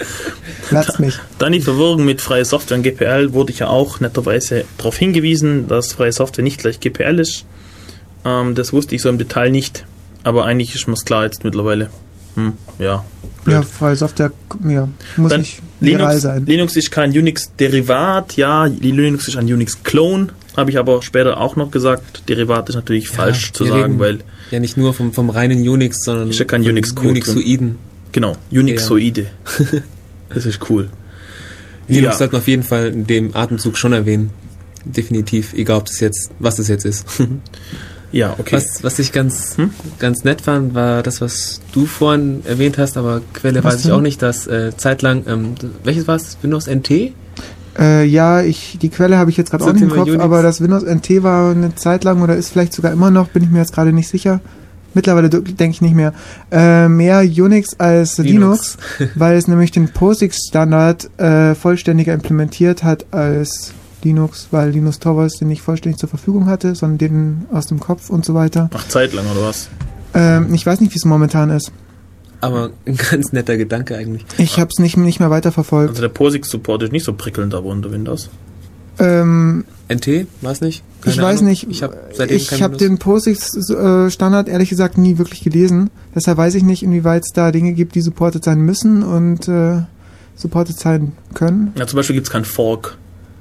Latz mich. Dann die Verwirrung mit freie Software und G P L wurde ich ja auch netterweise darauf hingewiesen, dass freie Software nicht gleich G P L ist. Ähm, das wusste ich so im Detail nicht, aber eigentlich ist mir es klar jetzt mittlerweile. Hm, ja. Blöd. Ja, freie Software, ja, muss Dann nicht viral Linux, sein. Linux ist kein Unix-Derivat, ja, die Linux ist ein Unix-Clone, habe ich aber später auch noch gesagt. Derivat ist natürlich Ja, falsch zu wir sagen, reden weil ja nicht nur vom, vom reinen Unix, sondern ist ja kein von Unix-Code Unixoiden. genau, Unixoide. Das ist cool. Linux Ja. sollten wir auf jeden Fall in dem Atemzug schon erwähnen. Definitiv, egal ob das jetzt, was das jetzt ist. Ja, okay. Was, was ich ganz, Hm? ganz nett fand, war das, was du vorhin erwähnt hast, aber Quelle Was weiß ich denn? auch nicht, dass äh, zeitlang, ähm, welches war es? Windows N T? Äh, ja, ich, die Quelle habe ich jetzt gerade Zum auch nicht im Thema Kopf, Unix. aber das Windows N T war eine Zeit lang oder ist vielleicht sogar immer noch, bin ich mir jetzt gerade nicht sicher. Mittlerweile d- denke ich nicht mehr. Äh, mehr Unix als Linux, Linux. weil es nämlich den POSIX-Standard äh, vollständiger implementiert hat als Linux, weil Linus Torvalds den nicht vollständig zur Verfügung hatte, sondern den aus dem Kopf und so weiter. Ach, zeitlang oder was? Ähm, ich weiß nicht, wie es momentan ist. Aber ein ganz netter Gedanke eigentlich. Ich habe es nicht, nicht mehr weiterverfolgt. Also der POSIX-Support ist nicht so prickelnd aber unter Windows. Ähm, N T? War es nicht? ich Keine weiß Ahnung. nicht. Ich habe seitdem Ich kein habe Windows. den POSIX-Standard ehrlich gesagt nie wirklich gelesen. Deshalb weiß ich nicht, inwieweit es da Dinge gibt, die supported sein müssen und äh, supported sein können. Ja, zum Beispiel gibt es keinen Fork.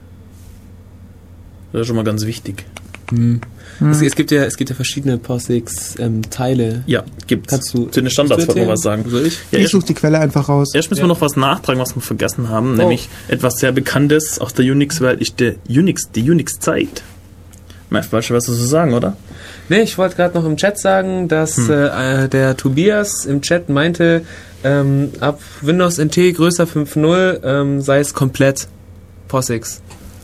Das ist schon mal ganz wichtig. Hm. Hm. Es, es gibt ja, es gibt ja verschiedene POSIX-Teile. Ja, gibt's. Kannst du zu den Standards kannst du wollte man was erzählen? sagen. Soll ich? Ja, ich erst, suche die Quelle einfach raus. erst müssen Ja. wir noch was nachtragen, was wir vergessen haben, Oh. nämlich etwas sehr Bekanntes aus der Unix-Welt ist der Unix, die Unix-Zeit. Weißt du, was du so sagen, oder? Nee, ich wollte gerade noch im Chat sagen, dass Hm. äh, der Tobias im Chat meinte, ähm, ab Windows N T größer fünf Punkt null ähm, sei es komplett POSIX.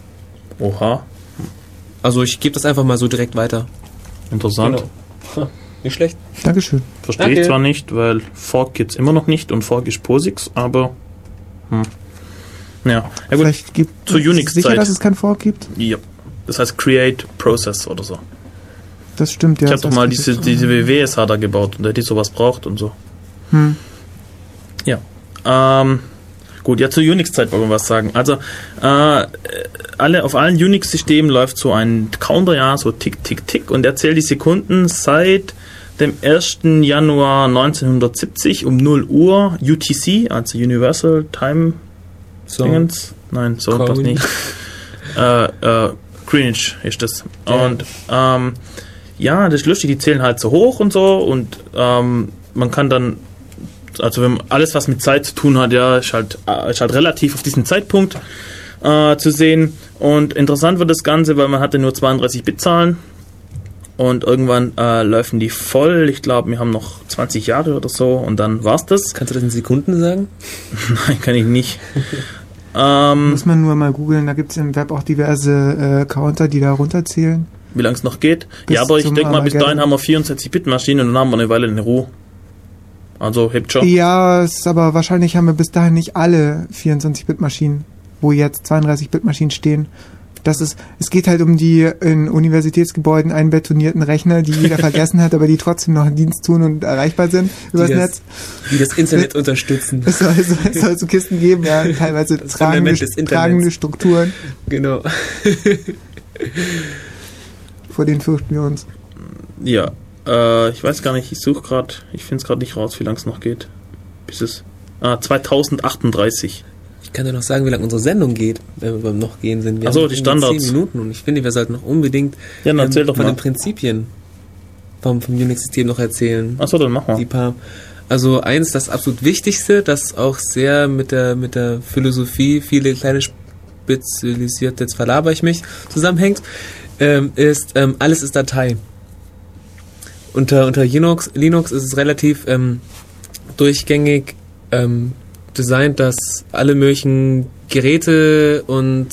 Oha, Also ich gebe das einfach mal so direkt weiter. interessant. Genau. Nicht schlecht. Dankeschön. Verstehe ich Danke. zwar nicht, weil Fork gibt's immer noch nicht und Fork ist POSIX, aber hm. ja. Ja gut, Vielleicht gibt zur ist es Unix-Zeit. sicher, dass es kein Fork gibt? ja. Das heißt Create Process oder so. Das stimmt, ja. ich habe das doch mal heißt, diese, diese W W S H da gebaut und der die sowas braucht und so. Hm. Ja. Ähm, gut, ja, zur Unix-Zeit wollen wir was sagen. Also, äh, alle, auf allen Unix-Systemen läuft so ein Counter, ja, so tick, tick, tick, und er zählt die Sekunden seit dem ersten Januar neunzehnhundertsiebzig um null Uhr U T C, also Universal Time So. Dingens. Nein, so Cool. was nicht. äh, äh, Greenwich ist das. Ja. Und ähm, ja, das ist lustig, die zählen halt so hoch und so und ähm, man kann dann, also wenn alles was mit Zeit zu tun hat, ja, ist halt, äh, ist halt relativ auf diesen Zeitpunkt äh, zu sehen. Und interessant wird das Ganze, weil man hatte nur zweiunddreißig Bit Zahlen und irgendwann äh, laufen die voll. Ich glaube, wir haben noch zwanzig Jahre oder so und dann war's das. Kannst du das in Sekunden sagen? Nein, kann ich nicht. ähm, Muss man nur mal googeln, da gibt es im Web auch diverse äh, Counter, die da runterzählen. wie lange es noch geht. Bis Ja, aber ich zum denke mal, bis Armageddon. dahin haben wir vierundsechzig Bit Maschinen und dann haben wir eine Weile in Ruhe. Also hebt schon. Ja, es ist aber wahrscheinlich haben wir bis dahin nicht alle vierundzwanzig Bit Maschinen, wo jetzt zweiunddreißig Bit Maschinen stehen. Das ist, es geht halt um die in Universitätsgebäuden einbetonierten Rechner, die jeder vergessen hat, aber die trotzdem noch einen Dienst tun und erreichbar sind übers die das, Netz. Die das Internet unterstützen. Es soll, es soll, es soll so Kisten geben, ja, teilweise Das tragende, Fundament des Internets. tragende Strukturen, Genau. vor denen fürchten wir uns. Ja, äh, ich weiß gar nicht, ich suche gerade, ich finde es gerade nicht raus, wie lange es noch geht. Bis es, ah, zweitausendachtunddreißig. Ich kann dir noch sagen, wie lange unsere Sendung geht, wenn wir beim noch gehen sind. Wir Ach so, haben die irgendwie Standards. zehn Minuten und ich finde, wir sollten noch unbedingt Ja, dann erzähl doch von mal. den Prinzipien vom, vom Unix-System noch erzählen. Achso, dann mach mal. Die paar. Also eins, das absolut Wichtigste, das auch sehr mit der mit der Philosophie, viele kleine spezialisierte, jetzt verlaber ich mich, zusammenhängt, ähm, ist, ähm, alles ist Datei. Unter, unter Linux, Linux ist es relativ ähm, durchgängig ähm, designt, dass alle möglichen Geräte und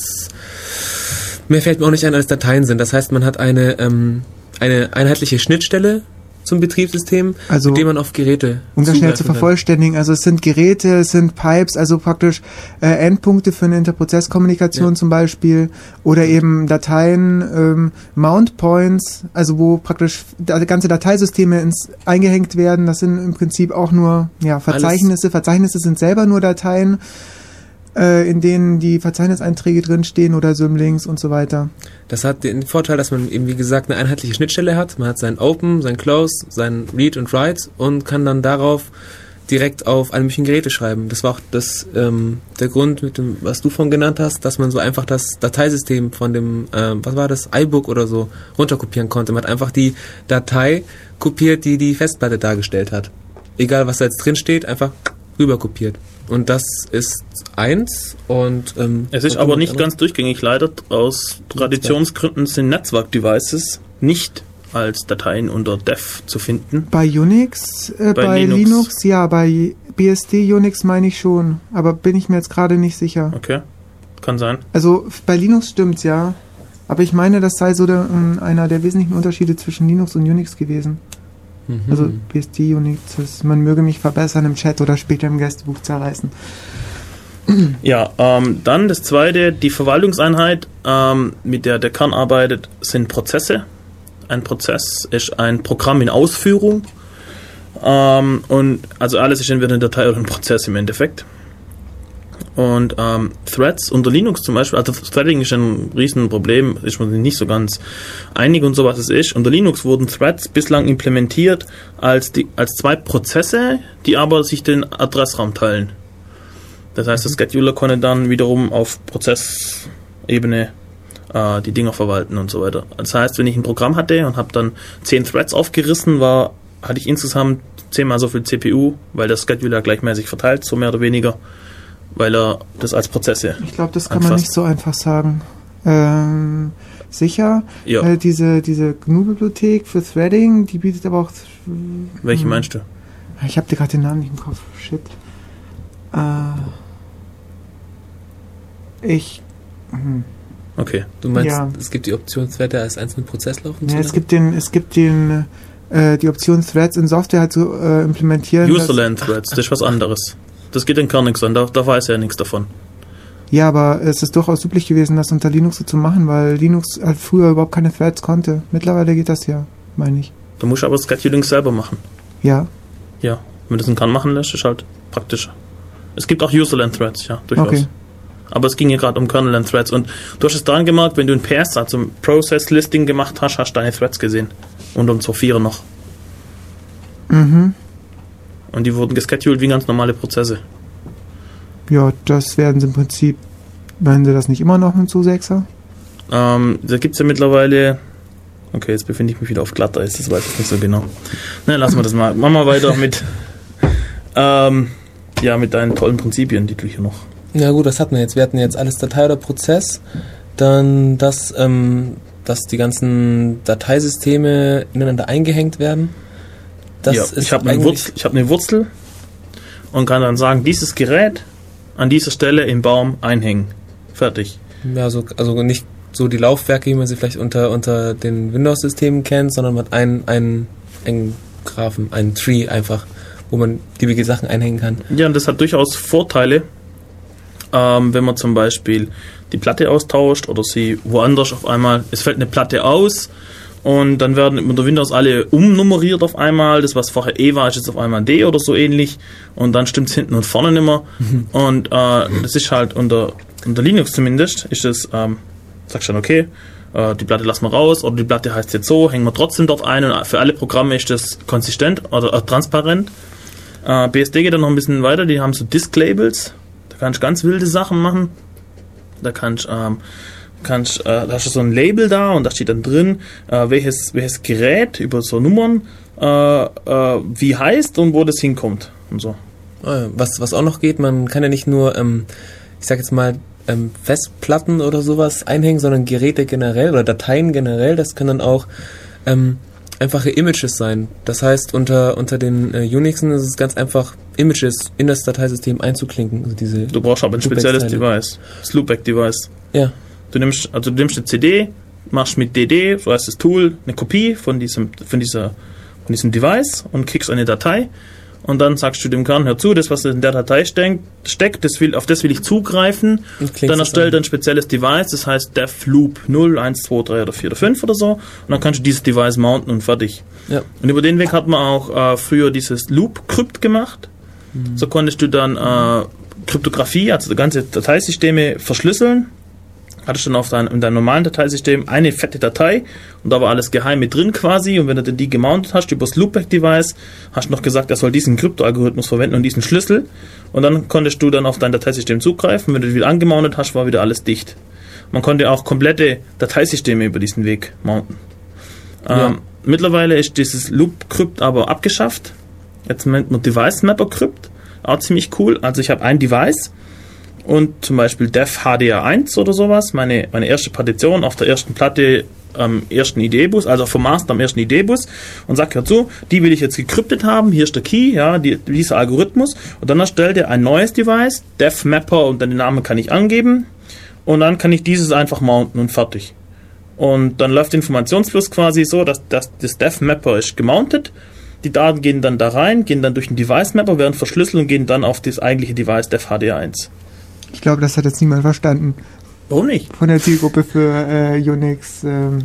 mehr fällt mir auch nicht ein, als Dateien sind. Das heißt, man hat eine, ähm, eine einheitliche Schnittstelle zum Betriebssystem, Also, mit dem man auf Geräte um das schnell zu zugreifen kann. vervollständigen, also es sind Geräte, es sind Pipes, also praktisch äh, Endpunkte für eine Interprozesskommunikation Ja. zum Beispiel oder eben Dateien, ähm, Mount Points, also wo praktisch da, ganze Dateisysteme ins, eingehängt werden. Das sind im Prinzip auch nur ja, Verzeichnisse. Verzeichnisse sind selber nur Dateien, äh, in denen die Verzeichniseinträge drinstehen oder Symlinks und so weiter. Das hat den Vorteil, dass man eben, wie gesagt, eine einheitliche Schnittstelle hat. Man hat sein Open, sein Close, sein Read und Write und kann dann darauf direkt auf alle möglichen Geräte schreiben. Das war auch das, ähm, der Grund, mit dem, was du vorhin genannt hast, dass man so einfach das Dateisystem von dem, ähm, was war das, iBook oder so, runterkopieren konnte. Man hat einfach die Datei kopiert, die die Festplatte dargestellt hat. Egal, was da jetzt drin steht, einfach rüber kopiert. Und das ist eins und ähm, Es ist aber nicht ganz durchgängig, leider. Aus Traditionsgründen sind Netzwerk-Devices nicht als Dateien unter Dev zu finden. Bei Unix, äh, Bei bei, Linux. Linux. ja, bei B S D Unix meine ich schon, aber bin ich mir jetzt gerade nicht sicher. Okay, kann sein. Also f- bei Linux stimmt's ja, aber ich meine, das sei so der, ähm, einer der wesentlichen Unterschiede zwischen Linux und Unix gewesen. Mhm. Also B S D Unix, das, man möge mich verbessern im Chat oder später im Gästebuch zerreißen. Ja, ähm, dann das zweite, die Verwaltungseinheit, ähm, mit der der Kern arbeitet, sind Prozesse. Ein Prozess ist ein Programm in Ausführung. Ähm, und also alles ist entweder eine Datei oder ein Prozess im Endeffekt. Und ähm, Threads unter Linux zum Beispiel, also Threading ist ein Riesenproblem, ist man sich nicht so ganz einig und so, was es ist. Unter Linux wurden Threads bislang implementiert als, die, als zwei Prozesse, die aber sich den Adressraum teilen. Das heißt, der Scheduler konnte dann wiederum auf Prozessebene äh, die Dinger verwalten und so weiter. Das heißt, wenn ich ein Programm hatte und habe dann zehn Threads aufgerissen, war, hatte ich insgesamt zehnmal so viel C P U, weil der Scheduler gleichmäßig verteilt, so mehr oder weniger, weil er das als Prozesse Ich glaube, das kann man anfasst. nicht so einfach sagen. Ähm, sicher, Ja, äh, diese, diese G N U-Bibliothek für Threading, die bietet aber auch... welche hm. meinst du? Ich habe dir gerade den Namen nicht im Kopf. Shit. Äh, ich... Hm. Okay. Du meinst, Ja. es gibt die Option, Threader als einzelnen Prozess laufen zu Ja, es lassen? gibt den, es gibt den, äh, die Option Threads in Software halt zu äh, implementieren. dass- Userland Threads, das ist was anderes. Das geht den Kern nichts an, da, da weiß er ja nichts davon. Ja, aber es ist durchaus üblich gewesen, das unter Linux so zu machen, weil Linux halt früher überhaupt keine Threads konnte. Mittlerweile geht das ja, meine ich. Du musst aber das Scheduling selber machen. Ja, Ja, wenn du das in Kern machen lässt, ist halt praktischer. Es gibt auch Userland Threads, ja, durchaus. okay. Aber es ging ja gerade um Kernel Threads und du hast es daran gemerkt, wenn du ein P S, also ein Process Listing gemacht hast, hast du deine Threads gesehen. Und um Sophia noch. Mhm. Und die wurden gescheduled wie ganz normale Prozesse. Ja, das werden sie im Prinzip, meinen sie das nicht immer noch mit Zusechser? Ähm, da gibt es ja mittlerweile. Okay, jetzt befinde ich mich wieder auf Glatteis, das weiß ich nicht so genau. Na, lassen wir das mal. Machen wir weiter mit. Ähm, ja, mit deinen tollen Prinzipien, die du hier noch. Ja gut, das hatten wir jetzt. Wir hatten jetzt alles Datei oder Prozess. Dann, dass, ähm, dass die ganzen Dateisysteme ineinander eingehängt werden. Das ja, ist ich habe eine, eigentlich- Wurzel, ich hab eine Wurzel und kann dann sagen, dieses Gerät an dieser Stelle im Baum einhängen. Fertig. Ja, so, also nicht so die Laufwerke, wie man sie vielleicht unter, unter den Windows-Systemen kennt, sondern man hat einen, einen, einen Graphen, einen Tree einfach, wo man beliebige Sachen einhängen kann. Ja, und das hat durchaus Vorteile, ähm, wenn man zum Beispiel die Platte austauscht oder sie woanders auf einmal, es fällt eine Platte aus und dann werden unter Windows alle umnummeriert auf einmal, das was vorher E war, ist jetzt auf einmal D oder so ähnlich und dann stimmt es hinten und vorne nicht mehr und äh, das ist halt unter, unter Linux zumindest, ist das, ähm, sagst du dann okay, äh, äh, die Platte lassen wir raus oder die Platte heißt jetzt so, hängen wir trotzdem dort ein und für alle Programme ist das konsistent oder äh, transparent. Äh, B S D geht dann noch ein bisschen weiter, die haben so Disk-Labels, da kannst du ganz wilde Sachen machen. Da kannst ähm, kannst, äh, da hast du so ein Label da und da steht dann drin, äh, welches, welches Gerät über so Nummern äh, äh, wie heißt und wo das hinkommt und so. Was, was auch noch geht, man kann ja nicht nur, ähm, ich sag jetzt mal, ähm, Festplatten oder sowas einhängen, sondern Geräte generell oder Dateien generell, das können dann auch ähm, einfache Images sein. Das heißt, unter, unter den äh, Unixen ist es ganz einfach, Images in das Dateisystem einzuklinken. Also diese du brauchst aber ein spezielles Device, das Loopback-Device. Ja. Du nimmst, also du nimmst eine C D, machst mit D D, so heißt das Tool, eine Kopie von diesem, von dieser, von diesem Device und kriegst eine Datei. Und dann sagst du dem Kern, hör zu, das, was in der Datei steck, steckt, das will, auf das will ich zugreifen. Dann erstellt er ein spezielles Device, das heißt DevLoop null, eins, zwei, drei oder vier oder fünf oder so. Und dann kannst du dieses Device mounten und fertig. Ja. Und über den Weg hat man auch äh, früher dieses Loop-Crypt gemacht. Mhm. So konntest du dann äh, Kryptographie, also ganze Dateisysteme verschlüsseln. Hattest dann auf dein, in deinem normalen Dateisystem eine fette Datei und da war alles geheim mit drin quasi und wenn du dann die gemountet hast über das Loopback-Device, hast du noch gesagt, er soll diesen Krypto-Algorithmus verwenden und diesen Schlüssel und dann konntest du dann auf dein Dateisystem zugreifen, wenn du die wieder angemountet hast, war wieder alles dicht. Man konnte auch komplette Dateisysteme über diesen Weg mounten. Ja. Ähm, mittlerweile ist dieses Loop-Crypt aber abgeschafft. Jetzt nennt man Device-Mapper-Crypt, auch ziemlich cool. Also ich habe ein Device und zum Beispiel Dev H D R eins oder sowas, meine, meine erste Partition auf der ersten Platte am ersten I D E-Bus, also vom Master am ersten I D E-Bus und sagt dazu, die will ich jetzt gekryptet haben, hier ist der Key, ja, die, dieser Algorithmus und dann erstellt er ein neues Device, Dev Mapper und dann den Namen kann ich angeben und dann kann ich dieses einfach mounten und fertig. Und dann läuft der Informationsfluss quasi so, dass, dass das Dev Mapper ist gemountet, die Daten gehen dann da rein, gehen dann durch den Device Mapper, werden verschlüsselt und gehen dann auf das eigentliche Device Dev H D R eins. Ich glaube, das hat jetzt niemand verstanden. Warum nicht? Von der Zielgruppe für äh, Unix. Ähm,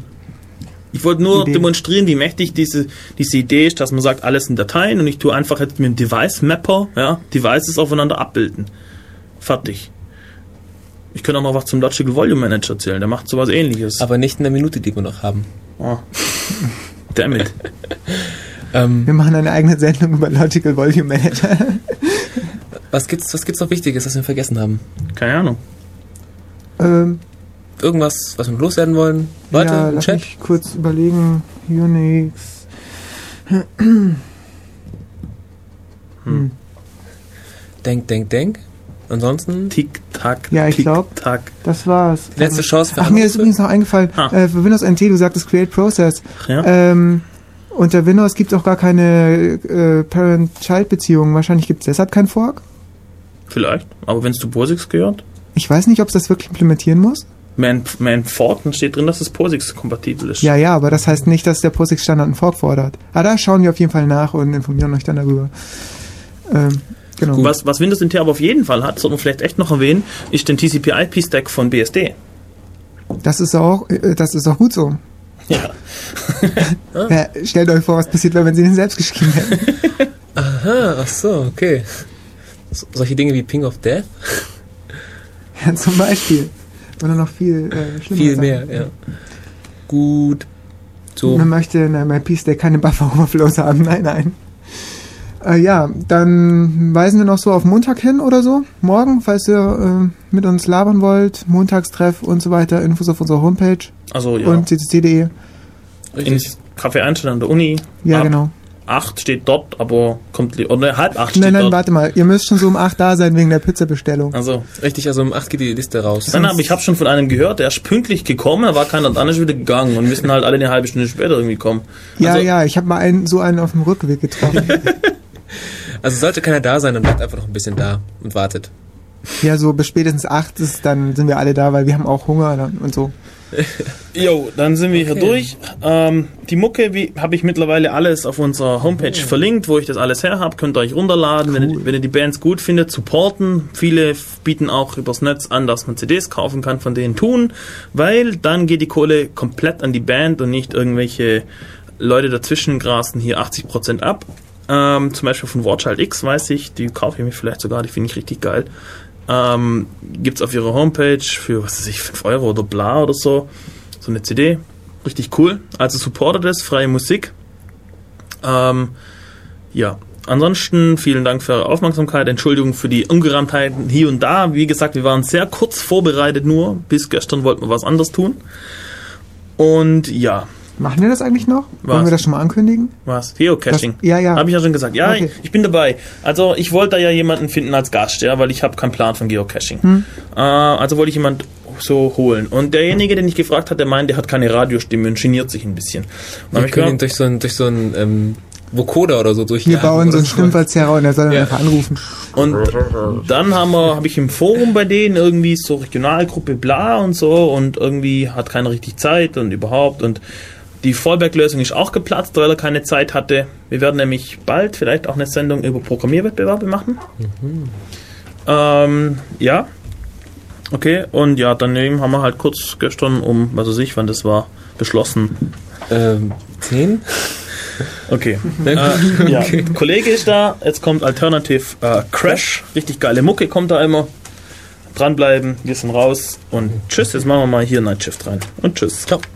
ich wollte nur Idee. demonstrieren, wie mächtig diese, diese Idee ist, dass man sagt, alles in Dateien und ich tue einfach jetzt mit dem Device-Mapper, ja, Devices aufeinander abbilden. Fertig. Ich könnte auch noch was zum Logical Volume Manager erzählen, der macht sowas ähnliches. Aber nicht in der Minute, die wir noch haben. Oh. Damn it. ähm, wir machen eine eigene Sendung über Logical Volume Manager. Was gibt's, was gibt's noch Wichtiges, was wir vergessen haben? Keine Ahnung. Ähm, Irgendwas, was wir loswerden wollen? Leute, ja, im lass Chat? mich kurz überlegen. Unix. Hm. Denk, denk, denk. Ansonsten? Tick-Tack, Ja, ich glaube, Tick-Tack. das war's. Letzte Chance für Ach, mir ist Anrufe? übrigens noch eingefallen, Ah. äh, für Windows N T, du sagtest Create Process. Ja. Ähm, unter Windows gibt es auch gar keine äh, Parent-Child-Beziehung. Wahrscheinlich gibt es deshalb keinen Fork. Vielleicht, aber wenn es zu POSIX gehört. Ich weiß nicht, ob es das wirklich implementieren muss. Man, man Fork, dann steht drin, dass es POSIX-kompatibel ist. Ja, ja, aber das heißt nicht, dass der POSIX-Standard einen Fork fordert. Ah, da schauen wir auf jeden Fall nach und informieren euch dann darüber. Ähm, genau. Was, was Windows N T aber auf jeden Fall hat, sollte man vielleicht echt noch erwähnen, ist den T C P I P-Stack von B S D. Das ist auch, äh, das ist auch gut so. Ja. Ja, stellt euch vor, was passiert wäre, wenn sie den selbst geschrieben hätten. Aha, ach so, okay. So, solche Dinge wie Ping of Death? Ja, zum Beispiel. Oder noch viel äh, schlimmer. Viel Sachen. mehr, ja. Gut. So. Man möchte in einem I P-Stack keine Buffer-Overflows haben. Nein, nein. Äh, ja, dann weisen wir noch so auf Montag hin oder so. Morgen, falls ihr äh, mit uns labern wollt. Montagstreff und so weiter. Infos auf unserer Homepage. Also ja. Und c c c punkt d e. In Café Einstein an der Uni. Ja, Ab genau. acht steht dort, aber kommt, li- oder halb acht Nein, steht nein, dort. warte mal. Ihr müsst schon so um acht da sein wegen der Pizzabestellung. Also, Richtig, also um acht geht die Liste raus. nein, aber ich habe schon von einem gehört, der ist pünktlich gekommen, da war keiner und anders wieder gegangen und müssen halt alle eine halbe Stunde später irgendwie kommen. Ja, Also, ja, ich habe mal einen, so einen auf dem Rückweg getroffen. Also sollte keiner da sein, dann bleibt einfach noch ein bisschen da und wartet. Ja, so bis spätestens acht ist, dann sind wir alle da, weil wir haben auch Hunger dann und so. Jo, dann sind wir hier Okay. durch. Ähm, die Mucke, wie habe ich mittlerweile alles auf unserer Homepage verlinkt, wo ich das alles her habe. Könnt ihr euch runterladen, wenn, ihr, wenn ihr die Bands gut findet, supporten. Viele f- bieten auch übers Netz an, dass man C Ds kaufen kann, von denen tun, weil dann geht die Kohle komplett an die Band und nicht irgendwelche Leute dazwischen grasen hier achtzig Prozent ab. Ähm, zum Beispiel von Warchild X weiß ich, die kaufe ich mir vielleicht sogar, die finde ich richtig geil. Ähm, gibt's auf ihrer Homepage für, was weiß ich, fünf Euro oder bla oder so. so eine C D. Richtig cool. Also supportet es, freie Musik. Ähm, ja, ansonsten vielen Dank für eure Aufmerksamkeit. Entschuldigung für die Ungereimtheiten hier und da. Wie gesagt, wir waren sehr kurz vorbereitet nur. Bis gestern wollten wir was anderes tun. Und ja. Machen wir das eigentlich noch? Was? Wollen wir das schon mal ankündigen? Was? Geocaching? Das, ja, ja. Habe ich ja schon gesagt. Ja, Okay. ich, ich bin dabei. Also ich wollte da ja jemanden finden als Gast, ja, weil ich habe keinen Plan von Geocaching. Hm. Äh, also wollte ich jemanden so holen. Und derjenige, den ich gefragt hatte, der meint, der hat keine Radiostimme und geniert sich ein bisschen. Und dann hab Wir ich können ihn gedacht, durch so einen durch so einen, ähm, Vocoder oder so durch. Wir bauen so einen Stimmverzerrer und er soll dann Ja. einfach anrufen. Und dann haben wir, habe ich im Forum bei denen irgendwie so Regionalgruppe bla und so und irgendwie hat keiner richtig Zeit und überhaupt und die Fallback-Lösung ist auch geplatzt, weil er keine Zeit hatte. Wir werden nämlich bald vielleicht auch eine Sendung über Programmierwettbewerbe machen. Mhm. Ähm, ja. Okay, und ja, daneben haben wir halt kurz gestern um, was weiß ich, wann das war, beschlossen. Ähm, zehn? Okay. äh, ja. Kollege ist da, jetzt kommt Alternative äh, Crash. Richtig geile Mucke kommt da immer. Dranbleiben, wir sind raus und tschüss, jetzt machen wir mal hier Night Shift rein. Und tschüss. Ciao.